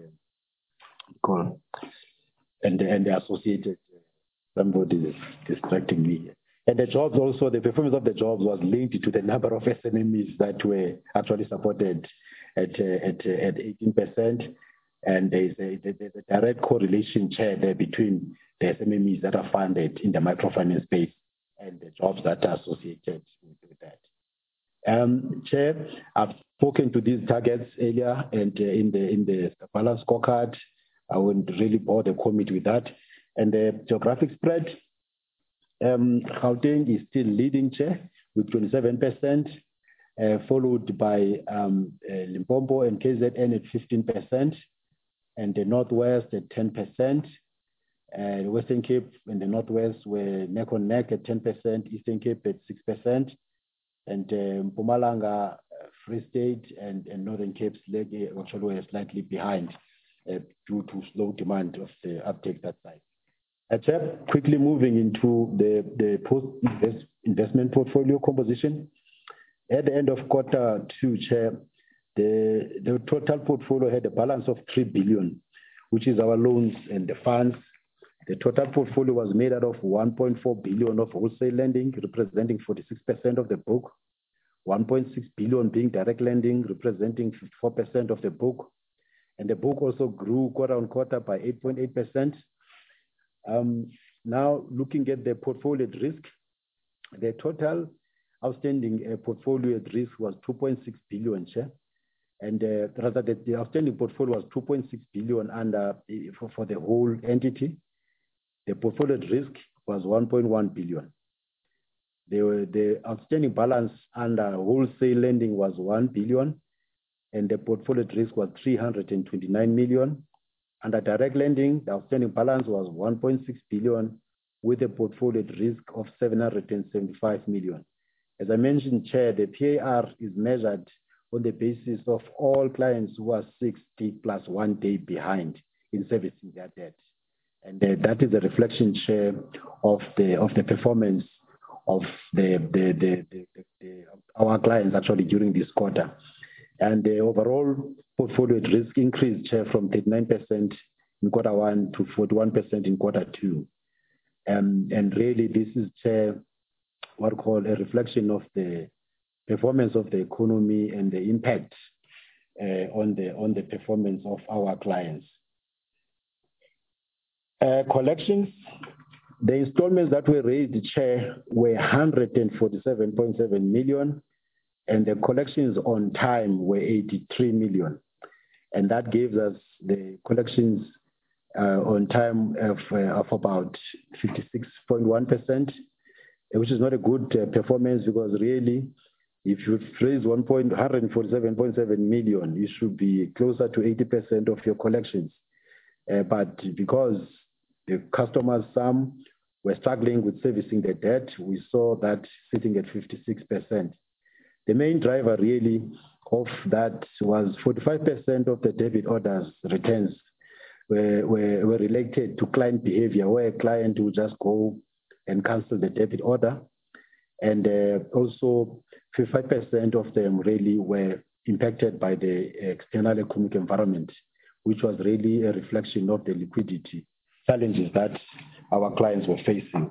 the associated, somebody is distracting me. And the jobs also, the performance of the jobs was linked to the number of SMMEs that were actually supported at 18%. And there's a direct correlation, Chair, there between the SMMEs that are funded in the microfinance space and the jobs that are associated with that. Chair, I've spoken to these targets earlier, and in the balance scorecard, I wouldn't really bore the committee with that. And the geographic spread, Gauteng is still leading, Chair, with 27%, followed by Limpopo and KZN at 15%, and the Northwest at 10%. Western Cape and the Northwest were neck and neck at 10%, Eastern Cape at 6%, and Mpumalanga, Free State, and Northern Cape's leg actually were slightly behind due to slow demand of the uptake that side. Chair, quickly moving into the post-investment portfolio composition. At the end of quarter two, Chair, the total portfolio had a balance of 3 billion, which is our loans and the funds. The total portfolio was made out of 1.4 billion of wholesale lending, representing 46% of the book, 1.6 billion being direct lending, representing 54% of the book. And the book also grew quarter on quarter by 8.8%. Now, looking at the portfolio at risk, the total outstanding portfolio at risk was 2.6 billion, Chair. And rather, the outstanding portfolio was 2.6 billion under for the whole entity. The portfolio at risk was 1.1 billion. The outstanding balance under wholesale lending was 1 billion, and the portfolio at risk was 329 million. Under direct lending, the outstanding balance was 1.6 billion, with a portfolio at risk of 775 million. As I mentioned, Chair, the PAR is measured on the basis of all clients who are 60 plus 1 day behind in servicing their debt. And that is a reflection, Chair, of the performance of our clients actually during this quarter. And the overall portfolio at risk increased, Chair, from 39% in quarter one to 41% in quarter two. And really, this is, Chair, what we call a reflection of the performance of the economy and the impact on the performance of our clients. Collections, the installments that were raised, Chair, were 147.7 million, and the collections on time were 83 million. And that gives us the collections on time of about 56.1%, which is not a good performance, because really, if you raise 147.7 million, you should be closer to 80% of your collections. But because the customers, some were struggling with servicing the debt, we saw that sitting at 56%. The main driver really of that was 45% of the debit orders returns were related to client behavior, where a client would just go and cancel the debit order. And also 55% of them really were impacted by the external economic environment, which was really a reflection of the liquidity challenges that our clients were facing.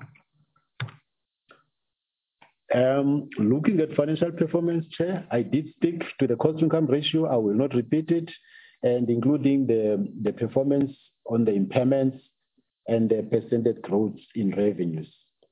Looking at financial performance, Chair, I did stick to the cost-income ratio. I will not repeat it, and including the performance on the impairments and the percentage growth in revenues.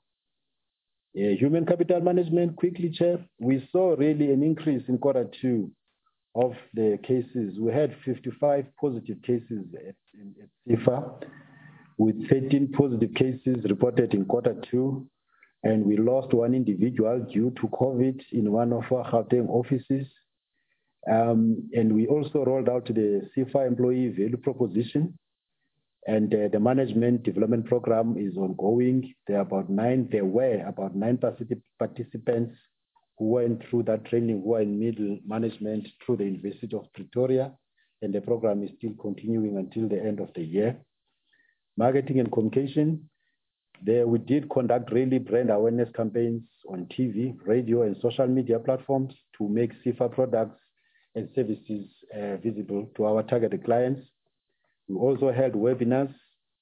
Human capital management, quickly, Chair, we saw really an increase in Q2 of the cases. We had 55 positive cases at CIFA, with 13 positive cases reported in Q2, and we lost one individual due to COVID in one of our Gauteng offices. And we also rolled out the CIFA employee value proposition, and the management development program is ongoing. There were about 9 participants who went through that training, who are in middle management through the University of Pretoria, and the program is still continuing until the end of the year. Marketing and communication, there we did conduct really brand awareness campaigns on TV, radio, and social media platforms to make CIFA products and services visible to our targeted clients. We also held webinars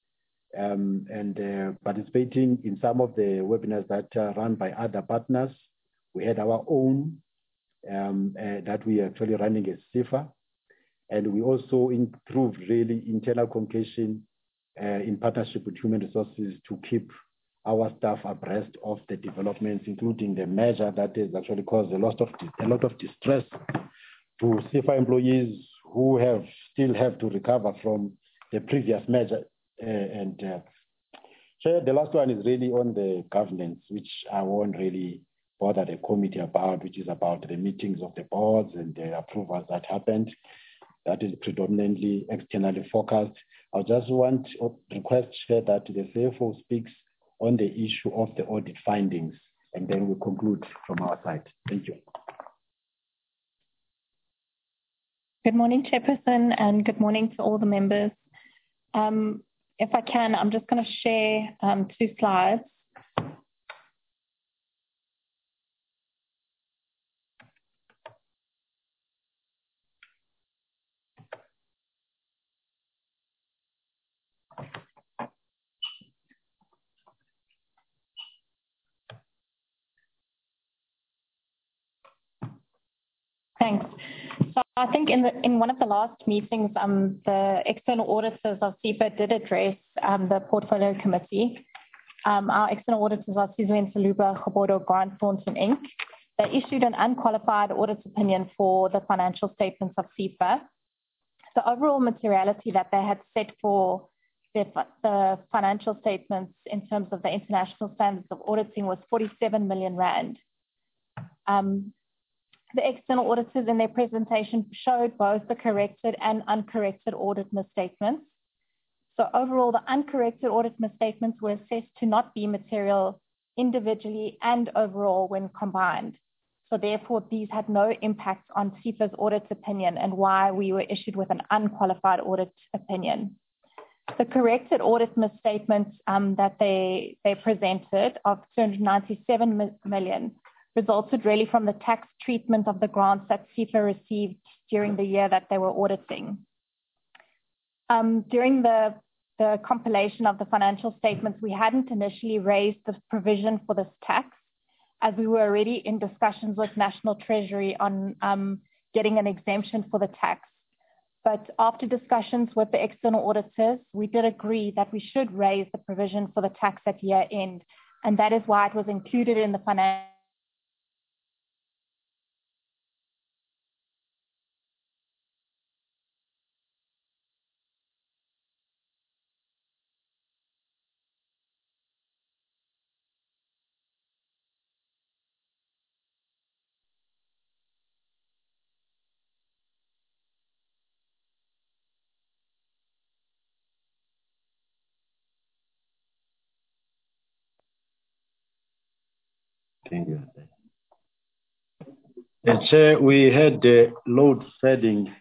and participating in some of the webinars that are run by other partners. We had our own that we are actually running as CIFA, and we also improved really internal communication in partnership with human resources to keep our staff abreast of the developments, including the measure that has actually caused a lot of distress to CIFA employees who still have to recover from the previous measure. So the last one is really on the governance, which I won't really bother the committee about, which is about the meetings of the boards and the approvals that happened. That is predominantly externally focused. I just want to request that the CFO speaks on the issue of the audit findings, and then we conclude from our side. Thank you. Good morning, Chairperson, and good morning to all the members. If I can, I'm just going to share 2 slides. Thanks. So I think in one of the last meetings, the external auditors of CIFA did address the portfolio committee. Our external auditors are Sizwe Saluba, Gobodo, Grant Thornton Inc. They issued an unqualified audit opinion for the financial statements of CIFA. The overall materiality that they had set for the financial statements in terms of the international standards of auditing was 47 million rand. The external auditors in their presentation showed both the corrected and uncorrected audit misstatements. So overall, the uncorrected audit misstatements were assessed to not be material individually and overall when combined. So therefore, these had no impact on CIFA's audit opinion and why we were issued with an unqualified audit opinion. The corrected audit misstatements that they presented of 297 million resulted really from the tax treatment of the grants that CIFA received during the year that they were auditing. During the compilation of the financial statements, we hadn't initially raised the provision for this tax, as we were already in discussions with National Treasury on getting an exemption for the tax. But after discussions with the external auditors, we did agree that we should raise the provision for the tax at year end, and that is why it was included in the financial. Thank you. Chair, we had the load shedding.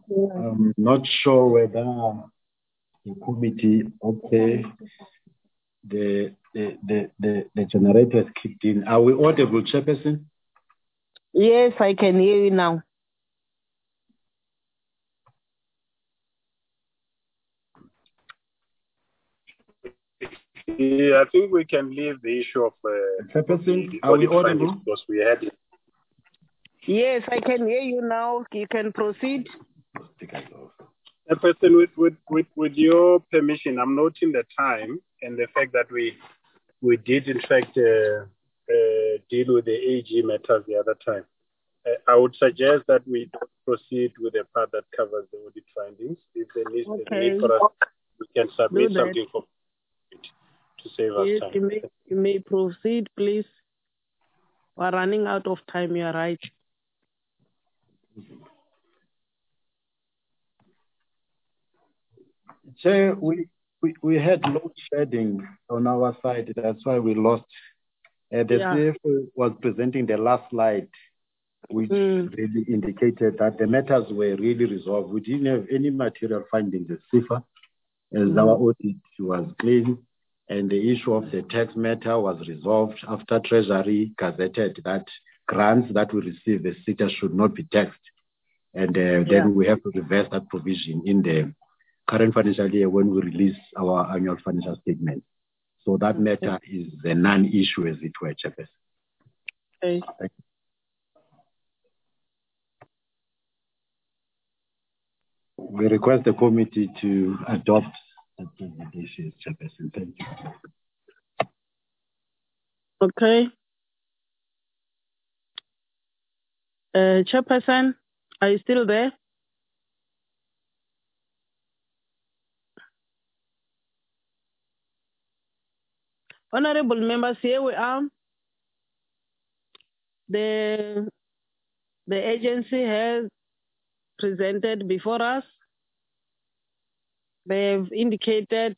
I'm not sure whether the committee, okay. the generator has kicked in. Are we audible, Chairperson? Yes, I can hear you now. Yeah, I think we can leave the issue of Chairperson, are we audible? Because we had it. Yes, I can hear you now. You can proceed. Chairperson, with your permission, I'm noting the time and the fact that we did in fact deal with the AG matters the other time. I would suggest that we don't proceed with the part that covers the audit findings. If there needs to be for us, we can submit something for to save us time. You may proceed, please. We're running out of time. You are right. Chair, we had load shedding on our side. That's why we lost. The CFO was presenting the last slide, which really indicated that the matters were really resolved. We didn't have any material findings at CIFA, as our audit was clean, and the issue of the tax matter was resolved after Treasury gazetted that grants that we receive, the sector should not be taxed. And then we have to reverse that provision in the current financial year when we release our annual financial statement. So that matter is a non-issue, as it were, Chairperson. Okay. Thank you. We request the committee to adopt the presentation, Chairperson. Thank you. Okay. Chairperson, are you still there? Honorable members, here we are. The agency has presented before us. They've indicated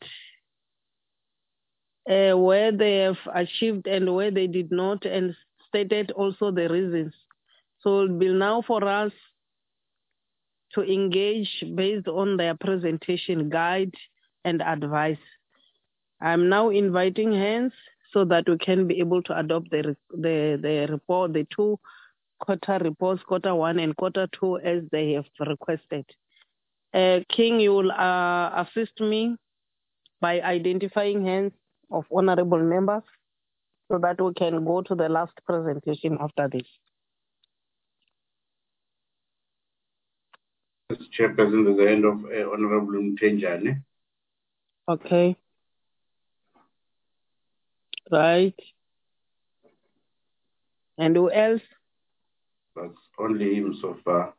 where they have achieved and where they did not, and stated also the reasons. So it will be now for us to engage based on their presentation guide and advice. I'm now inviting hands so that we can be able to adopt the report, the 2 quarter reports, quarter 1 and quarter 2, as they have requested. King, you will assist me by identifying hands of honorable members so that we can go to the last presentation after this. Chairperson, there's the end of Honorable Mtenjane. Okay. Right. And who else? That's only him so far.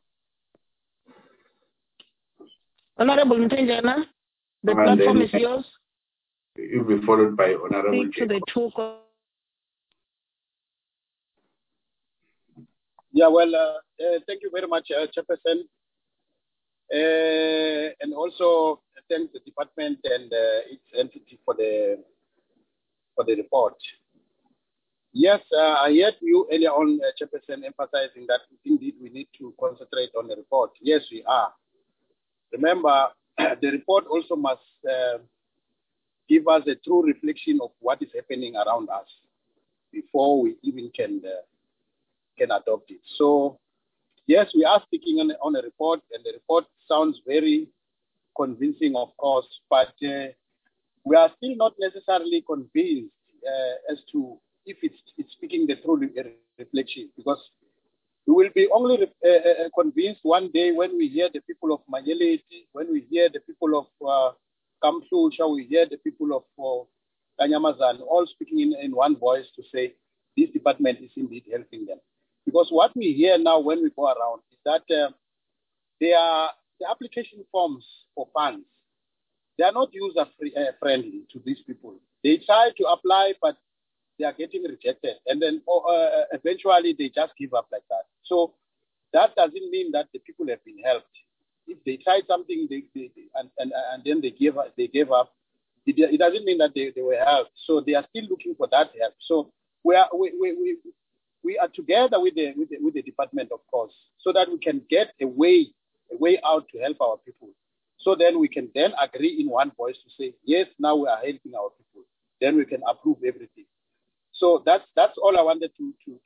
Honorable Mtenjana, the platform is yours. You'll be followed by Honorable Speak to the 2. Yeah, well, thank you very much, Chairperson. And also thank the department and its entity for the report. Yes, I heard you earlier on, Chairperson, emphasizing that indeed we need to concentrate on the report. Yes, we are. Remember, the report also must give us a true reflection of what is happening around us before we even can adopt it. So, yes, we are speaking on a report, and the report sounds very convincing, of course, but we are still not necessarily convinced as to if it's speaking the true reflection, because we will be only convinced one day when we hear the people of Manyeleti, when we hear the people of Kamhlusha, we hear the people of Kanyamazan, all speaking in one voice to say this department is indeed helping them. Because what we hear now when we go around is that the application forms for funds, they are not user-friendly to these people. They try to apply, but they are getting rejected. And then eventually they just give up like that. So that doesn't mean that the people have been helped. If they tried something and then they gave up, it doesn't mean that they were helped. So they are still looking for that help. So we are together with the department, of course, so that we can get a way out to help our people. So then we can then agree in one voice to say, yes, now we are helping our people. then we can approve everything. So that's all I wanted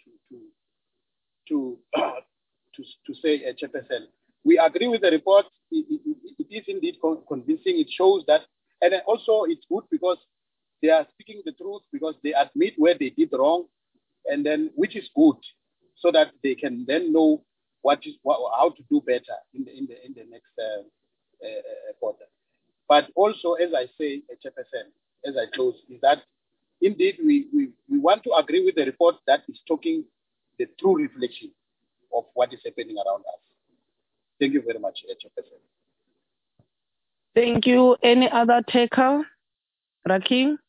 to say, Chairperson. We agree with the report. It is indeed convincing. It shows that, and also it's good because they are speaking the truth, because they admit where they did wrong, and then which is good, so that they can then know how to do better in the next quarter. But also, as I say, Chairperson, as I close, is that indeed we want to agree with the report that is talking the true reflection of what is happening around us. Thank you very much, Chairperson. Thank you. Any other taker? Raking?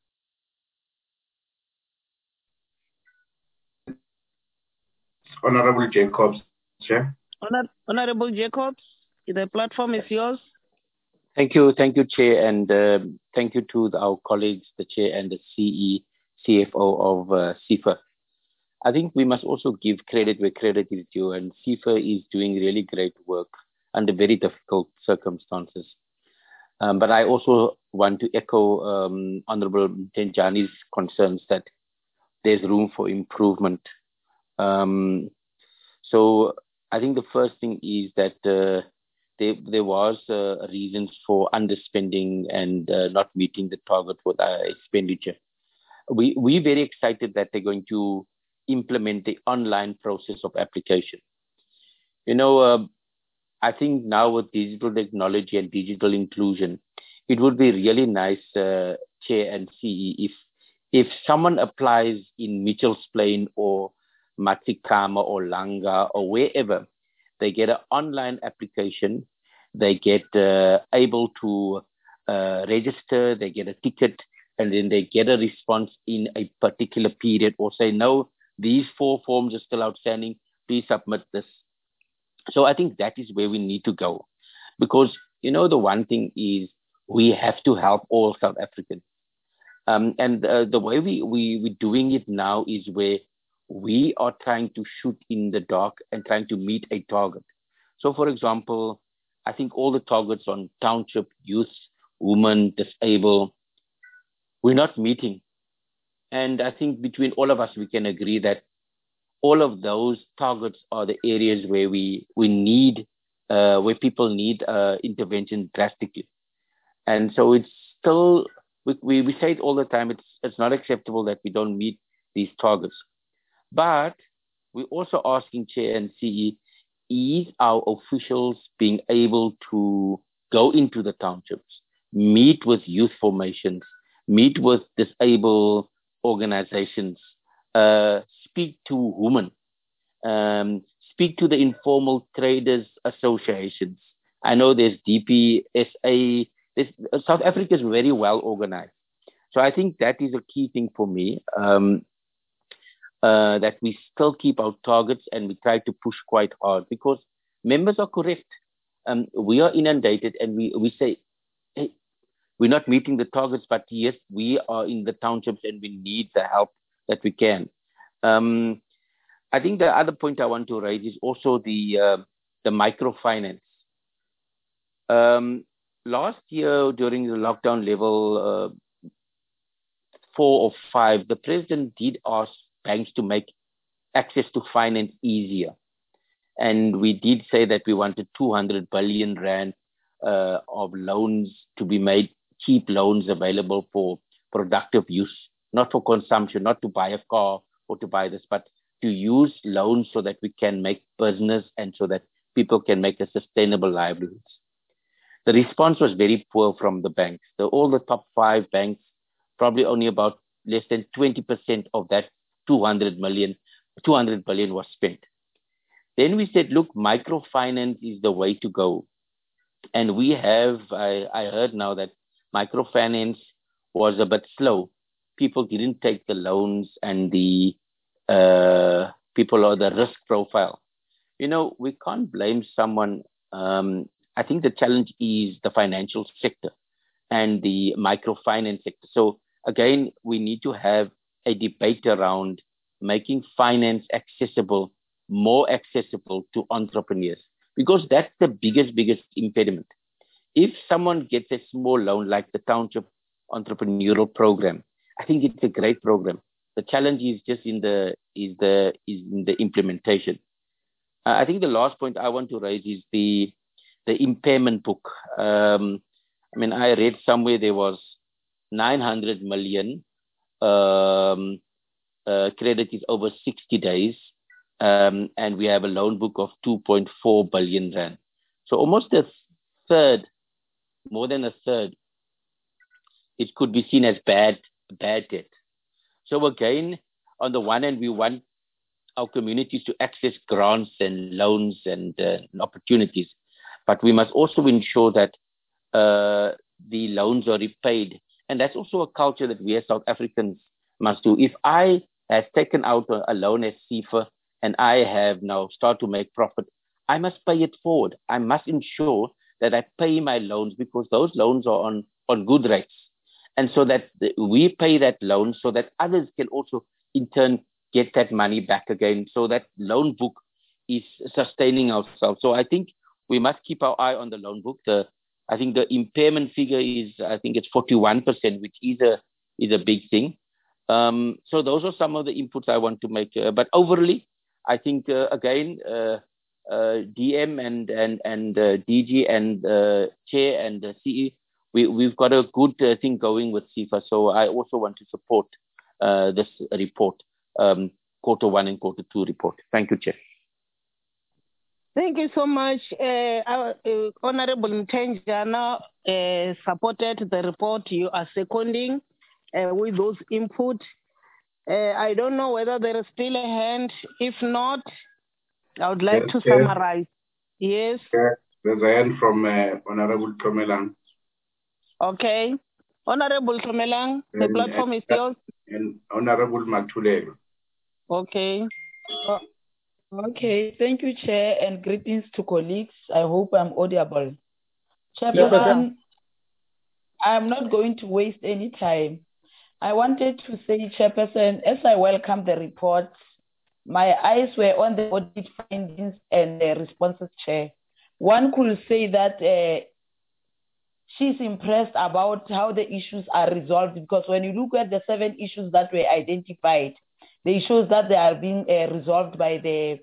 Honorable Jacobs, Chair. Honorable Jacobs, the platform is yours. Thank you, Chair, and thank you to our colleagues, the Chair and the CFO of CIFA. I think we must also give credit where credit is due, and CIFA is doing really great work under very difficult circumstances. But I also want to echo Honorable Tenjani's concerns that there's room for improvement. So I think the first thing is that there was reasons for underspending and not meeting the target for the expenditure. We're very excited that they're going to implement the online process of application. You know, I think now with digital technology and digital inclusion, it would be really nice, Chair and CE, if someone applies in Mitchell's Plain or Matikama or Langa or wherever, they get an online application, they get able to register, they get a ticket, and then they get a response in a particular period, or say, no, these 4 forms are still outstanding, please submit this. So I think that is where we need to go. Because, you know, the one thing is we have to help all South Africans. And the way we're doing it now is where we are trying to shoot in the dark and trying to meet a target. So, for example, I think all the targets on township, youth, women, disabled, we're not meeting. And I think between all of us, we can agree that all of those targets are the areas where we need, where people need intervention drastically. And so it's still, we say it all the time, it's not acceptable that we don't meet these targets. But we're also asking, Chair and CE, is our officials being able to go into the townships, meet with youth formations, meet with disabled organizations, speak to women, speak to the informal traders associations. I know there's DPSA. South Africa is very well organized. So I think that is a key thing for me, that we still keep our targets and we try to push quite hard, because members are correct. We are inundated and we say, hey, we're not meeting the targets, but yes, we are in the townships and we need the help that we can. I think the other point I want to raise is also the microfinance. Last year during the lockdown level 4 or 5, the president did ask banks to make access to finance easier. And we did say that we wanted 200 billion rand of loans to be made, cheap loans available for productive use, not for consumption, not to buy a car or to buy this, but to use loans so that we can make business and so that people can make a sustainable livelihoods. The response was very poor from the banks. All the top 5 banks, probably only about less than 20% of that 200 billion was spent. Then we said, look, microfinance is the way to go. And we have, I heard now that microfinance was a bit slow. People didn't take the loans and the people or the risk profile. You know, we can't blame someone. I think the challenge is the financial sector and the microfinance sector. So again, we need to have a debate around making finance accessible, more accessible to entrepreneurs, because that's the biggest impediment. If someone gets a small loan like the Township Entrepreneurial Program, I think it's a great program. The challenge is just in the implementation. I think the last point I want to raise is the impairment book. I mean, I read somewhere there was 900 million credit is over 60 days, and we have a loan book of 2.4 billion rand. So almost a third, more than a third, it could be seen as bad debt. So again, on the one hand, we want our communities to access grants and loans and opportunities, but we must also ensure that the loans are repaid. And that's also a culture that we as South Africans must do. If I have taken out a loan as CFA and I have now started to make profit, I must pay it forward. I must ensure that I pay my loans because those loans are on good rates. And so that we pay that loan so that others can also in turn get that money back again. So that loan book is sustaining ourselves. So I think we must keep our eye on the loan book. I think the impairment figure is, I think it's 41%, which is a big thing. So those are some of the inputs I want to make. But overly, I think again, DM and DG and Chair and CE, we've got a good thing going with CIFA. So I also want to support this report, quarter 1 and quarter 2 report. Thank you, Chair. Thank you so much. Our Honorable Mtenjana supported the report you are seconding with those input. I don't know whether there is still a hand. If not, I would like to summarize. Yes. There's a hand from Honorable Tomelang. Okay. Honorable Tomelang, the platform is yours. And Honorable Matulelo. Okay. Okay, thank you, Chair, and greetings to colleagues. I hope I'm audible. Chairperson, I'm not going to waste any time. I wanted to say, Chairperson, as I welcome the report, my eyes were on the audit findings and the responses, Chair. One could say that she's impressed about how the issues are resolved, because when you look at the 7 issues that were identified, they show that they are being resolved by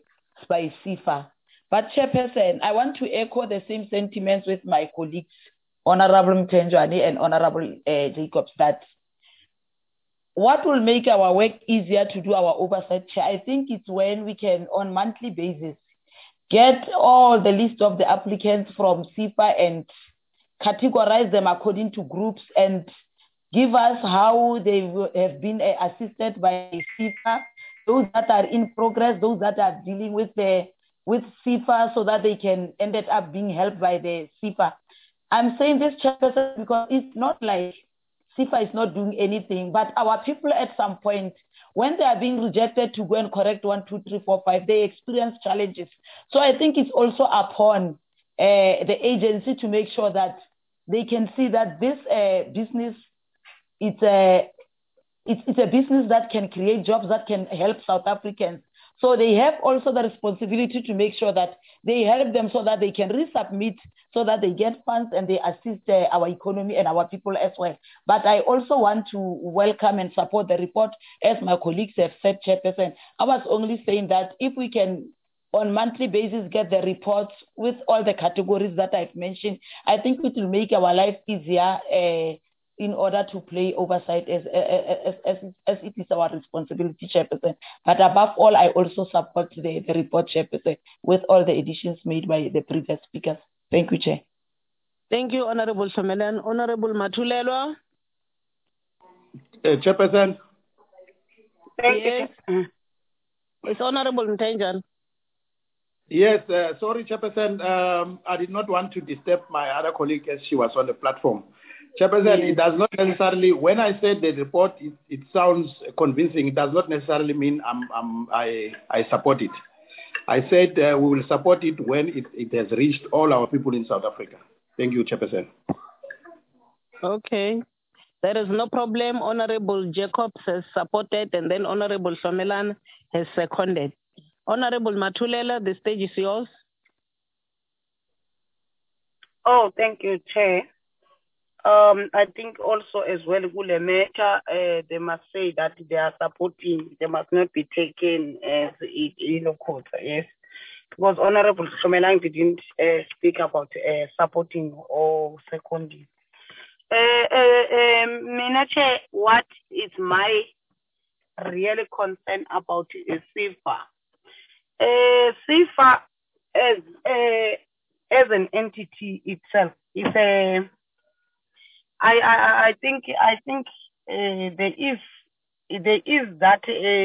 CIFA. But Chairperson, I want to echo the same sentiments with my colleagues, Honorable Mtenjane and Honorable Jacobs, that what will make our work easier to do our oversight, Chair, I think it's when we can, on monthly basis, get all the list of the applicants from CIFA and categorize them according to groups and give us how they have been assisted by CIFA, those that are in progress, those that are dealing with CIFA, so that they can end up being helped by the CIFA. I'm saying this, Chairperson, because it's not like CIFA is not doing anything, but our people at some point, when they are being rejected to go and correct 1, 2, 3, 4, 5, they experience challenges. So I think it's also upon the agency to make sure that they can see that this business, it's a business that can create jobs, that can help South Africans. So they have also the responsibility to make sure that they help them so that they can resubmit, so that they get funds and they assist our economy and our people as well. But I also want to welcome and support the report, as my colleagues have said, Chairperson. I was only saying that if we can, on monthly basis, get the reports with all the categories that I've mentioned, I think it will make our life easier in order to play oversight as it is our responsibility, Chairperson. But above all, I also support the report, Chairperson, with all the additions made by the previous speakers. Thank you, Chair. Thank you, Honorable Somelan. Honorable Matulelo. Chairperson. Yes. It's Honorable Mtenjane. Yes, sorry, Chairperson. I did not want to disturb my other colleague as she was on the platform. Chairperson, It does not necessarily, when I said the report, it sounds convincing. It does not necessarily mean I support it. I said we will support it when it has reached all our people in South Africa. Thank you, Chairperson. Okay. There is no problem. Honorable Jacobs has supported, and then Honorable Somelan has seconded. Honorable Matulela, the stage is yours. Oh, thank you, Chair. I think also as well, Gulemeta, they must say that they are supporting, they must not be taken as it, quote, yes. Because Honorable Shomelang didn't speak about supporting or seconding. Minache, what is my really concern about SIFA? SIFA as an entity itself is a. I think there is that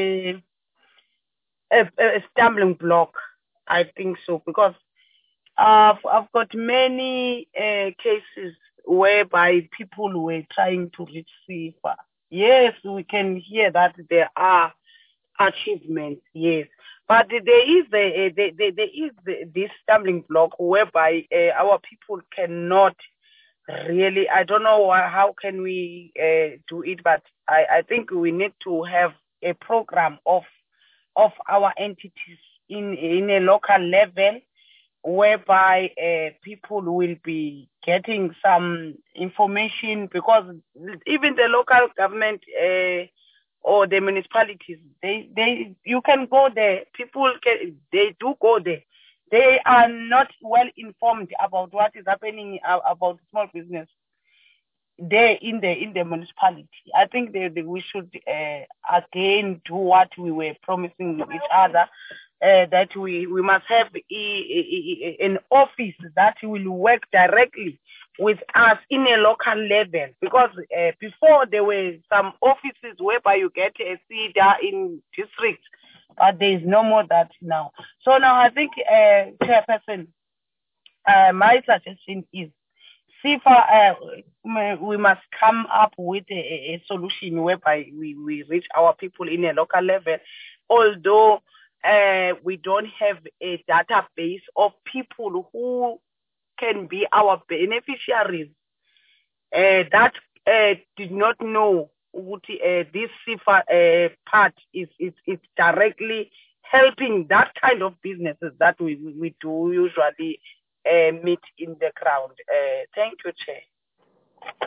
a stumbling block. I think so because I've got many cases whereby people were trying to reach SIFA. Yes, we can hear that there are achievements. Yes, but there is this stumbling block whereby our people cannot really. I don't know how can we do it, but I think we need to have a program of our entities in a local level whereby people will be getting some information, because even the local government or the municipalities, they you can go there. People they do go there. They are not well informed about what is happening about small business there in the municipality. I think we should again do what we were promising each other, that we must have an office that will work directly with us in a local level, because before there were some offices whereby you get a CEDA in districts, but there is no more that now. So now I think, Chairperson, my suggestion is SIFA, we must come up with a solution whereby we reach our people in a local level, although we don't have a database of people who can be our beneficiaries that did not know this SIFA part is directly helping that kind of businesses that we do usually meet in the ground. Thank you, Chair.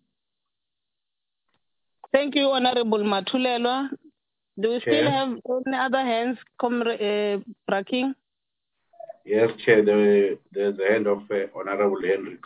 Thank you, Honorable Matulelwa. Do we still have any other hands, Braking? Yes, Chair, there's the hand of Honorable Hendricks.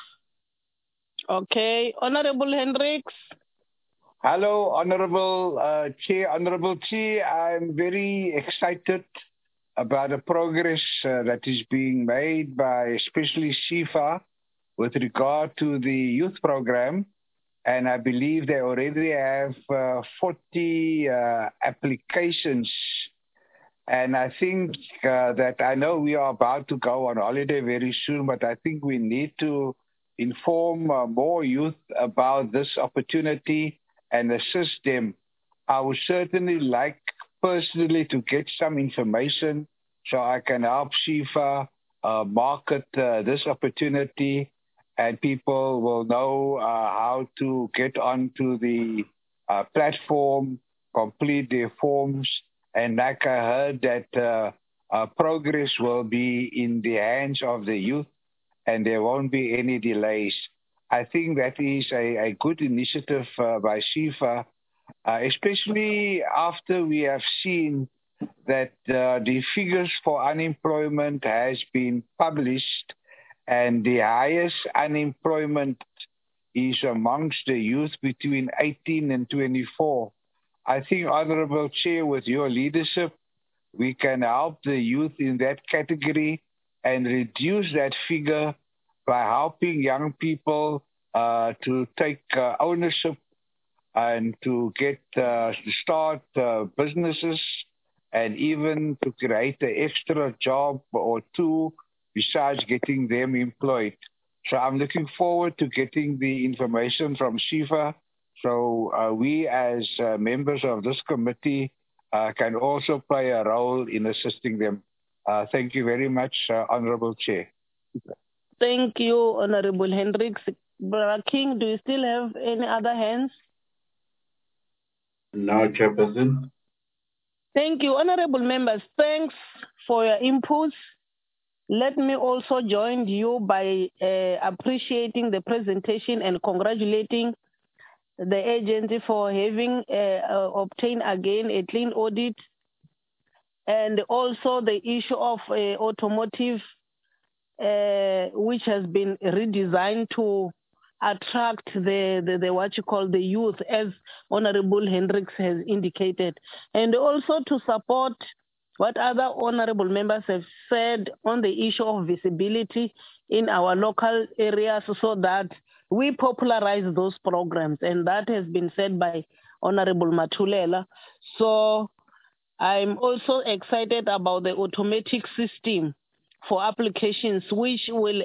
Okay, Honorable Hendricks. Hello, Honorable Chair, Honorable Chair. I'm very excited about the progress that is being made by especially SIFA with regard to the youth program. And I believe they already have 40 applications. And I think that I know we are about to go on holiday very soon, but I think we need to inform more youth about this opportunity and assist them. I would certainly like personally to get some information so I can help SIFA market this opportunity, and people will know how to get onto the platform, complete their forms. And like I heard that progress will be in the hands of the youth and there won't be any delays. I think that is a good initiative by SIFA, especially after we have seen that the figures for unemployment has been published, and the highest unemployment is amongst the youth between 18 and 24. I think, Honorable Chair, with your leadership, we can help the youth in that category and reduce that figure by helping young people to take ownership and to get to start businesses and even to create an extra job or two besides getting them employed. So I'm looking forward to getting the information from SIFA. So we as members of this committee can also play a role in assisting them. Thank you very much, Honorable Chair. Thank you, Honorable Hendricks. Braking, do you still have any other hands? No, Chairperson. Thank you, Honorable members. Thanks for your inputs. Let me also join you by appreciating the presentation and congratulating the agency for having obtained again a clean audit, and also the issue of automotive, which has been redesigned to attract the what you call the youth, as Honorable Hendricks has indicated, and also to support what other honorable members have said on the issue of visibility in our local areas, so that we popularize those programs, and that has been said by Honorable Matulela. So I'm also excited about the automatic system for applications, which will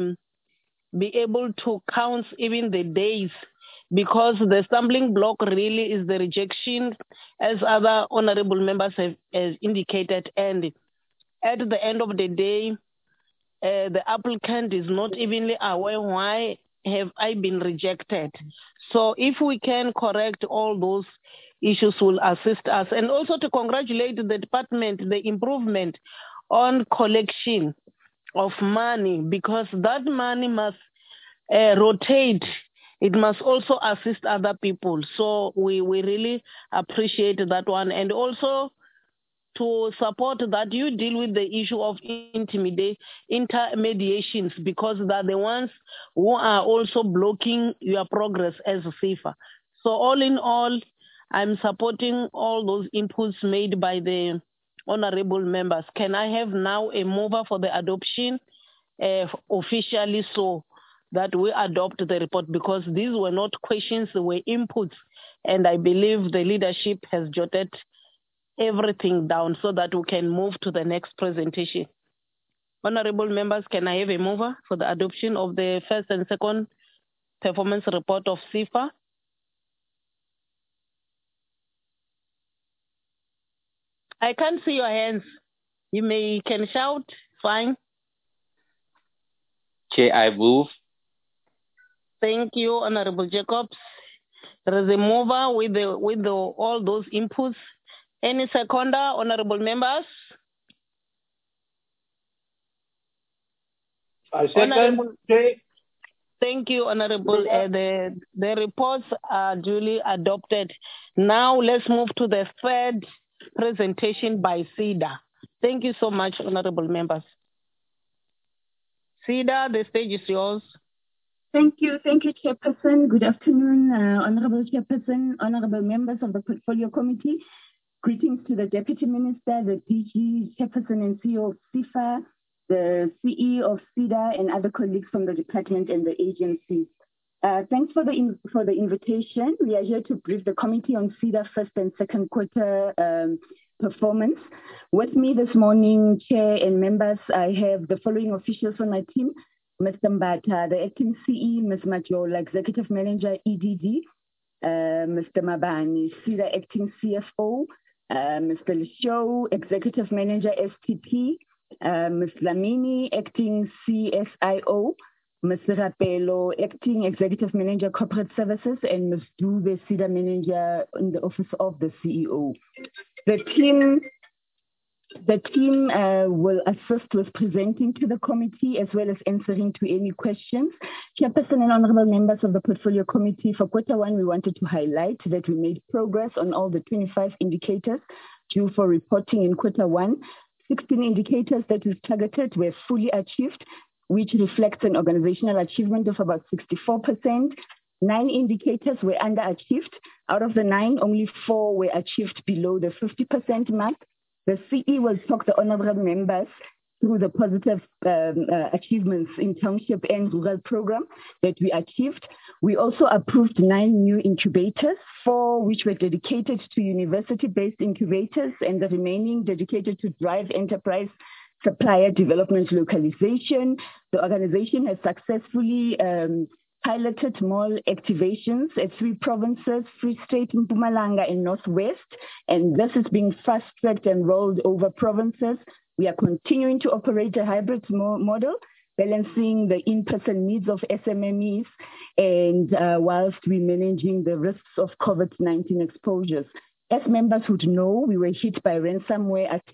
be able to count even the days, because the stumbling block really is the rejection, as other honorable members have indicated. And at the end of the day, the applicant is not evenly aware why have I been rejected. So if we can correct all those issues, will assist us. And also to congratulate the department, the improvement on collection of money, because that money must rotate. It must also assist other people. So we really appreciate that one. And also to support that you deal with the issue of intermediations, because they're the ones who are also blocking your progress as SEFA. So all in all, I'm supporting all those inputs made by the honorable members. Can I have now a mover for the adoption officially, so that we adopt the report, because these were not questions, they were inputs, and I believe the leadership has jotted everything down so that we can move to the next presentation. Honorable members, can I have a mover for the adoption of the first and second performance report of SEFA? I can't see your hands. You can shout, fine. Chair, I move. Thank you, Honorable Jacobs. There is a mover with all those inputs. Any seconder, honorable members? I second. Thank you, Honorable. The reports are duly adopted. Now let's move to the third presentation by SEDA. Thank you so much, honorable members. SEDA, the stage is yours. Thank you, Chairperson. Good afternoon, Honorable Chairperson, honorable members of the Portfolio Committee. Greetings to the Deputy Minister, the DG, Chairperson and CEO of SEFA, the CE of SEDA, and other colleagues from the department and the agencies. Thanks for the invitation. We are here to brief the committee on SEDA first and second quarter performance. With me this morning, Chair and members, I have the following officials on my team: Mr. Mbata, the acting CE, Ms. Majola, Executive Manager, EDD, Mr. Mabani, SEDA acting CFO, Mr. Lisho, Executive Manager, STP, Ms. Lamini, acting CSIO, Ms. Rapelo, acting Executive Manager, Corporate Services, and Ms. Dube, SEDA Manager in the Office of the CEO. The team will assist with presenting to the committee as well as answering to any questions. Chairperson and honorable members of the Portfolio Committee, for quarter one, we wanted to highlight that we made progress on all the 25 indicators due for reporting in quarter one. 16 indicators that we've targeted were fully achieved, which reflects an organizational achievement of about 64%. 9 indicators were underachieved. Out of the 9, only 4 were achieved below the 50% mark. The CE will talk the honorable members through the positive achievements in township and rural program that we achieved. We also approved 9 new incubators, 4 which were dedicated to university-based incubators and the remaining dedicated to drive enterprise supplier development localization. The organization has successfully piloted mall activations at 3 provinces, Free State, Mpumalanga, and Northwest, and this is being fast-tracked and rolled over provinces. We are continuing to operate a hybrid model, balancing the in-person needs of SMMEs, and whilst we're managing the risks of COVID-19 exposures. As members would know, we were hit by ransomware attack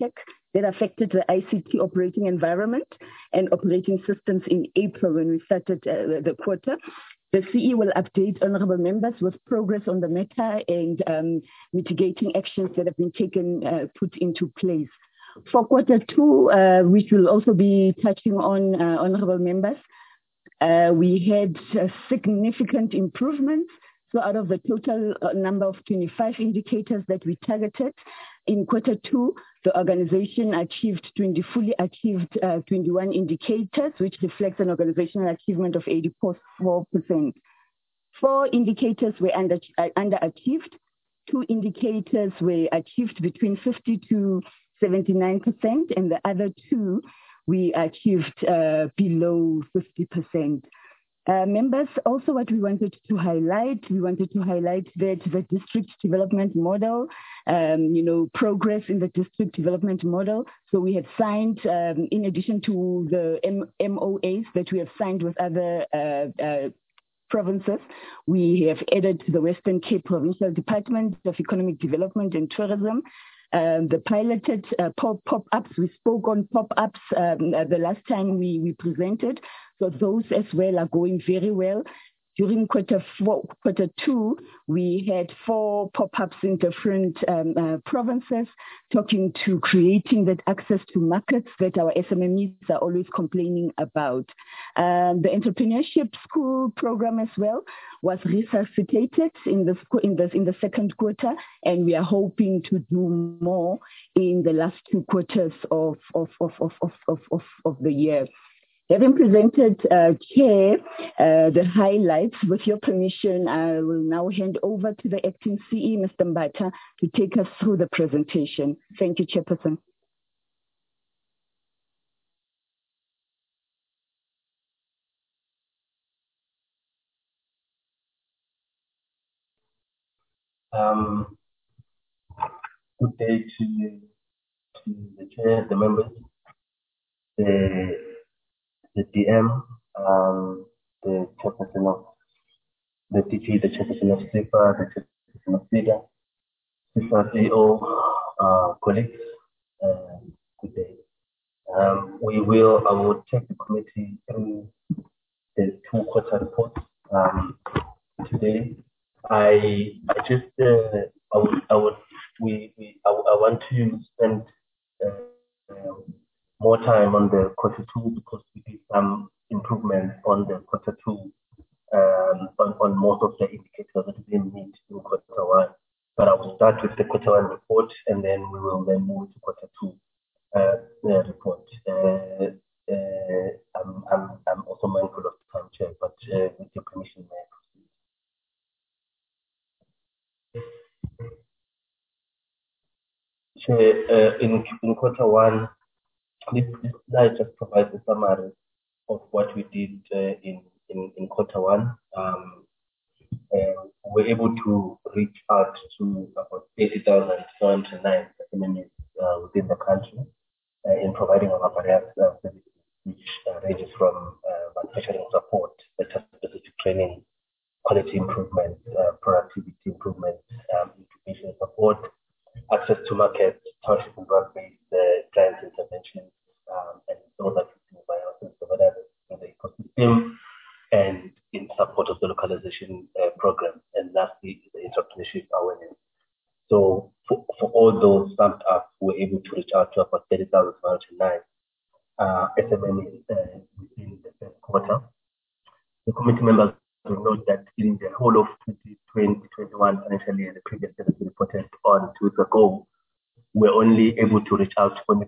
that affected the ICT operating environment and operating systems in April when we started the quarter. The CE will update honorable members with progress on the matter and mitigating actions that have been taken, put into place. For quarter two, which we'll also be touching on, honorable members, we had significant improvements. So out of the total number of 25 indicators that we targeted, in quarter two, the organization fully achieved 21 indicators, which reflects an organizational achievement of 84%. 4 indicators were underachieved. 2 indicators were achieved between 50 to 79%, and the other 2 we achieved below 50%. Members, also what we wanted to highlight that the district development model, progress in the district development model. So we have signed, in addition to the MOAs that we have signed with other provinces, we have added to the Western Cape Provincial Department of Economic Development and Tourism, the piloted pop-ups. We spoke on pop-ups the last time we presented. So those as well are going very well. During quarter two, we had 4 pop-ups in different provinces, talking to creating that access to markets that our SMMEs are always complaining about. The entrepreneurship school program as well was resuscitated in the second quarter, and we are hoping to do more in the last 2 quarters of the year. Having presented, Chair, the highlights, with your permission, I will now hand over to the Acting CE, Mr. Mbatha, to take us through the presentation. Thank you, Chairperson. Good day to the Chair, the members, the DM, the Chairperson of the DG, the Chairperson of SIFA, the Chairperson of SIDA, SIFA CEO, colleagues, good day. I will take the committee through the 2 quarter reports today. I want to spend more time on the quarter 2 because we did some improvements on the quarter 2 on most of the indicators that we didn't meet in quarter 1. But I will start with the quarter 1 report, and then we will then move to quarter 2 report. I'm also mindful of the time, Chair, but with your permission, may I proceed? Chair, in quarter 1, this slide just provides a summary of what we did in quarter 1. We're able to reach out to about 80,709 SMMEs within the country in providing our various services, which ranges from manufacturing support, specific training, quality improvement, productivity improvement, incubation support, access to markets, township and broad-based client interventions, and those that we do by ourselves, whether in the ecosystem and in support of the localization program, and lastly, the entrepreneurship awareness. So for all those summed up, we're able to reach out to about 30,509 SMMEs within the first quarter. The committee members will note that in the whole of 2020-21 financial year, the previous year that we reported on 2 weeks ago, we're only able to reach out to only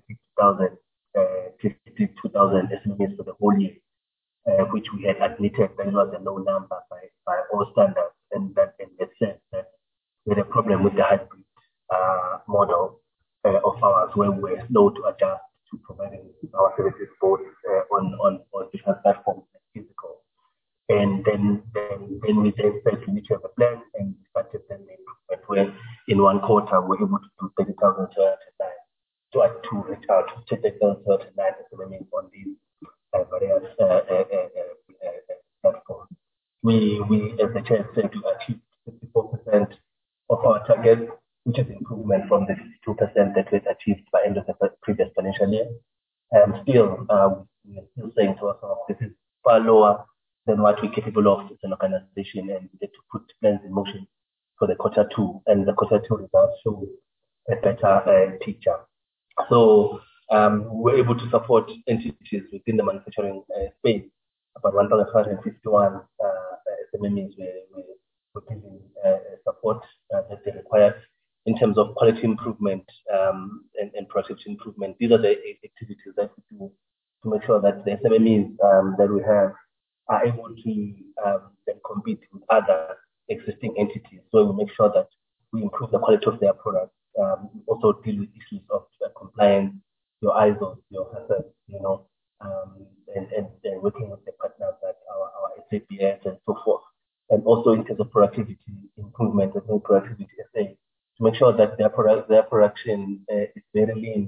52,000 SMMEs for the whole year, which we had admitted that was a low number by all standards, and that in the sense that we had a problem with the hybrid model of ours, where we're slow to adjust to providing our services both on different platforms and physical. And then we then started to have a plan and started then the improvement where in 1 quarter we're able to do 30,209 to reach out to 30,209 SMMEs on these various platforms. We, as the Chair said, we achieved 54% of our target, which is improvement from the 52% that we achieved by end of the previous financial year. Still, we're still saying to ourselves, this is far lower than what we're capable of as an organization, and we need to put plans in motion for the quarter 2, and the quarter 2 results show a better picture. So we're able to support entities within the manufacturing space. About 1,551 SMMEs were given support that they required in terms of quality improvement and productivity improvement. These are the activities that we do to make sure that the SMMEs that we have are able to then compete with other existing entities. So we make sure that we improve the quality of their products. We also deal with issues of compliance, your ISO, your HACCP, and working with the partners like our SAPS and so forth. And also in terms of productivity improvement, with productivity SA, to make sure that their production is very lean,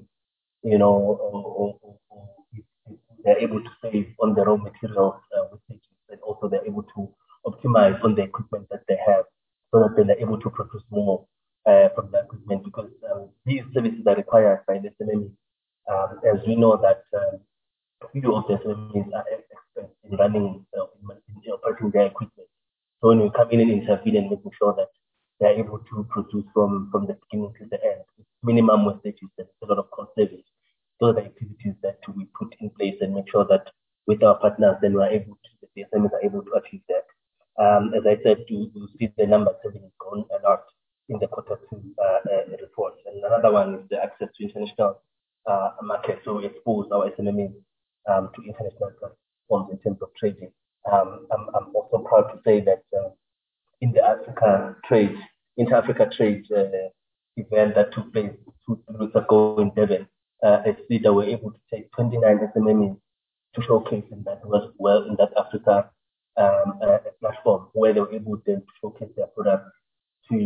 they're able to save on the raw materials and also they're able to optimize on the equipment that they have so that they're able to produce more from the equipment, because these services are required by the SMME. As we know that few of the SMMEs are experts in running, in operating their equipment. So when we come in and intervene and making sure that they're able to produce from the beginning to the end, with minimum wastages and a lot of cost savings. Those are the activities that we put in place and make sure that with our partners, then we're able to, the SMEs are able to achieve that. As I said, you see the numbers having grown a lot in the quarter 2 report. And another one is the access to international market. So we expose our SMMEs to international platforms in terms of trading. I'm also proud to say that in the Inter-Africa Trade event that took place 2 weeks ago in Durban, at CEDA, we're able to take 29 SMMEs to showcase in that Africa platform, where they were able then to showcase their products to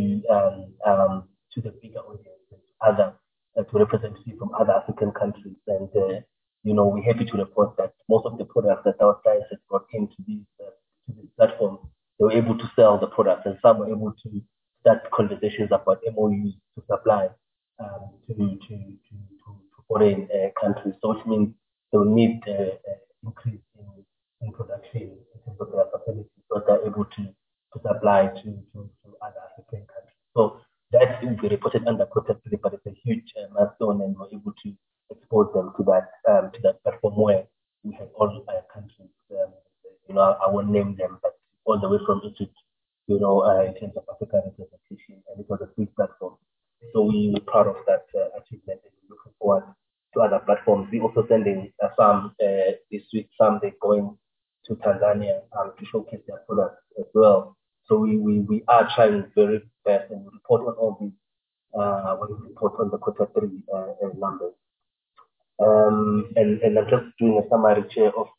the bigger audience, to representatives from other African countries. And we're happy to report that most of the products that our clients have brought into this platform, they were able to sell the products, and some were able to start conversations about MOUs to supply to foreign countries. So which means they will need increase in production in terms of their facilities, so they're able to supply to other African countries. So that will be reported under quarter 3, but it's a huge milestone, and we're able to expose them to that platform where we have all countries. I won't name them, but all the way from Egypt, in terms of African representation, and it was a big platform. So we're proud of that achievement, and we're looking forward to other platforms. We're also sending some this week. Some they're going to Tanzania to showcase their products as well. So we are trying very fast, and we report on all these when we report on the quarter 3 numbers. And I'm just doing a summary chair of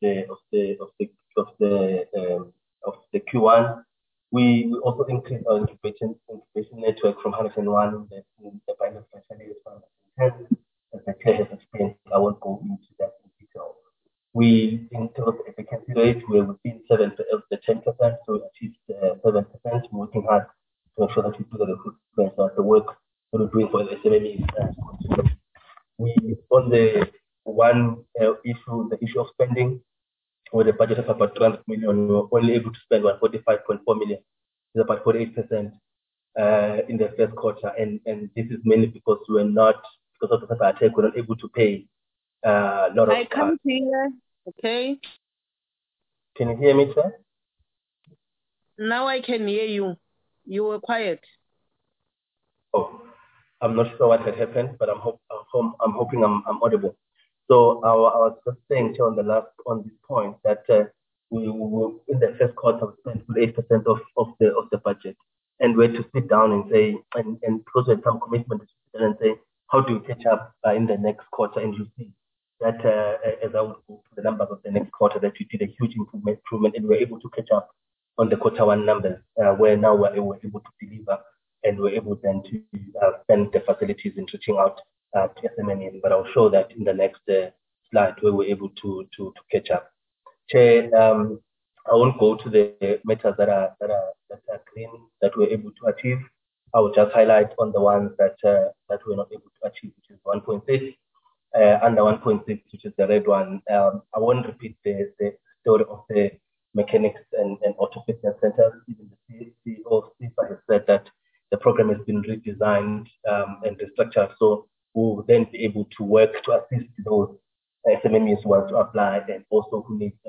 the Q1. We also increased our incubation network from 101 in the final financial year to 110. As the chair has explained, I won't go into that in detail. We, in terms of the vacancy rate, we're within 7% of the 10%, so we achieved 7%. We're working hard to ensure that we do the recruitment, so the work that we're doing for the SMME is we, on the one issue, the issue of spending, with a budget of about 300 million, we were only able to spend 145.4 million. It's about 48% in the first quarter, and this is mainly because we were not, because of the attack, we're not able to pay a lot of. I can't hear. Okay. Can you hear me, sir? Now I can hear you. You were quiet. Oh, I'm not sure what had happened, but I'm hoping I'm audible. So I was just saying on this point that we in the first quarter we spent 8% of the budget, and we had to sit down and say and because we had some commitment to sit down and say how do we catch up in the next quarter, and you see that as I would go to the numbers of the next quarter that we did a huge improvement, and we were able to catch up on the quarter 1 numbers where now we're able to deliver, and we're able then to spend the facilities in reaching out to SMMEs. But I'll show that in the next slide where we're able to catch up. Chair, I won't go to the matters that are green that we're able to achieve. I will just highlight on the ones that we're not able to achieve, which is 1.6. under 1.6, which is the red one. I won't repeat the story of the mechanics and auto fitness centers. Even the CEO of SEPA has said that the program has been redesigned and restructured, so we'll then be able to work to assist those SMMEs who want to apply and also who need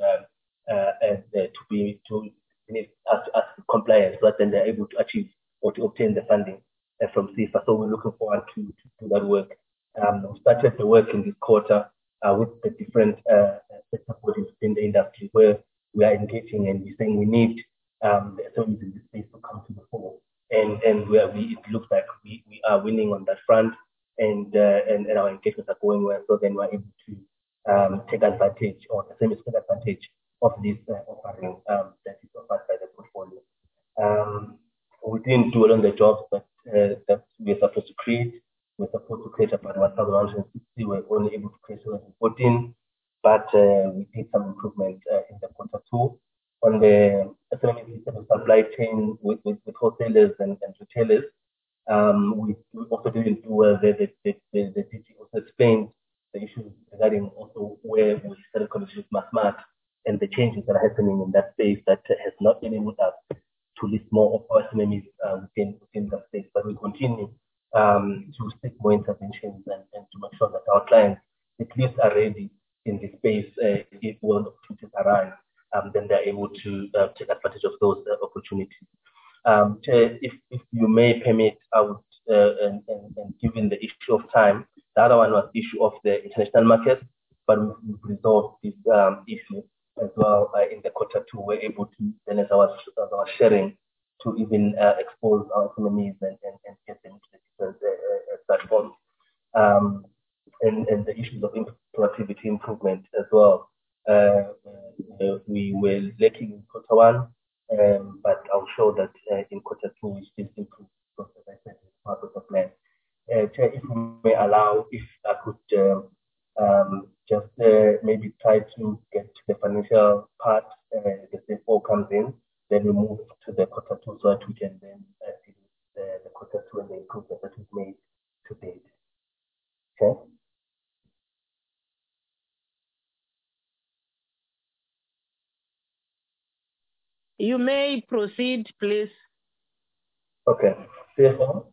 compliance, but then they're able to achieve or to obtain the funding from SEPA. So we're looking forward to do that work. We started the work in this quarter with the different sector bodies in the industry, where we are engaging and we're saying we need the SMEs in this space to come to the fore. And where it looks like we are winning on that front, and our engagements are going well. So then we're able to take advantage, or the SMEs take advantage of this offering that is offered by the portfolio. We didn't do it on the jobs that we're supposed to create. We're supposed to create about 1,160. We're only able to create 214, but we did some improvement in the quarter two. On the SME supply chain with wholesalers and retailers, we also didn't do well. The DG also explained the issues regarding also where we started conversations with Massmart and the changes that are happening in that space that has not enabled us to list more of our SMEs within that space. But we continue to seek more interventions and to make sure that our clients at least are ready in this space if one opportunities arise, then they're able to take advantage of those opportunities. If you may permit, I would, and given the issue of time, the other one was the issue of the international market, but we've resolved this issue as well in the quarter two. We're able to, then as our sharing, to even expose our economies and get them to the different platforms. And the issues of productivity improvement as well. We were lacking in quarter one, but I'll show that in quarter two we still improve, because as I said, it's part of the plan. Chair, if you may allow, if I could just maybe try to get to the financial part, the CFO comes in, then we move to the quarter two so that we can then deal with the quarter two and the improvement that we've made to date. Okay? You may proceed, please. Okay. CFO?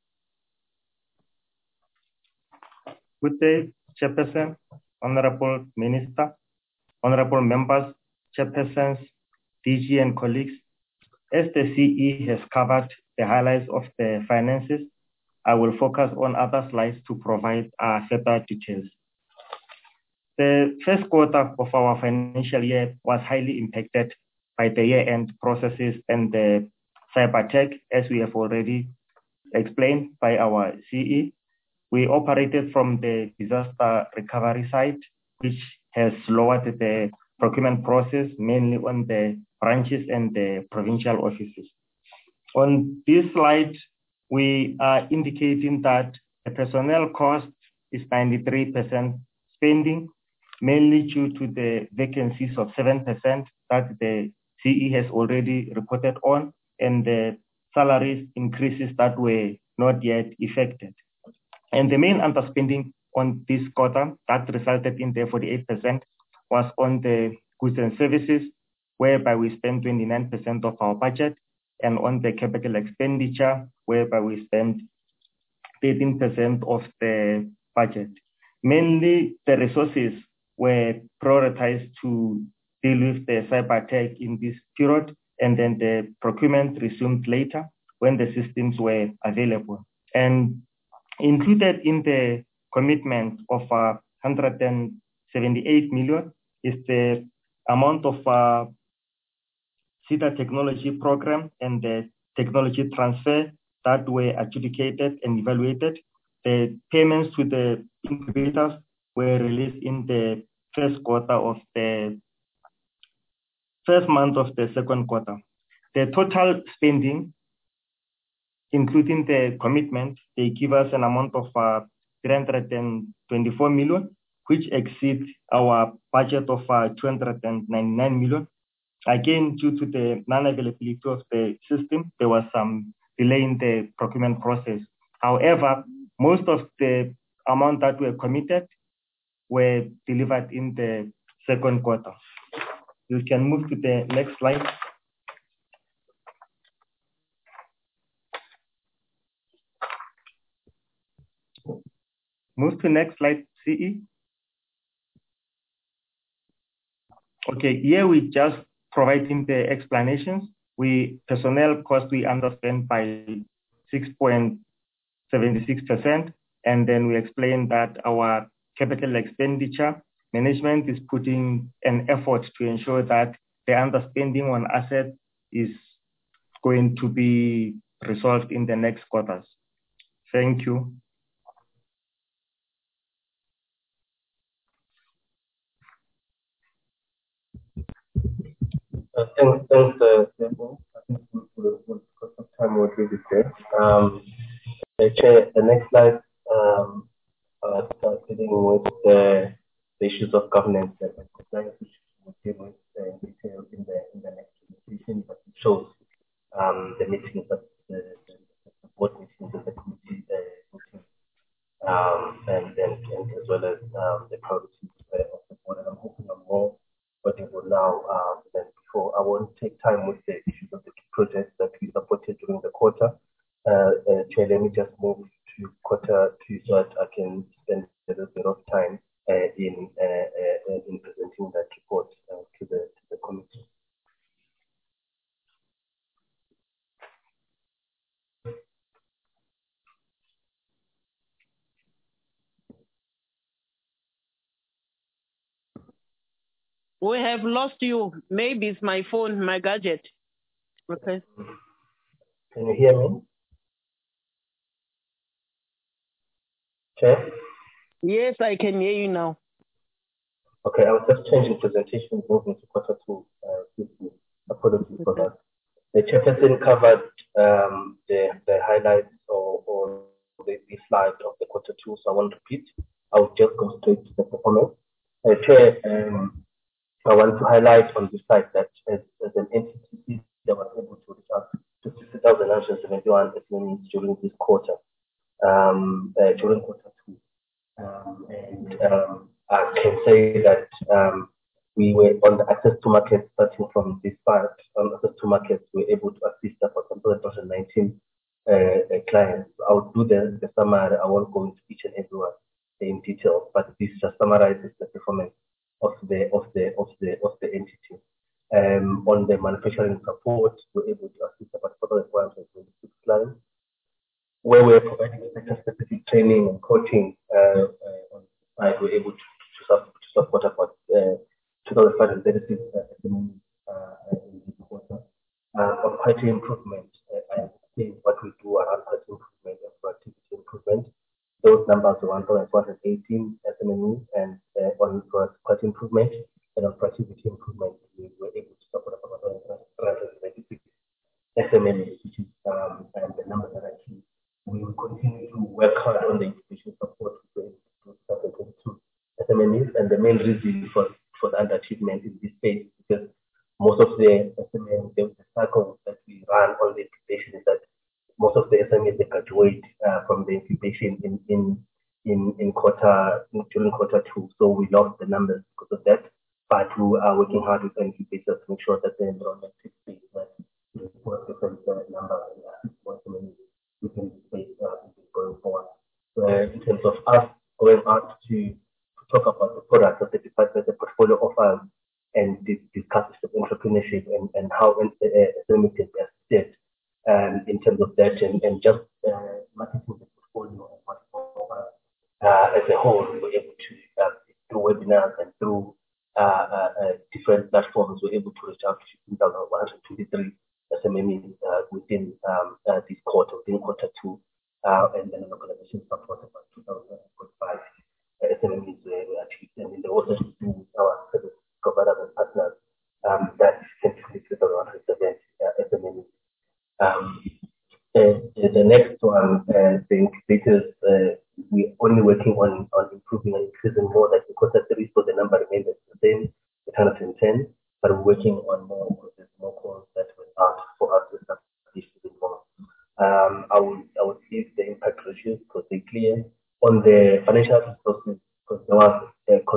Good day, Chairperson, Honorable Minister, Honorable Members, Chairpersons, DG and colleagues. As the CE has covered the highlights of the finances, I will focus on other slides to provide further details. The first quarter of our financial year was highly impacted by the year-end processes and the cyber attack, as we have already explained by our CE. We operated from the disaster recovery side, which has lowered the procurement process, mainly on the branches and the provincial offices. On this slide, we are indicating that the personnel cost is 93% spending, mainly due to the vacancies of 7% that the CE has already reported on, and the salaries increases that were not yet effected. And the main underspending on this quarter that resulted in the 48% was on the goods and services, whereby we spent 29% of our budget, and on the capital expenditure, whereby we spent 13% of the budget. Mainly the resources were prioritized to deal with the cyber attack in this period, and then the procurement resumed later when the systems were available. And included in the commitment of 178 million is the amount of SETA technology program and the technology transfer that were adjudicated and evaluated. The payments to the incubators were released in the first month of the second quarter. The total spending, including the commitment, they give us an amount of 324 million, which exceeds our budget of 299 million. Again, due to the non-availability of the system, there was some delay in the procurement process. However, most of the amount that were committed were delivered in the second quarter. You can move to the next slide. Move to next slide, CE. Okay, here we just providing the explanations. Personnel cost we underspent by 6.76%, and then we explained that our capital expenditure management is putting an effort to ensure that the underspending on assets is going to be resolved in the next quarters. Thank you. Thanks, Tembo. I think we'll got some time we'll do this there. Chair, the next slide starts dealing with the issues of governance and compliance, which we'll deal with in detail in the next presentation, but it shows the meetings that the board meetings and the committee meetings, and as well as the priorities of the board. And I'm hoping I'm more audible now than before. I won't take time with the issues of the key projects that we supported during the quarter. Chair, let me just move to quarter two so that I can spend a little bit of time in presenting that report to the committee. We have lost you. Maybe it's my phone, my gadget. Okay. Can you hear me? Okay. Yes, I can hear you now. Okay, I was just changing presentation, moving to quarter two. Apologies for that. The chairperson covered the highlights or the slide of the quarter two, so I won't repeat. I'll just go straight to the performance. Chair, I want to highlight on this side that as an entity that was able to reach out to 60,971 SMEs during this quarter, during quarter two. I can say that we were on the access to markets, starting from this part, on access to markets, we were able to assist about 119 clients. I'll do the summary. I won't go into each and every one in detail, but this just summarizes the performance of the entity. On the manufacturing support, we're able to assist about 426 clients, where we're providing sector-specific training and coaching. On the side, we're able to support about 2,536 SMEs in this quarter. On quality improvement, I think what we do around quality improvement and productivity improvement, those numbers are 1,418 SMEs, and on quality improvement and on productivity improvement, we were able to support about 1,396 SMEs, which is and the numbers that actually we will continue to work hard on the information support to 2022 SMEs. And the main reason for the underachievement in this space, because most of the SMEs, the cycle that we run on the incubation is that most of the SMEs they graduate from the incubation during quarter two. So we lost the numbers because of that. But we are working hard with incubators to make sure that the enrollment takes place, that the different numbers and SMEs within the space going forward. In terms of us going out to talk about the products that the department, the portfolio offers, and discuss the entrepreneurship and how SMEs can be assisted in terms of that, and just marketing the portfolio and what offers as a whole. We were able to, through webinars and through different platforms, we're able to reach out to 123 SMEs within this quarter, within quarter two, and then an organization support about 2,045 SMEs were achieved. And in the order to do with our service providers and partners, that 23,107 SMEs. The next one, the incubators, we're only working on improving and increasing more like the quarter three, so the number remains the same, 110, but we're working on more because there's more calls that were out for us to establish a bit more. I would leave the impact ratios because they're clear. On the financial resources, because there was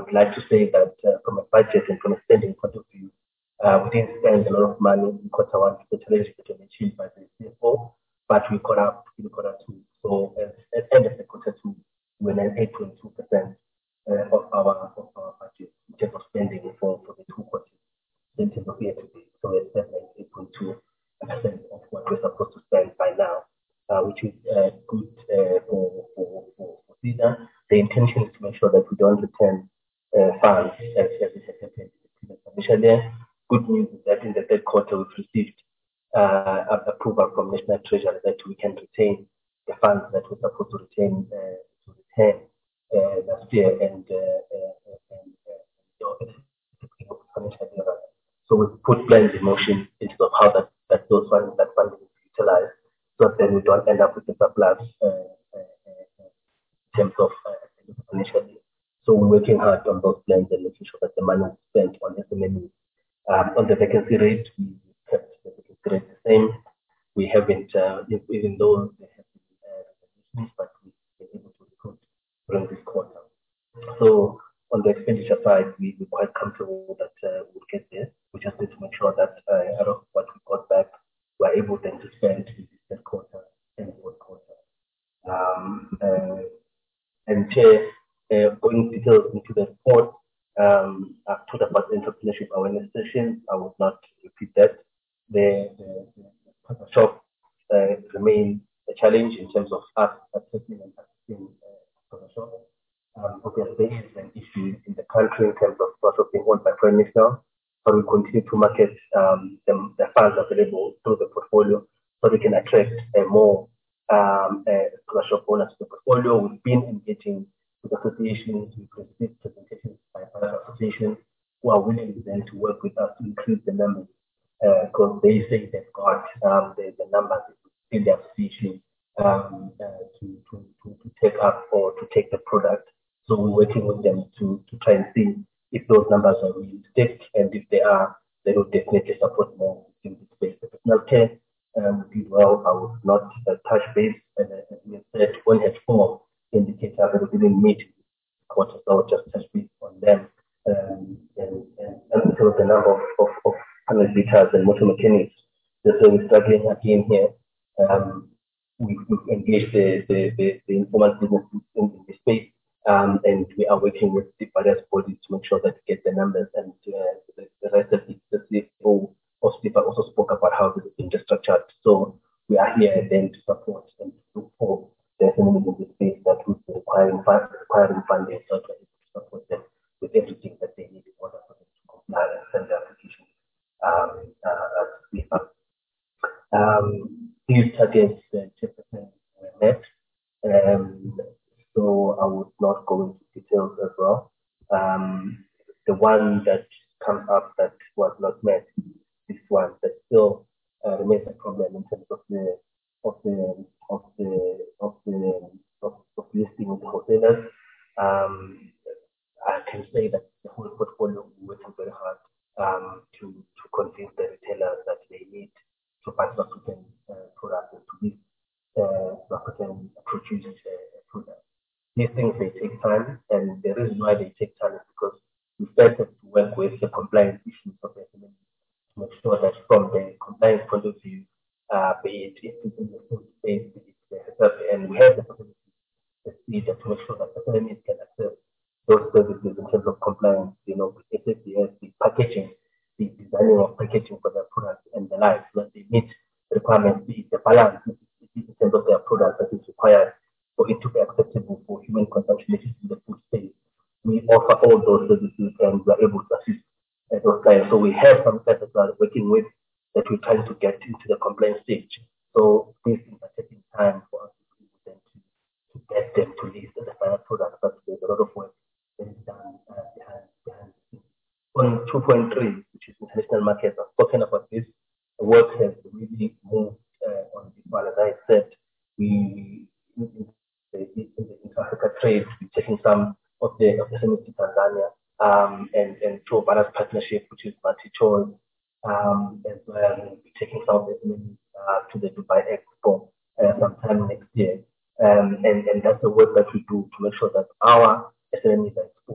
would like to say that from a budget and from a spending point of view, we didn't spend a lot of money in quarter one to the challenge that was achieved by the CFO, but we caught up in quarter two. So at the end of the quarter two, we were at 8.2% of our budget in terms of spending for the 2 quarters in terms of year to date. So we're at 8.2% of what we're supposed to spend by now, which is good for SEDA. The intention is to make sure that we don't return funds as it has happened in the previous financial year. Good news is that in the third quarter we've received approval from National Treasury that we can retain the funds that we're supposed to retain last year and financial year. So we've put plans in motion in terms of how that funding is utilized, so that then we don't end up with a surplus in terms of financial year. So we're working hard on those plans and making sure that the money is spent on SMME. On the vacancy rate, we kept the vacancy rate the same. We haven't, even though there have been reductions, but we've been able to recruit during this quarter. So on the expenditure side, we're quite comfortable that we'll get there. We just need to make sure that out of what we got back, we're able then to spend in the third quarter and fourth quarter. And Chair, going details into the report, I've talked about entrepreneurship awareness sessions. I will not repeat that. The shop remain a challenge in terms of us accessing and accessing the shop. Obviously, there is an issue in the country in terms of shop being owned by foreign nationals, but we continue to market the funds available through the portfolio so we can attract more shop owners to the portfolio. We've been engaging with associations, we've received presentations by other associations who are willing then to work with us to increase the numbers because they say they've got the numbers in the association to take up or to take the product. So we're working with them to try and see if those numbers are really stick, and if they are, they will definitely support more in this space. The personal care we did well. I would not touch base, and as we said, one had 4 indicators that we didn't meet quarter, so I would just touch base on them. And because the number of panel beaters and motor mechanics, that's why we're struggling again here. We've engaged the informal business in the space, and we are working with the various bodies to make sure that we get the numbers, and the rest of the CFO of SEPA also spoke about how this is being structured. So we are here then to support and to look for the SMEs in the space that would be requiring funding, so to support them with everything that they need in order for them to comply and send their applications to SEPA. These targets, 10% were met. So I would not go into details as well. The one that comes up that was not met, this one that still remains a problem in terms of listing with the wholesalers. I can say that the whole portfolio is working very hard to convince the retailers that they need to buy South African products and to list South African produced products. These things, they take time, and the reason why they take time is because we first have to work with the compliance issues of the SME to make sure that from the compliance point of view, be it if it's in the food space, be it and we have the possibility to make sure that SMEs can access those services in terms of compliance, with SAPS, the packaging, the designing of packaging for their products and the like, so that they meet the requirements, be it the balance in terms of their products that is required for it to be acceptable for human consumption, which is in the food space. We offer all those services, and we are able to assist those clients. So we have some clients that we are working with that we're trying to get into the compliance stage. So these things are taking time for us to get them to list the final product, but there's a lot of work that is done behind the scenes. On 2.3, which is international markets, I've spoken about this. The work has really moved on this one. As I said, we in the Africa trade, we're taking some of the SMEs to Tanzania, and through a balance partnership, which is multi-choice, as well. We'll be taking some of the SMEs to the Dubai Expo sometime next year. And that's the work that we do to make sure that our SMEs are exposed to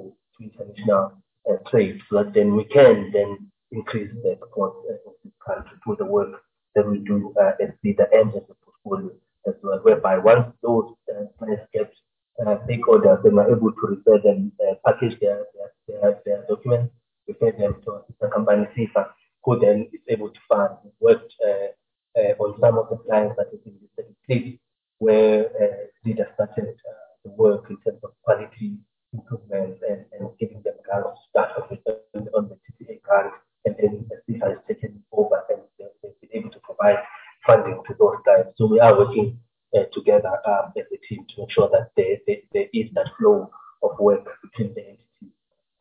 international trade, so that then we can then increase the export of this country through the work that we do at the end of the portfolio as well, whereby once those clients get stakeholders, they are able to refer them, package their documents, refer them to the company SEFA, who then is able to fund. Worked on some of the clients that is in the state where leaders started the work in terms of quality improvement and giving them grants to start on the TTA grant, and then SEFA has taken over and they've been able to provide funding to those clients. So we are working together as a team to ensure that there is that flow of work between the entities.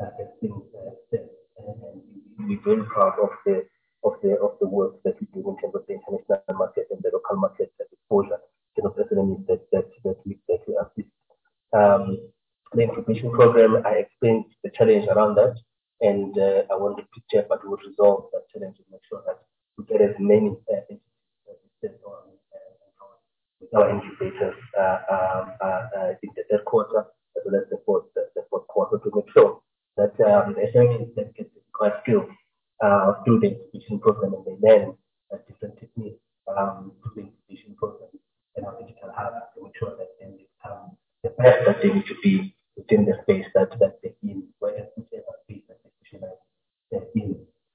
And we're very proud of the work that we do in terms of the international market and the local market exposure to the SMEs that we assist. The incubation program, I explained the challenge around that, and I want the picture, but we will resolve that challenge and make sure that we get as many entities as with our incubators in the third quarter as well as the fourth quarter, to make sure that the SMEs that get the required skills through the incubation program, and they learn different techniques through the incubation program and our digital hub, to make sure that then they become the best that they need to be within the space that they're in, wherever space that they specialize in.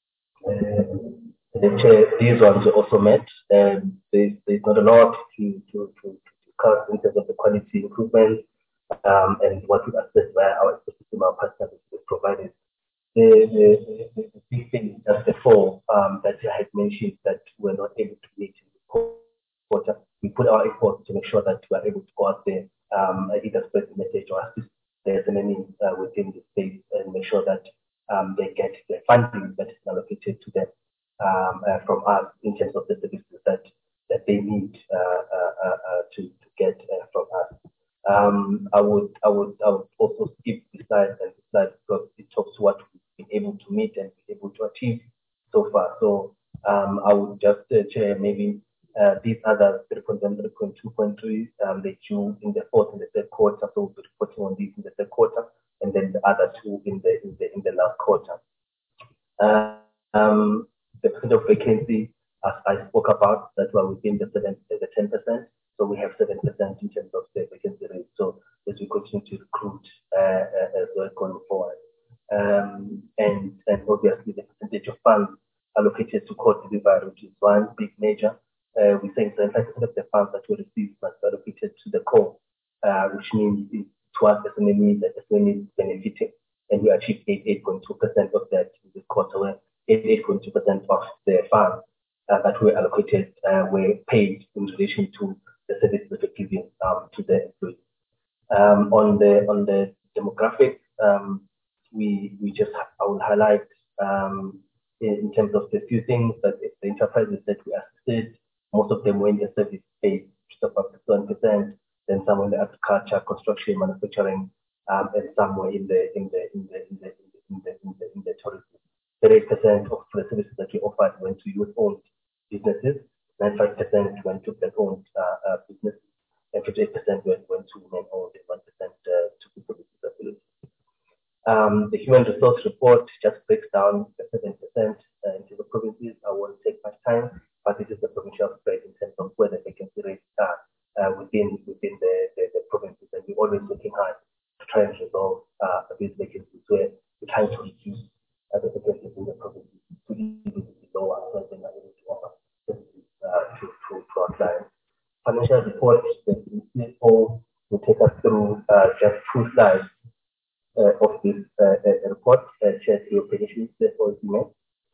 These ones are also met. There's not a lot to discuss in terms of the quality improvement and what we assess via our ecosystem, our partners provided. The big thing is just the four that I had mentioned that we're not able to meet in the quarter. We put our efforts to make sure that we are able to go out there, either spread the message or assist the SMEs within the space and make sure that they get the funding that is allocated to them from us in terms of the services that they need to get from us. I would also skip this slide because it talks to what we've been able to meet and been able to achieve so far. So I would just share maybe these other 3.1, 3.2.3, they due in the fourth and the third quarter. So we'll be reporting on these in the third quarter, and then the other two in the last quarter. The percent of vacancy, as I spoke about, that were within the 10%. So we have 7% in terms of the vacancy rate. So as we continue to recruit as well going forward, and obviously the percentage of funds allocated to core delivery, which is one big major. We think 75% of the funds that we receive must be allocated to the core, which means it's towards SMEs that SMEs benefiting, and we achieved 88.2% of that in this quarter, where 88.2% of the funds that were allocated were paid in relation to the services that were given to the employees. On the demographic, I will highlight in terms of the few things that the enterprises that we assisted, most of them were in the service space, which is about 61%. Then some in the agriculture, construction, manufacturing, and some were in the tourism. 38% of the services that we offered went to youth-owned businesses, 95% went to black-owned businesses, and 58% went to women-owned, and 1% to people with disabilities. The human resource report just breaks down the 7% into the provinces. I won't take much time, but this is the provincial spread in terms of where the vacancy rates are within the provinces, and we're always looking hard to try and resolve these vacancies where we're trying to reduce the vacancies in the provinces to even be lower, so they are able to offer services to our clients. Financial report, the CFO will take us through just 2 slides of this report. Chair, your permission, therefore, is made.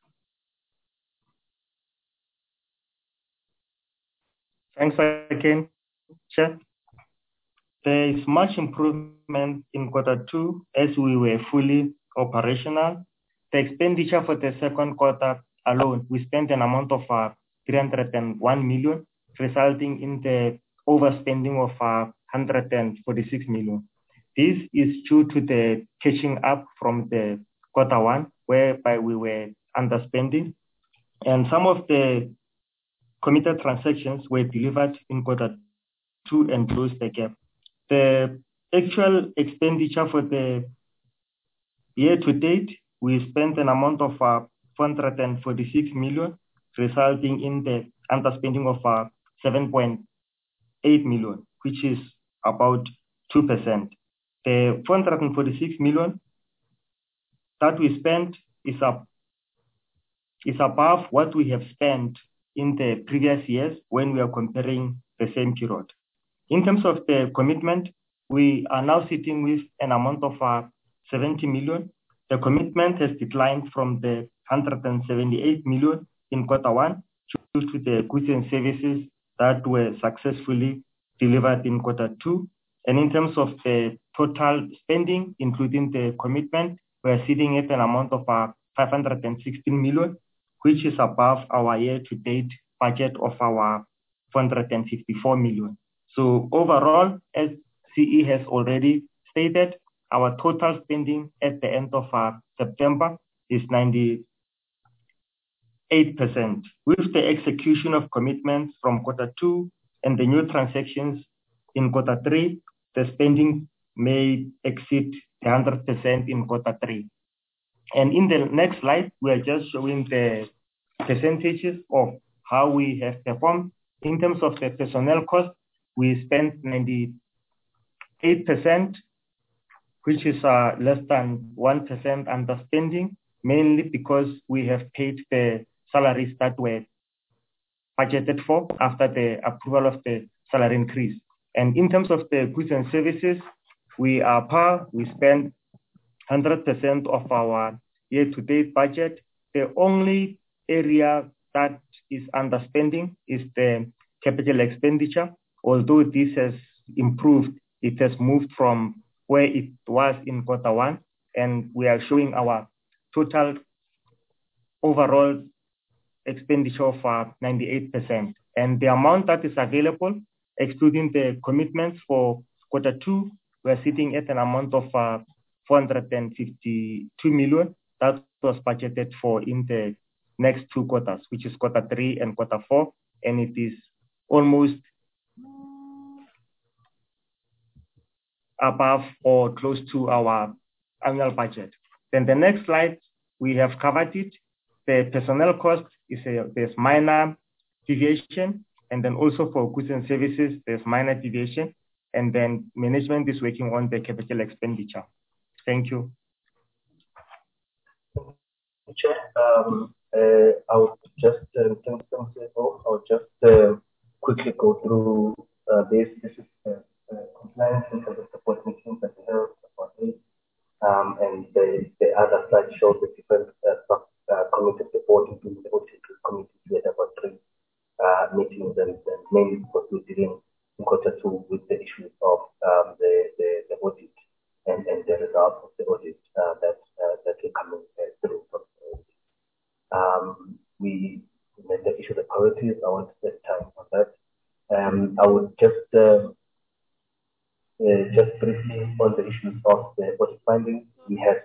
Thanks again, Chair. There is much improvement in Q2 as we were fully operational. The expenditure for the second quarter alone, we spent an amount of 301 million, resulting in the overspending of 146 million. This is due to the catching up from the Q1, whereby we were underspending, and some of the committed transactions were delivered in Q2 and closed the gap. The actual expenditure for the Year to date, we spent an amount of 446 million, resulting in the underspending of 7.8 million, which is about 2%. The 446 million that we spent is above what we have spent in the previous years when we are comparing the same period. In terms of the commitment, we are now sitting with an amount of 70 million. The commitment has declined from the 178 million in Q1 due to the goods and services that were successfully delivered in Q2. And in terms of the total spending, including the commitment, we are sitting at an amount of 516 million, which is above our year-to-date budget of our 454 million. So overall, as CE has already stated, our total spending at the end of September is 98%. With the execution of commitments from Q2 and the new transactions in Q3, the spending may exceed 100% in Q3. And in the next slide, we are just showing the percentages of how we have performed. In terms of the personnel cost, we spent 98%, which is less than 1% underspending, mainly because we have paid the salaries that were budgeted for after the approval of the salary increase. And in terms of the goods and services, we are par. We spend 100% of our year-to-date budget. The only area that is underspending is the capital expenditure. Although this has improved, it has moved from where it was in Q1, and we are showing our total overall expenditure of 98%. And the amount that is available, excluding the commitments for Q2, we are sitting at an amount of 452 million that was budgeted for in the next 2 quarters, which is Q3 and Q4, and it is almost above or close to our annual budget. Then the next slide, we have covered it. The personnel cost there's minor deviation, and then also for goods and services, there's minor deviation, and then management is working on the capital expenditure. Thank you. Chair, I would just quickly go through this. This is compliance in terms of the board meetings that we held about it. And the other slide shows the different committees the board, including the audit committee. We had about 3 meetings, and mainly because we're dealing in Q2 with the issues of the audit and the results of the audit that are coming through from the audit. We made the issue the priorities. I want to spend time on that. I would just briefly on the issues of the audit findings. We had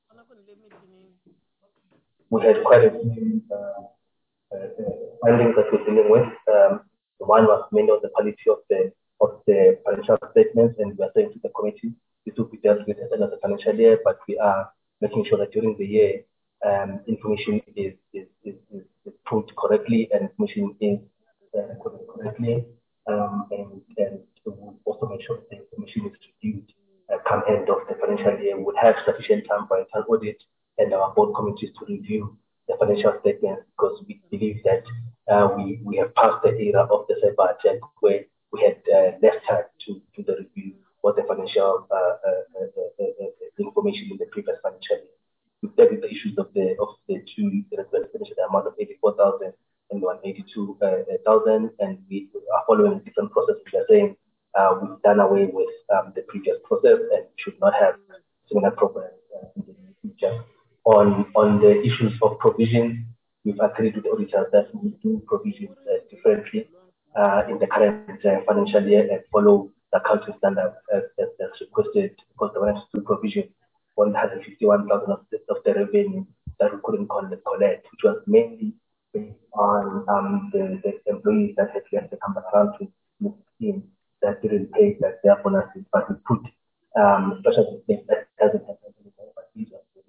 quite a few findings that we're dealing with. One was mainly on the quality of the financial statements, and we are saying to the committee this will be dealt with at the end of the financial year, but we are making sure that during the year information is put correctly and information is recorded correctly, and we'll also make sure that the information is reviewed come end of the financial year. We'll have sufficient time for internal audit and our board committees to review the financial statements, because we believe that we have passed the era of the cyber attack where we had less time to do the review of the financial information in the previous financial year. We've dealt with the issues of the 2 expenditure, the amount of 84,000 and 182,000, and we are following a different process. We are saying we've done away with the previous process and should not have similar problems in the future. On the issues of provisions, we've agreed with the auditors that we do provisions differently in the current financial year and follow the accounting standards as requested, because they wanted to do provision 151,000 of the revenue that we couldn't collect, which was mainly based on the employees that had left the company around 2016 that didn't pay their bonuses, but we put special things that hasn't happened anymore, but these are the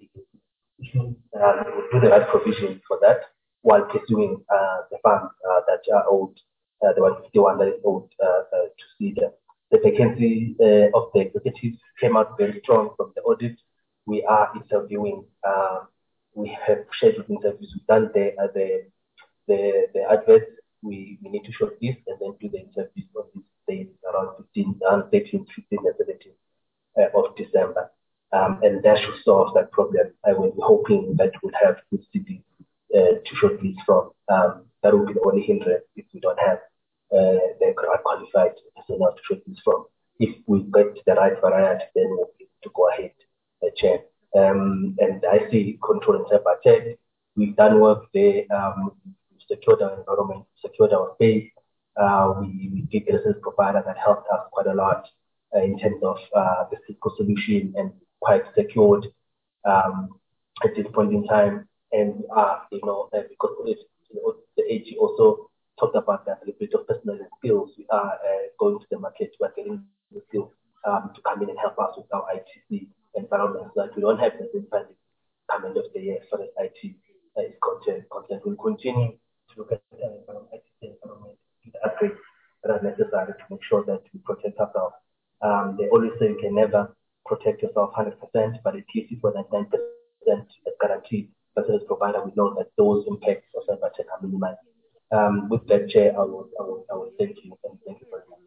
we'll do the right provision for that while pursuing the funds that are owed, the 151 that is owed to SEDA. The vacancy of the executives came out very strong from the audit. We are interviewing. We have scheduled interviews. We've done the adverts. We need to shortlist and then do the interviews on these days around 13, 15, and 17 of December. And that should solve that problem. I was hoping that we'll have good cities to shortlist from. That will be the only hindrance if we don't have the qualified personnel to shortlist from. If we get the right variety, then we'll be able to go ahead, Chair. And I see control and cyber attack. We've done work there. We secured our environment, secured our space. We did a service provider that helped us quite a lot in terms of the Cisco solution, and quite secured at this point in time. And because the AG also talked about the availability of personnel and skills, we are going to the market. We are getting the skills to come in and help us with our ITC environment, so that we don't have the same funding coming end of the year as far as IT is concerned. We'll continue to look at the ITC environment, the upgrades that are necessary to make sure that we protect ourselves. They always say you can never protect yourself 100%, but at least for that 9% as guaranteed by the service provider, we know that those impacts of cyber attack are minimized. With that, Chair, I will thank you, and thank you very much.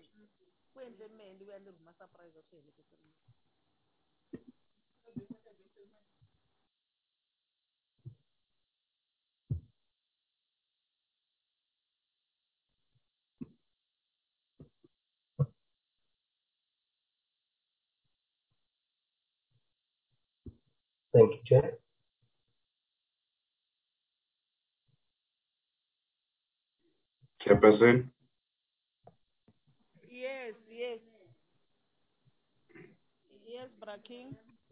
Thank you, Chair. Chairperson? Yes. Yes, Braking.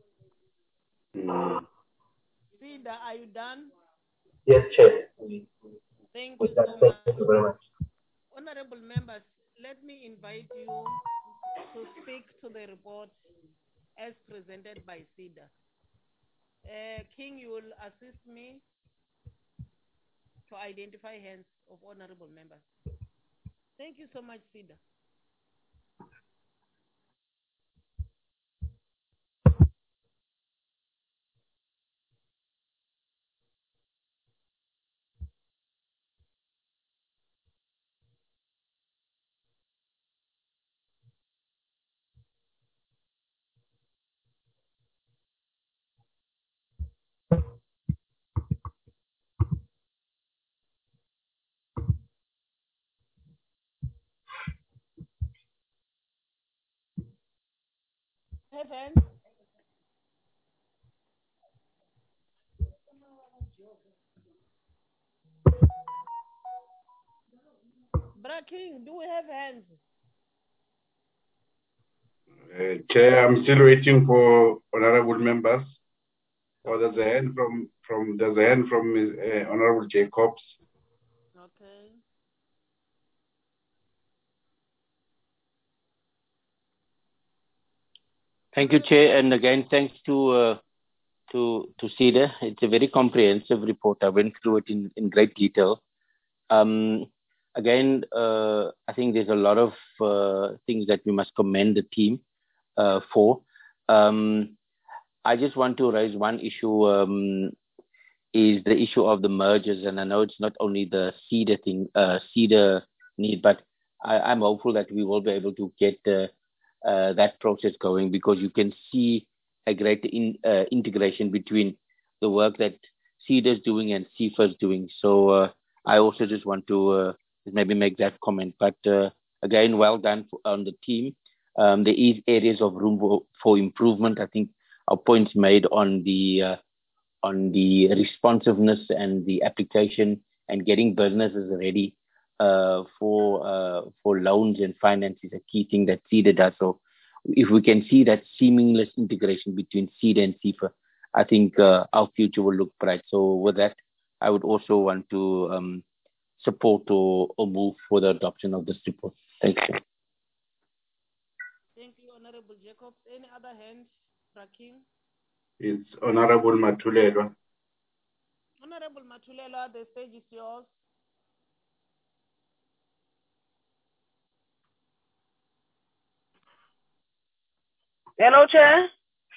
Sida, are you done? Yes, Chair. Thank you so much. Thank you very much. Honorable members, let me invite you to speak to the report as presented by SEDA. King, you will assist me to identify hands of honorable members. Thank you so much, SEDA. Have hands. Braking, do we have hands? Chair, I'm still waiting for honorable members. Oh, there's a hand from Honorable Jacobs. Okay. Thank you, Chair, and again thanks to SEDA. It's a very comprehensive report. I went through it in great detail. Again, I think there's a lot of things that we must commend the team for. I just want to raise one issue, is the issue of the mergers, and I know it's not only the SEDA thing, SEDA need, but I'm hopeful that we will be able to get that process going, because you can see a great integration between the work that SEDA is doing and CIFA is doing. So I also just want to maybe make that comment. But again, well done on the team. There is areas of room for improvement. I think our points made on the responsiveness and the application and getting businesses ready for loans and finance is a key thing that SEDA does. So if we can see that seamless integration between SEDA and CIFA, I think our future will look bright. So with that, I would also want to support or move for the adoption of this report. Thank you. Thank you, Honorable Jacobs. Any other hands, Braking? It's Honorable Matulelwa. Honorable Matulela, the stage is yours. Hello, Chair.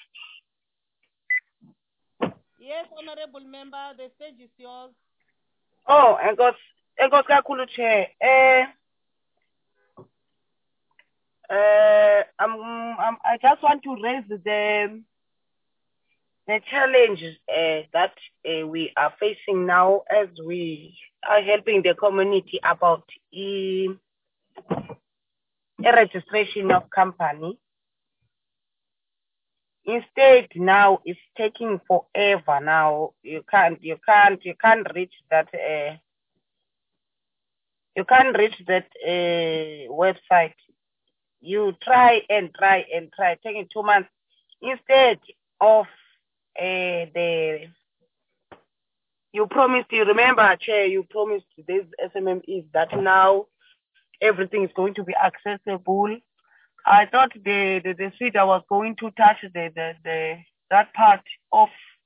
Yes, Honorable Member, the stage is yours. Oh, enkosi kakhulu, Chair. I just want to raise the challenges that we are facing now as we are helping the community about a registration of company. Instead, now it's taking forever. Now you can't reach that. You can't reach that website. You try and try, taking 2 months instead of you promised. You remember, Chair, you promised these SMMEs that now everything is going to be accessible. I thought the SEDA was going to touch that part of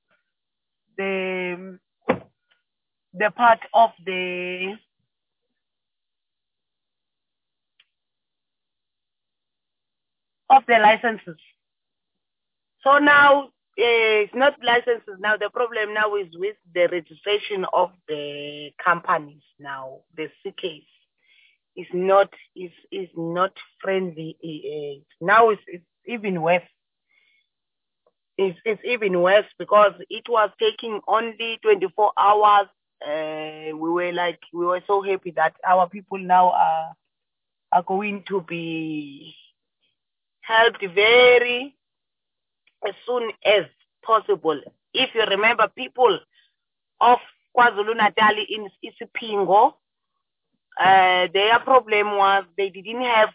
the part of the licenses. So now it's not licenses. Now the problem now is with the registration of the companies. Now the CKs is not friendly. Now it's even worse. It's even worse because it was taking only 24 hours. We were so happy that our people now are going to be helped very as soon as possible. If you remember, people of KwaZulu-Natal in Isipingo, their problem was they didn't have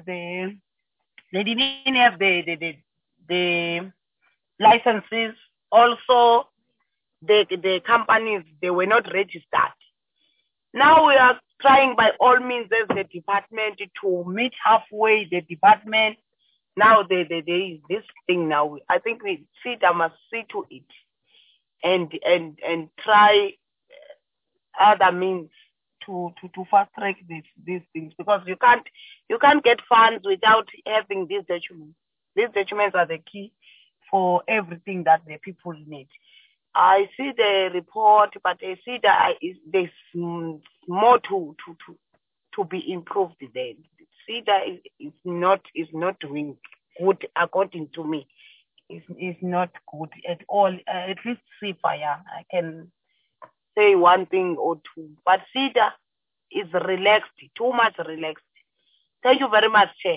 the licenses. Also, the companies, they were not registered. Now we are trying by all means as the department to meet halfway. The department now there is this thing now. I think we must see to it and try other means to fast track these things, because you can't get funds without having these documents. These documents are the key for everything that the people need. I see the report, but I see that there's more to be improved there. See that is not doing good according to me. It's not good at all. At least SIFA, I can say one thing or two, but SIDA is relaxed, too much relaxed. Thank you very much, Chair.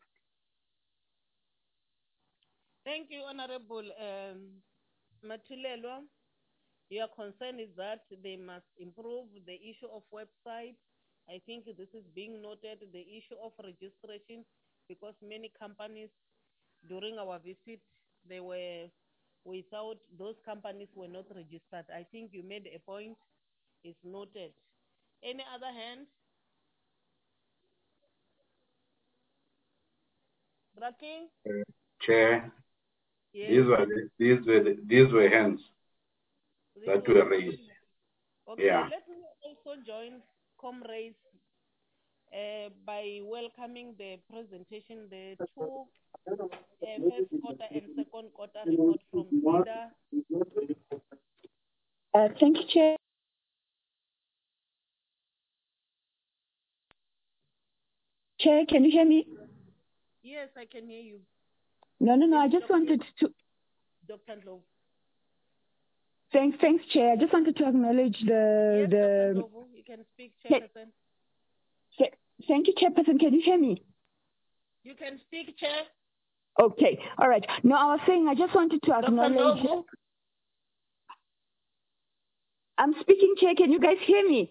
Thank you, Honorable Matulelo. Your concern is that they must improve the issue of website. I think this is being noted, the issue of registration, because many companies during our visit, they were without, those companies were not registered. I think you made a point, it's noted. Any other hand? Raki? Chair, yes. these were hands that were raised. Okay, yeah. Let me also join comrades by welcoming the presentation, the two first quarter and second quarter report from SIDA. Thank you, Chair. Chair, can you hear me? Yes, I can hear you. No, I just wanted to... Dr. Ndlovu. Thanks, Chair. I just wanted to acknowledge Yes, Dr. Ndlovu, you can speak, Chairperson. Thank you, Chairperson. Can you hear me? You can speak, Chair. Okay, all right. No, I was saying I just wanted to acknowledge... Dr. Ndlovu. I'm speaking, Chair. Can you guys hear me?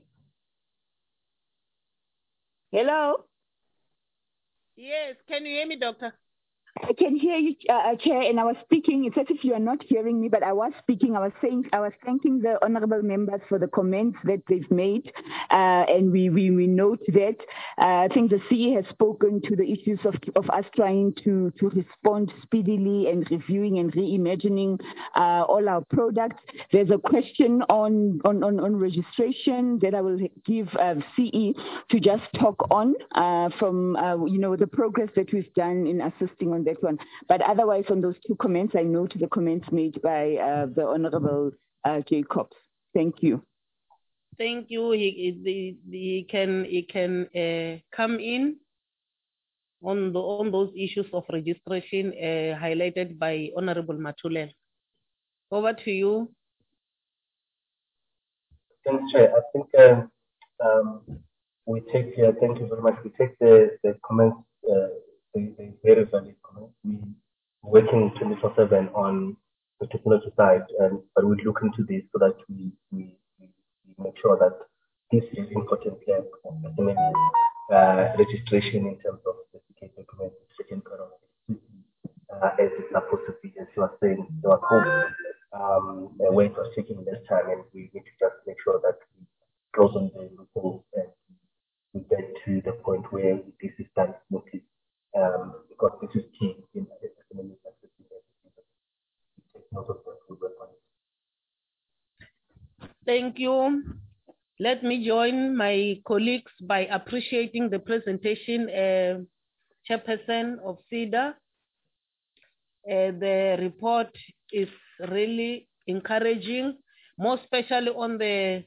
Hello? Yes, can you hear me, Doctor? I can hear you, Chair, and I was speaking. It's as if you are not hearing me, but I was speaking. I was thanking the honourable members for the comments that they've made, and we note that. I think the CE has spoken to the issues of us trying to respond speedily and reviewing and reimagining all our products. There's a question on registration that I will give CE to just talk on from the progress that we've done in assisting on that one. But otherwise, on those two comments, I note the comments made by the Honourable Jacobs. Thank you. Thank you. He can come in on those issues of registration highlighted by Honourable Matulela. Over to you. Thanks, Chair. I think we take here. Thank you very much. We take the comments, the very valid comments. We're working 24/7 on the technology side, but we look into this so that we make sure that this is important here. Registration in terms of certificate documents is taken care of as it's supposed to be. As you are saying, you are home. When it was taking less time, and we need to just make sure that we close on the loopholes and we get to the point where this is done smoothly. Because this is key in SMME success. Take note of that. We work on it. Thank you. Let me join my colleagues by appreciating the presentation, Chairperson of SEDA. The report is really encouraging, more especially on the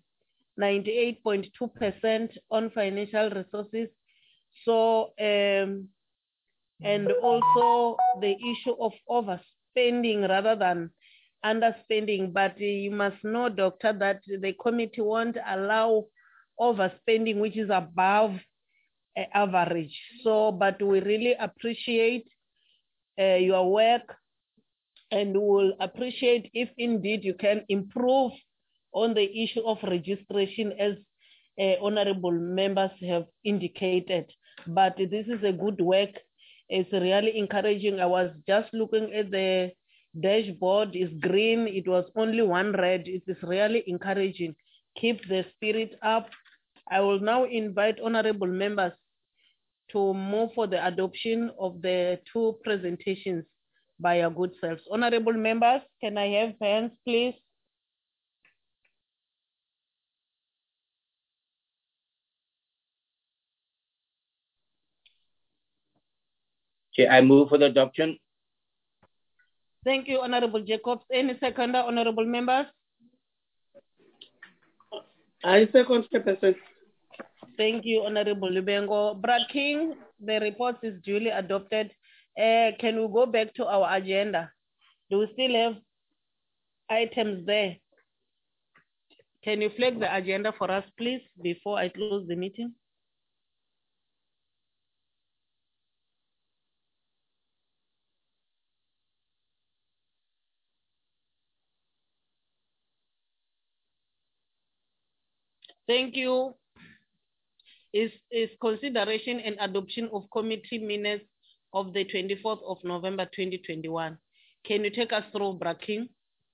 98.2% on financial resources. So, and also the issue of overspending rather than underspending. But you must know, Doctor, that the committee won't allow overspending, which is above average. So, but we really appreciate your work, and will appreciate if indeed you can improve on the issue of registration as honorable members have indicated. But this is a good work. It's really encouraging. I was just looking at the dashboard. It's green. It was only one red. It is really encouraging. Keep the spirit up. I will now invite honorable members to move for the adoption of the two presentations by your good selves. Honorable members, can I have hands, please? Okay, I move for the adoption. Thank you, Honorable Jacobs. Any seconder, honorable members? I second, Chairperson. Thank you, Honorable Lubengo. Brad King, the report is duly adopted. Can we go back to our agenda? Do we still have items there? Can you flag the agenda for us, please, before I close the meeting? Thank you. Is consideration and adoption of committee minutes of the 24th of November 2021. Can you take us through, Braking?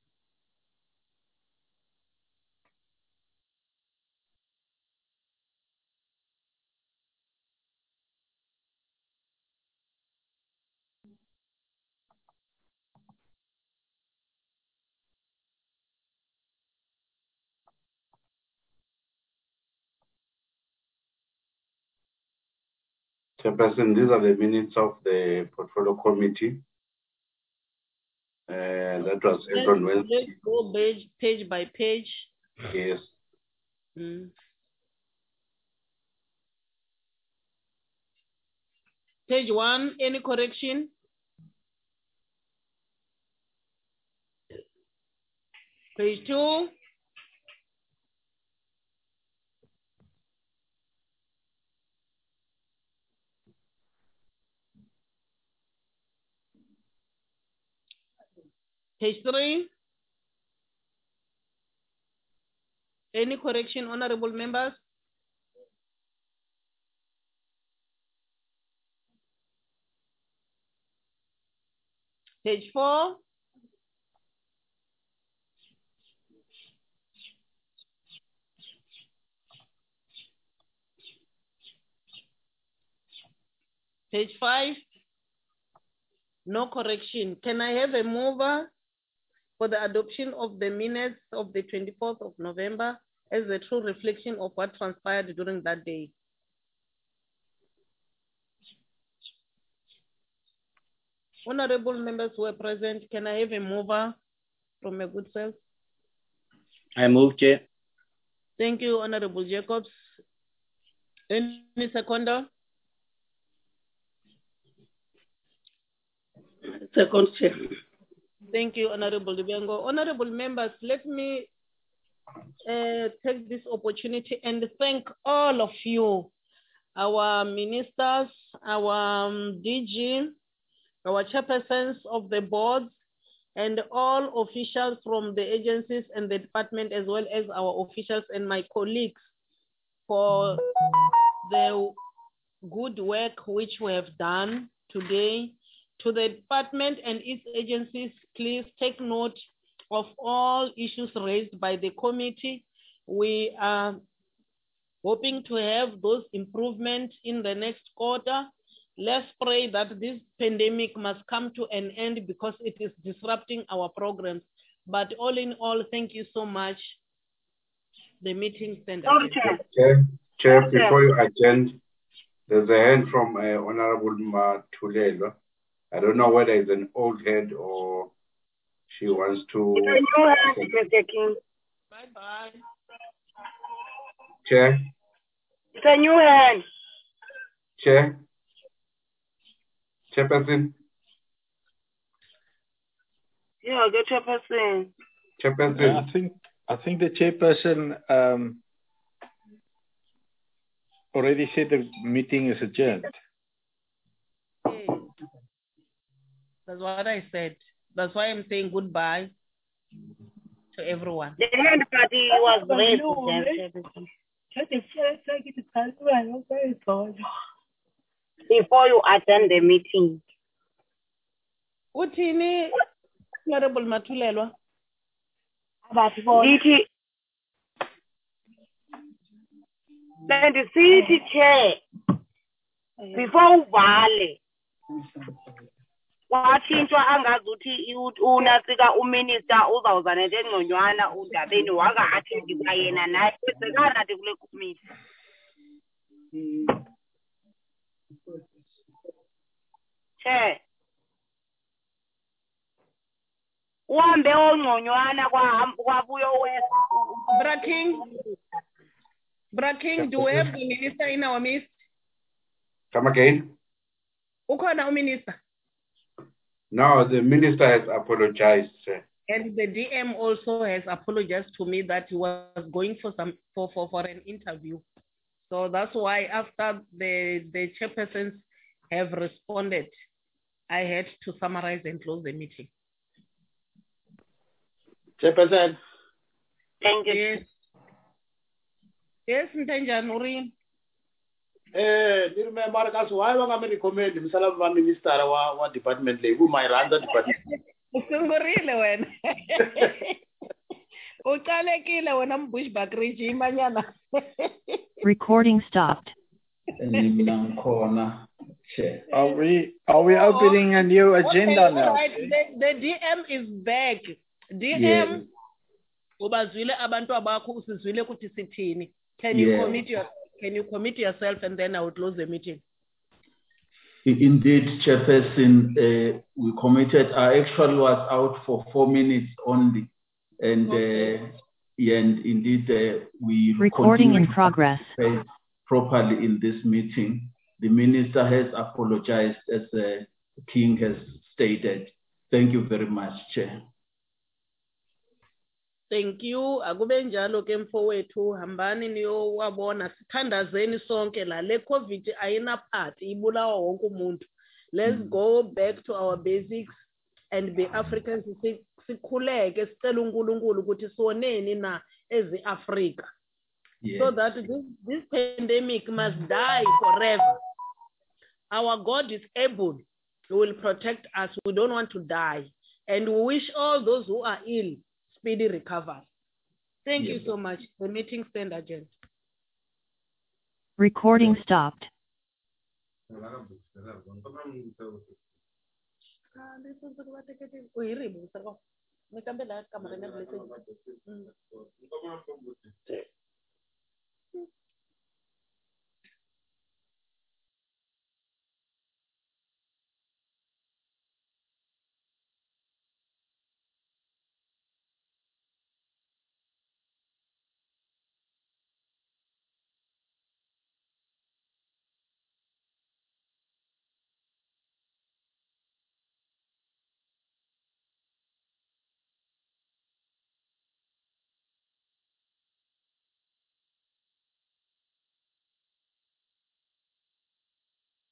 Chairperson, these are the minutes of the portfolio committee. That was on Wednesday. Let's go page by page. Yes. Page 1, any correction? Page 2. Page 3. Any correction, honorable members? Page 4. Page 5. No correction. Can I have a mover for the adoption of the minutes of the 24th of November as a true reflection of what transpired during that day? Honorable members who are present, can I have a mover from a good self? I move, Chair. Thank you, Honorable Jacobs. Any seconder? Second, Chair. Thank you, Honorable Dibengo. Honorable members, let me take this opportunity and thank all of you, our ministers, our DG, our chairpersons of the boards, and all officials from the agencies and the department, as well as our officials and my colleagues, for the good work which we have done today. To the department and its agencies, please take note of all issues raised by the committee. We are hoping to have those improvements in the next quarter. Let's pray that this pandemic must come to an end because it is disrupting our programs. But all in all, thank you so much. The meeting stands. Chair, before you attend, there's a hand from Honorable Matulelo. I don't know whether it's an old head or she wants to. It's a new hand, Mr. King. Bye-bye. Chair. It's a new hand. Chair. Chairperson. Yeah, get chairperson. Chairperson. I think the chairperson already said the meeting is adjourned. Hey. That's what I said. That's why I'm saying goodbye to everyone. The hand party was raised. Before you attend the meeting. Utini, Honorable Matulelwa. Lithi, then the city chair, before uvale, wathintshwa angazuthi unasika uminister uzawuza nento engconywana undabeni waka athi kwayena naye kwenzekana nathi kule committee. Chair. Uhambe ongconywana kwabuya owesa. Braking, do we have the minister in our midst? Come again? Ukhona uminister? No, the minister has apologized, sir. And the DM also has apologized to me that he was going for an interview. So that's why after the chairpersons have responded, I had to summarize and close the meeting. Chairperson. Thank you. Yes. Yes, Mtenja Nurin. Ni remember kasi why wanga me recommend msala wa minister wa department le who my run the department. Usungurile wena. Uqalekile wena mbushback regime manyana. Recording stopped. Are we opening a new agenda now? Right. The DM is back. DM ubazwile abantu abakho usizwile kuthi sithini. Can you commit yourself and then I will close the meeting. Indeed, Chairperson, we committed. I actually was out for 4 minutes only, and and indeed we recording in progress properly in this meeting. The minister has apologized, as the King has stated. Thank you very much, Chair. Thank you. Akube njalo ke mfowethu hambani niyo wabona sithandazeni sonke la le COVID ayina part ibulawa wonke umuntu. Let's go back to our basics and be Africans sikhuleke sicela uNkulunkulu ukuthi soneni na ezi Africa. So that this pandemic must die forever. Our God is able. He will protect us. We don't want to die. And we wish all those who are ill speedy recovery. Thank you so much. The meeting stand adjourned. Recording stopped. Oh,